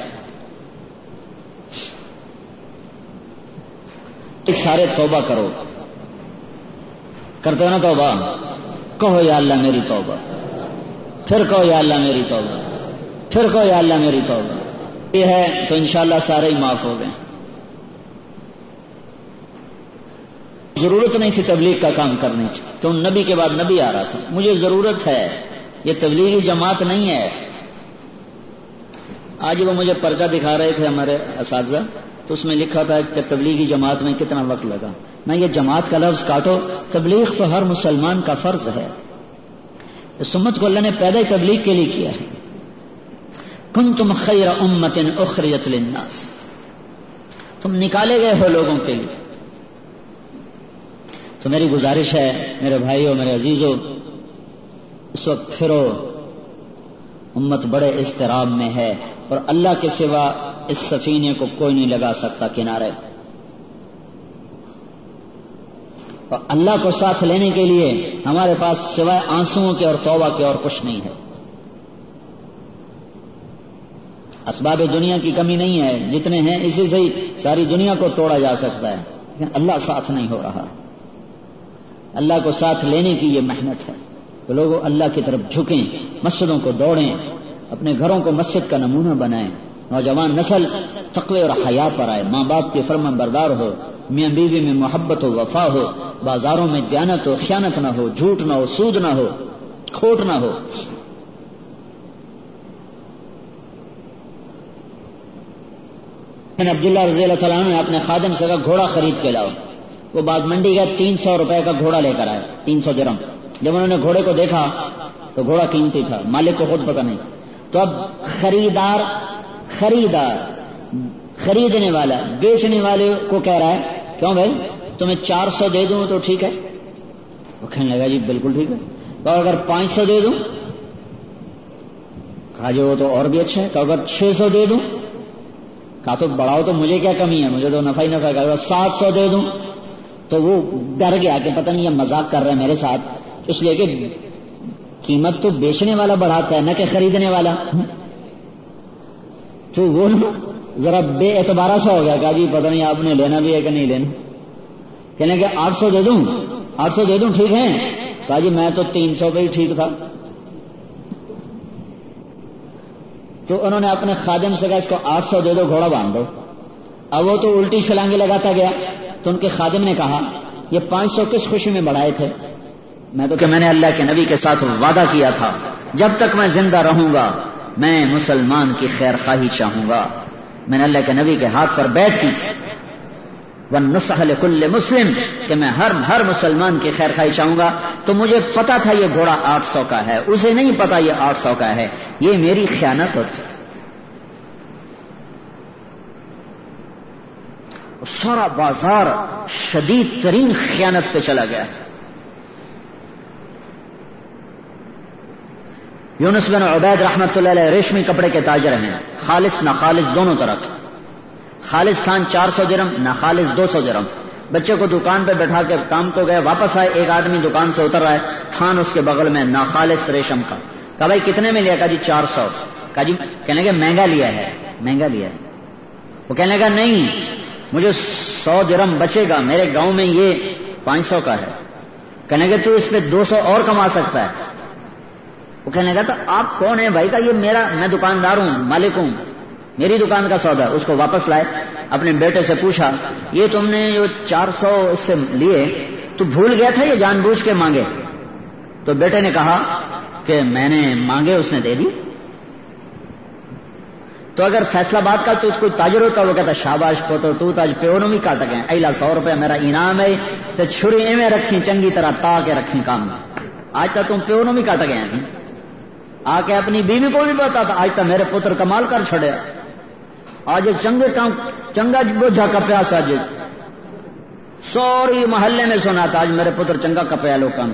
اس سارے توبہ کرو, کرتے ہو نا توبہ, کہو یا اللہ میری توبہ, پھر کہو یا اللہ میری توبہ, پھر کہو یا اللہ میری توبہ. یہ ہے تو انشاءاللہ سارے ہی معاف ہو گئے. ضرورت نہیں تھی تبلیغ کا کام کرنے کی, تو نبی کے بعد نبی آ رہا تھا. مجھے ضرورت ہے, یہ تبلیغی جماعت نہیں ہے. آج وہ مجھے پرچہ دکھا رہے تھے ہمارے اساتذہ, تو اس میں لکھا تھا کہ تبلیغی جماعت میں کتنا وقت لگا. میں یہ جماعت کا لفظ کاٹو, تبلیغ تو ہر مسلمان کا فرض ہے. اس امت کو اللہ نے پیدا ہی تبلیغ کے لیے کیا ہے. کنتم خیر امت اخرجت للناس, تم نکالے گئے ہو لوگوں کے لیے. تو میری گزارش ہے میرے بھائیوں, میرے عزیزوں, اس وقت پھرو, امت بڑے اضطراب میں ہے اور اللہ کے سوا اس سفینے کو کوئی نہیں لگا سکتا کنارے. اور اللہ کو ساتھ لینے کے لیے ہمارے پاس سوائے آنسوؤں کے اور توبہ کے اور کچھ نہیں ہے. اسباب دنیا کی کمی نہیں ہے, جتنے ہیں اسی سے ہی ساری دنیا کو توڑا جا سکتا ہے, لیکن اللہ ساتھ نہیں ہو رہا. اللہ کو ساتھ لینے کی یہ محنت ہے. تو لوگ اللہ کی طرف جھکیں, مسجدوں کو دوڑیں, اپنے گھروں کو مسجد کا نمونہ بنائیں. نوجوان نسل تقوی اور حیا پر آئے, ماں باپ کے فرمان بردار ہو, میاں بیوی میں محبت و وفا ہو, بازاروں میں دیانت و خیانت نہ ہو, جھوٹ نہ ہو, سود نہ ہو, کھوٹ نہ ہو. عبداللہ رضی اللہ تعالیٰ عنہ نے اپنے خادم سے کہا گھوڑا خرید کے لاؤ. وہ بعد منڈی گئے, تین سو روپے کا گھوڑا لے کر آئے, تین سو درہم. جب انہوں نے گھوڑے کو دیکھا تو گھوڑا قیمتی تھا، مالک کو خود پتہ نہیں. تو اب خریدار خریدار خریدنے والا بیچنے والے کو کہہ رہا ہے کیوں بھائی تمہیں چار سو دے دوں تو ٹھیک ہے؟ وہ کہنے لگا جی بالکل ٹھیک ہے. تو اگر پانچ سو دے دوں؟ کہا جی وہ تو اور بھی اچھا ہے. کہ اگر چھ سو دے دوں؟ کہا تو بڑھاؤ تو مجھے کیا کمی ہے، مجھے تو نفع ہی نفع. اگر سات سو دے دوں؟ تو وہ ڈر گیا کہ پتہ نہیں یہ مذاق کر رہے ہیں میرے ساتھ، اس لیے کہ قیمت تو بیچنے والا بڑھاتا ہے نہ کہ خریدنے والا. تو وہ ذرا بے اعتبارہ سا ہو گیا. کہا جی پتہ نہیں آپ نے لینا بھی ہے کہ نہیں لینا. کہنے کہ آٹھ سو دے دوں؟ آٹھ سو دے دوں ٹھیک ہے؟ کہا جی میں تو تین سو پہ ہی ٹھیک تھا. تو انہوں نے اپنے خادم سے کہا اس کو آٹھ سو دے دو، گھوڑا باندھ دو. اب وہ تو الٹی چھلانگیں لگاتا گیا. تو ان کے خادم نے کہا یہ پانچ سو کس خوشی میں بڑھائے تھے؟ میں تو کہ میں نے اللہ کے نبی کے ساتھ وعدہ کیا تھا جب تک میں زندہ رہوں گا میں مسلمان کی خیر خواہی چاہوں گا. میں نے اللہ کے نبی کے ہاتھ پر بیعت کی تھی وَالنُّصْحَ لِكُلِّ مسلم کہ میں ہر ہر مسلمان کی خیر خواہی چاہوں گا. تو مجھے پتا تھا یہ گھوڑا آٹھ سو کا ہے، اسے نہیں پتا یہ آٹھ سو کا ہے. یہ میری خیانت ہوتی. سارا بازار شدید ترین خیانت پہ چلا گیا. یونس بن عبید رحمۃ اللہ علیہ ریشمی کپڑے کے تاجر ہیں، خالص نہ خالص دونوں طرح. خالص تھان چار سو درم، نہ خالص دو سو درم. بچے کو دکان پہ بیٹھا کے کام کو گئے، واپس آئے، ایک آدمی دکان سے اتر رہا ہے، تھان اس کے بغل میں نہ خالص ریشم کا. کہا بھائی کتنے میں لیا؟ کہا جی چار سو. کہا جی کہنے لگے مہنگا لیا ہے مہنگا لیا ہے. وہ کہنے لگا نہیں مجھے سو درم بچے گا، میرے گاؤں میں یہ پانچ سو کا ہے. کہنے لگے تو اس پہ دو سو اور کما سکتا ہے. وہ کہنے لگا تو آپ کون ہیں بھائی؟ کا یہ میرا میں دکاندار ہوں، مالک ہوں، میری دکان کا سودا. اس کو واپس لائے، اپنے بیٹے سے پوچھا یہ تم نے جو چار سو اس سے لیے تو بھول گیا تھا یا جان بوجھ کے مانگے؟ تو بیٹے نے کہا کہ میں نے مانگے، اس نے دے دی. تو اگر فیصلہ باد کا تو کوئی تاجر ہوتا وہ کہتا شاباش پوتو تو تاج پیونوں بھی کاٹ گئے، ایلا سو روپے میرا انعام ہے. تو چھری ایویں رکھی چنگی طرح تا کے رکھی کام میں. آج تک تم پیونوں بھی کاٹ گئے ہیں. آ کے اپنی بیوی کو بھی بتاتا آج تک میرے پتر کمال کر چھڑے، آج چنگے کام چنگا بوجھا کپیا ساج سوری محلے میں سنا تھا آج میرے پتر چنگا کپیا لوکاں.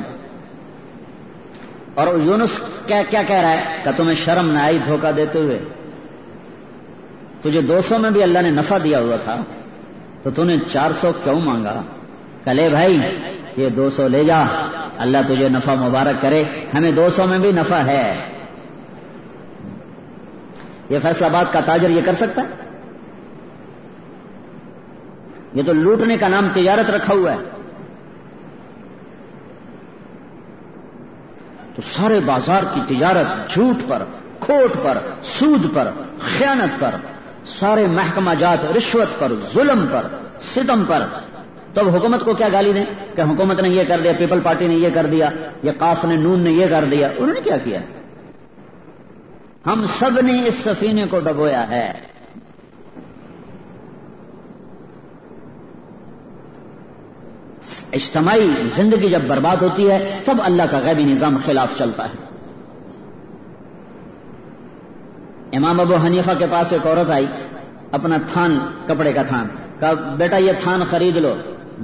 اور یونس کیا کیا کہہ رہا ہے کہ تمہیں شرم نہ آئی دھوکہ دیتے ہوئے؟ تجھے دو سو میں بھی اللہ نے نفع دیا ہوا تھا تو تو نے چار سو کیوں مانگا؟ کہ لے بھائی یہ دو سو لے جا، اللہ تجھے نفع مبارک کرے، ہمیں دو سو میں بھی نفع ہے. یہ فیصلہ آباد کا تاجر یہ کر سکتا ہے؟ یہ تو لوٹنے کا نام تجارت رکھا ہوا ہے. تو سارے بازار کی تجارت جھوٹ پر، کھوٹ پر، سود پر، خیانت پر، سارے محکمہ جات رشوت پر، ظلم پر، ستم پر. تو اب حکومت کو کیا گالی دیں کہ حکومت نے یہ کر دیا، پیپل پارٹی نے یہ کر دیا، یا قاف نے نون نے یہ کر دیا. انہوں نے کیا کیا؟ ہم سب نے اس سفینے کو ڈبویا ہے. اجتماعی زندگی جب برباد ہوتی ہے تب اللہ کا غیبی نظام خلاف چلتا ہے. امام ابو حنیفہ کے پاس ایک عورت آئی، اپنا تھان کپڑے کا تھان. کہا بیٹا یہ تھان خرید لو.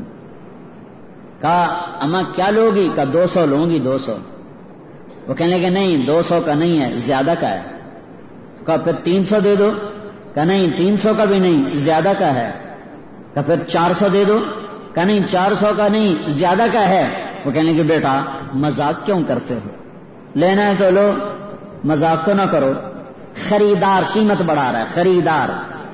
کہا اماں کیا لوگی؟ کہا دو سو لوں گی دو سو. وہ کہنے لگے نہیں دو سو کا نہیں ہے زیادہ کا ہے. کہا پھر تین سو دے دو. کہا نہیں تین سو کا بھی نہیں زیادہ کا ہے. کہا پھر چار سو دے دو. کہا نہیں چار سو کا نہیں زیادہ کا ہے. وہ کہنے لگے بیٹا مذاق کیوں کرتے ہو؟ لینا ہے تو لو، مذاق تو نہ کرو. خریدار قیمت بڑھا رہا ہے، خریدار.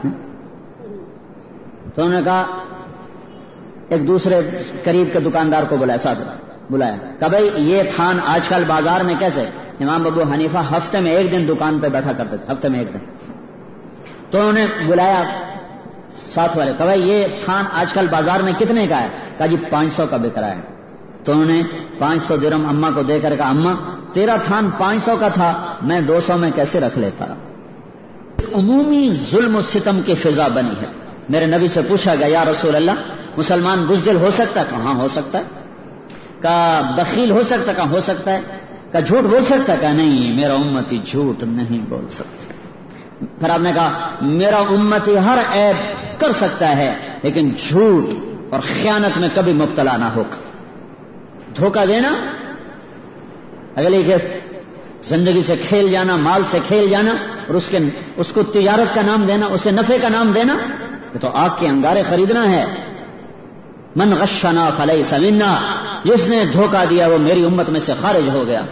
تو انہوں نے کہا ایک دوسرے قریب کے دکاندار کو بلایا، ساتھ بلایا. کہ بھائی یہ تھان آج کل بازار میں کیسے؟ امام ابو حنیفہ ہفتے میں ایک دن دکان پہ بیٹھا کرتے تھے، ہفتے میں ایک دن. تو انہوں نے بلایا ساتھ والے. کہ بھائی یہ تھان آج کل بازار میں کتنے کا ہے؟ کہا جی پانچ سو کا بک رہا ہے. تو انہوں نے پانچ سو درم اماں کو دے کر کہا اماں تیرا تھان پانچ سو کا تھا، میں دو سو میں کیسے رکھ لیتا؟ عمومی ظلم و ستم کی فضا بنی ہے. میرے نبی سے پوچھا گیا یا رسول اللہ مسلمان بزدل ہو سکتا ہے؟ کہاں ہو سکتا ہے. کہا بخیل ہو سکتا؟ کہا ہو سکتا ہے. کہا جھوٹ بول سکتا؟ کہا نہیں، میرا امتی جھوٹ نہیں بول سکتا. پھر آپ نے کہا میرا امتی ہر عیب کر سکتا ہے لیکن جھوٹ اور خیانت میں کبھی مبتلا نہ ہوگا. دھوکہ دینا، اگلے کہ زندگی سے کھیل جانا، مال سے کھیل جانا اور اس کے اس کو تجارت کا نام دینا، اسے نفع کا نام دینا، یہ تو آگ کے انگارے خریدنا ہے. من غشنا فلیس منا، جس نے دھوکہ دیا وہ میری امت میں سے خارج ہو گیا.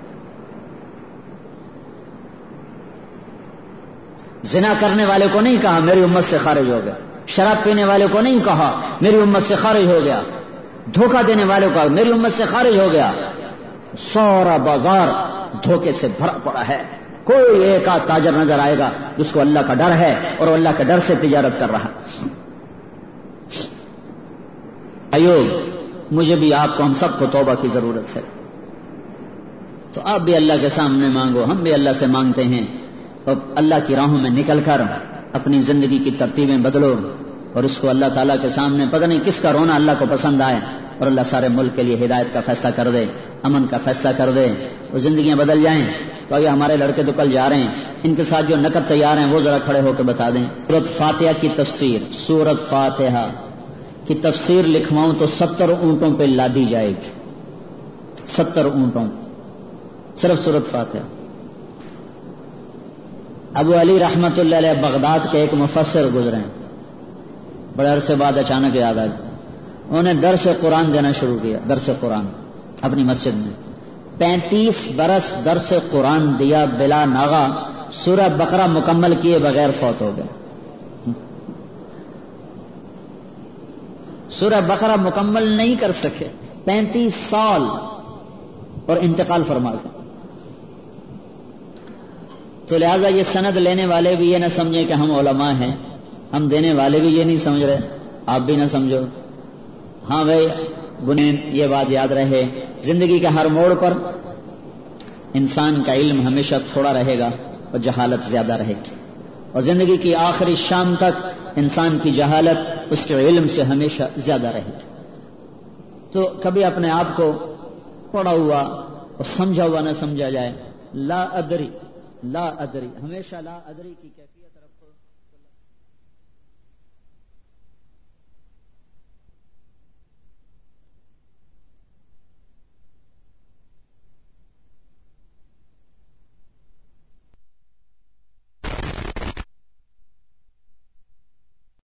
زنا کرنے والے کو نہیں کہا میری امت سے خارج ہو گیا، شراب پینے والے کو نہیں کہا میری امت سے خارج ہو گیا، دھوکہ دینے والے کو میری امت سے خارج ہو گیا. سارا بازار دھوکے سے بھرا پڑا ہے. کوئی ایک آدھ تاجر نظر آئے گا جس کو اللہ کا ڈر ہے اور وہ اللہ کے ڈر سے تجارت کر رہا. ایوب، مجھے بھی آپ کو، ہم سب کو توبہ کی ضرورت ہے. تو آپ بھی اللہ کے سامنے مانگو، ہم بھی اللہ سے مانگتے ہیں، اور اللہ کی راہوں میں نکل کر اپنی زندگی کی ترتیبیں بدلو. اور اس کو اللہ تعالیٰ کے سامنے، پتہ نہیں کس کا رونا اللہ کو پسند آئے، اور اللہ سارے ملک کے لیے ہدایت کا فیصلہ کر دے، امن کا فیصلہ کر دے، وہ زندگیاں بدل جائیں. تو یہ ہمارے لڑکے تو کل جا رہے ہیں، ان کے ساتھ جو نقد تیار ہیں وہ ذرا کھڑے ہو کے بتا دیں. سورۃ فاتحہ کی تفسیر، سورۃ فاتحہ کی تفسیر لکھواؤں تو ستر اونٹوں پہ لادی جائے گی. ستر اونٹوں صرف سورۃ فاتحہ. ابو علی رحمت اللہ علیہ بغداد کے ایک مفسر گزرے ہیں، بڑے عرصے بعد اچانک یاد آئی. انہوں نے درس قرآن دینا شروع کیا، درس قرآن اپنی مسجد میں. پینتیس برس درس قرآن دیا بلا ناغا، سورہ بقرہ مکمل کیے بغیر فوت ہو گئے. سورہ بقرہ مکمل نہیں کر سکے، پینتیس سال اور انتقال فرما گئے. تو لہذا یہ سند لینے والے بھی یہ نہ سمجھیں کہ ہم علماء ہیں، ہم دینے والے بھی یہ نہیں سمجھ رہے، آپ بھی نہ سمجھو. ہاں بھائی بنین یہ بات یاد رہے، زندگی کے ہر موڑ پر انسان کا علم ہمیشہ تھوڑا رہے گا اور جہالت زیادہ رہے گی، اور زندگی کی آخری شام تک انسان کی جہالت اس کے علم سے ہمیشہ زیادہ رہے گی. تو کبھی اپنے آپ کو پڑھا ہوا اور سمجھا ہوا نہ سمجھا جائے. لا ادری لا ادری، ہمیشہ لا ادری کی کیفیت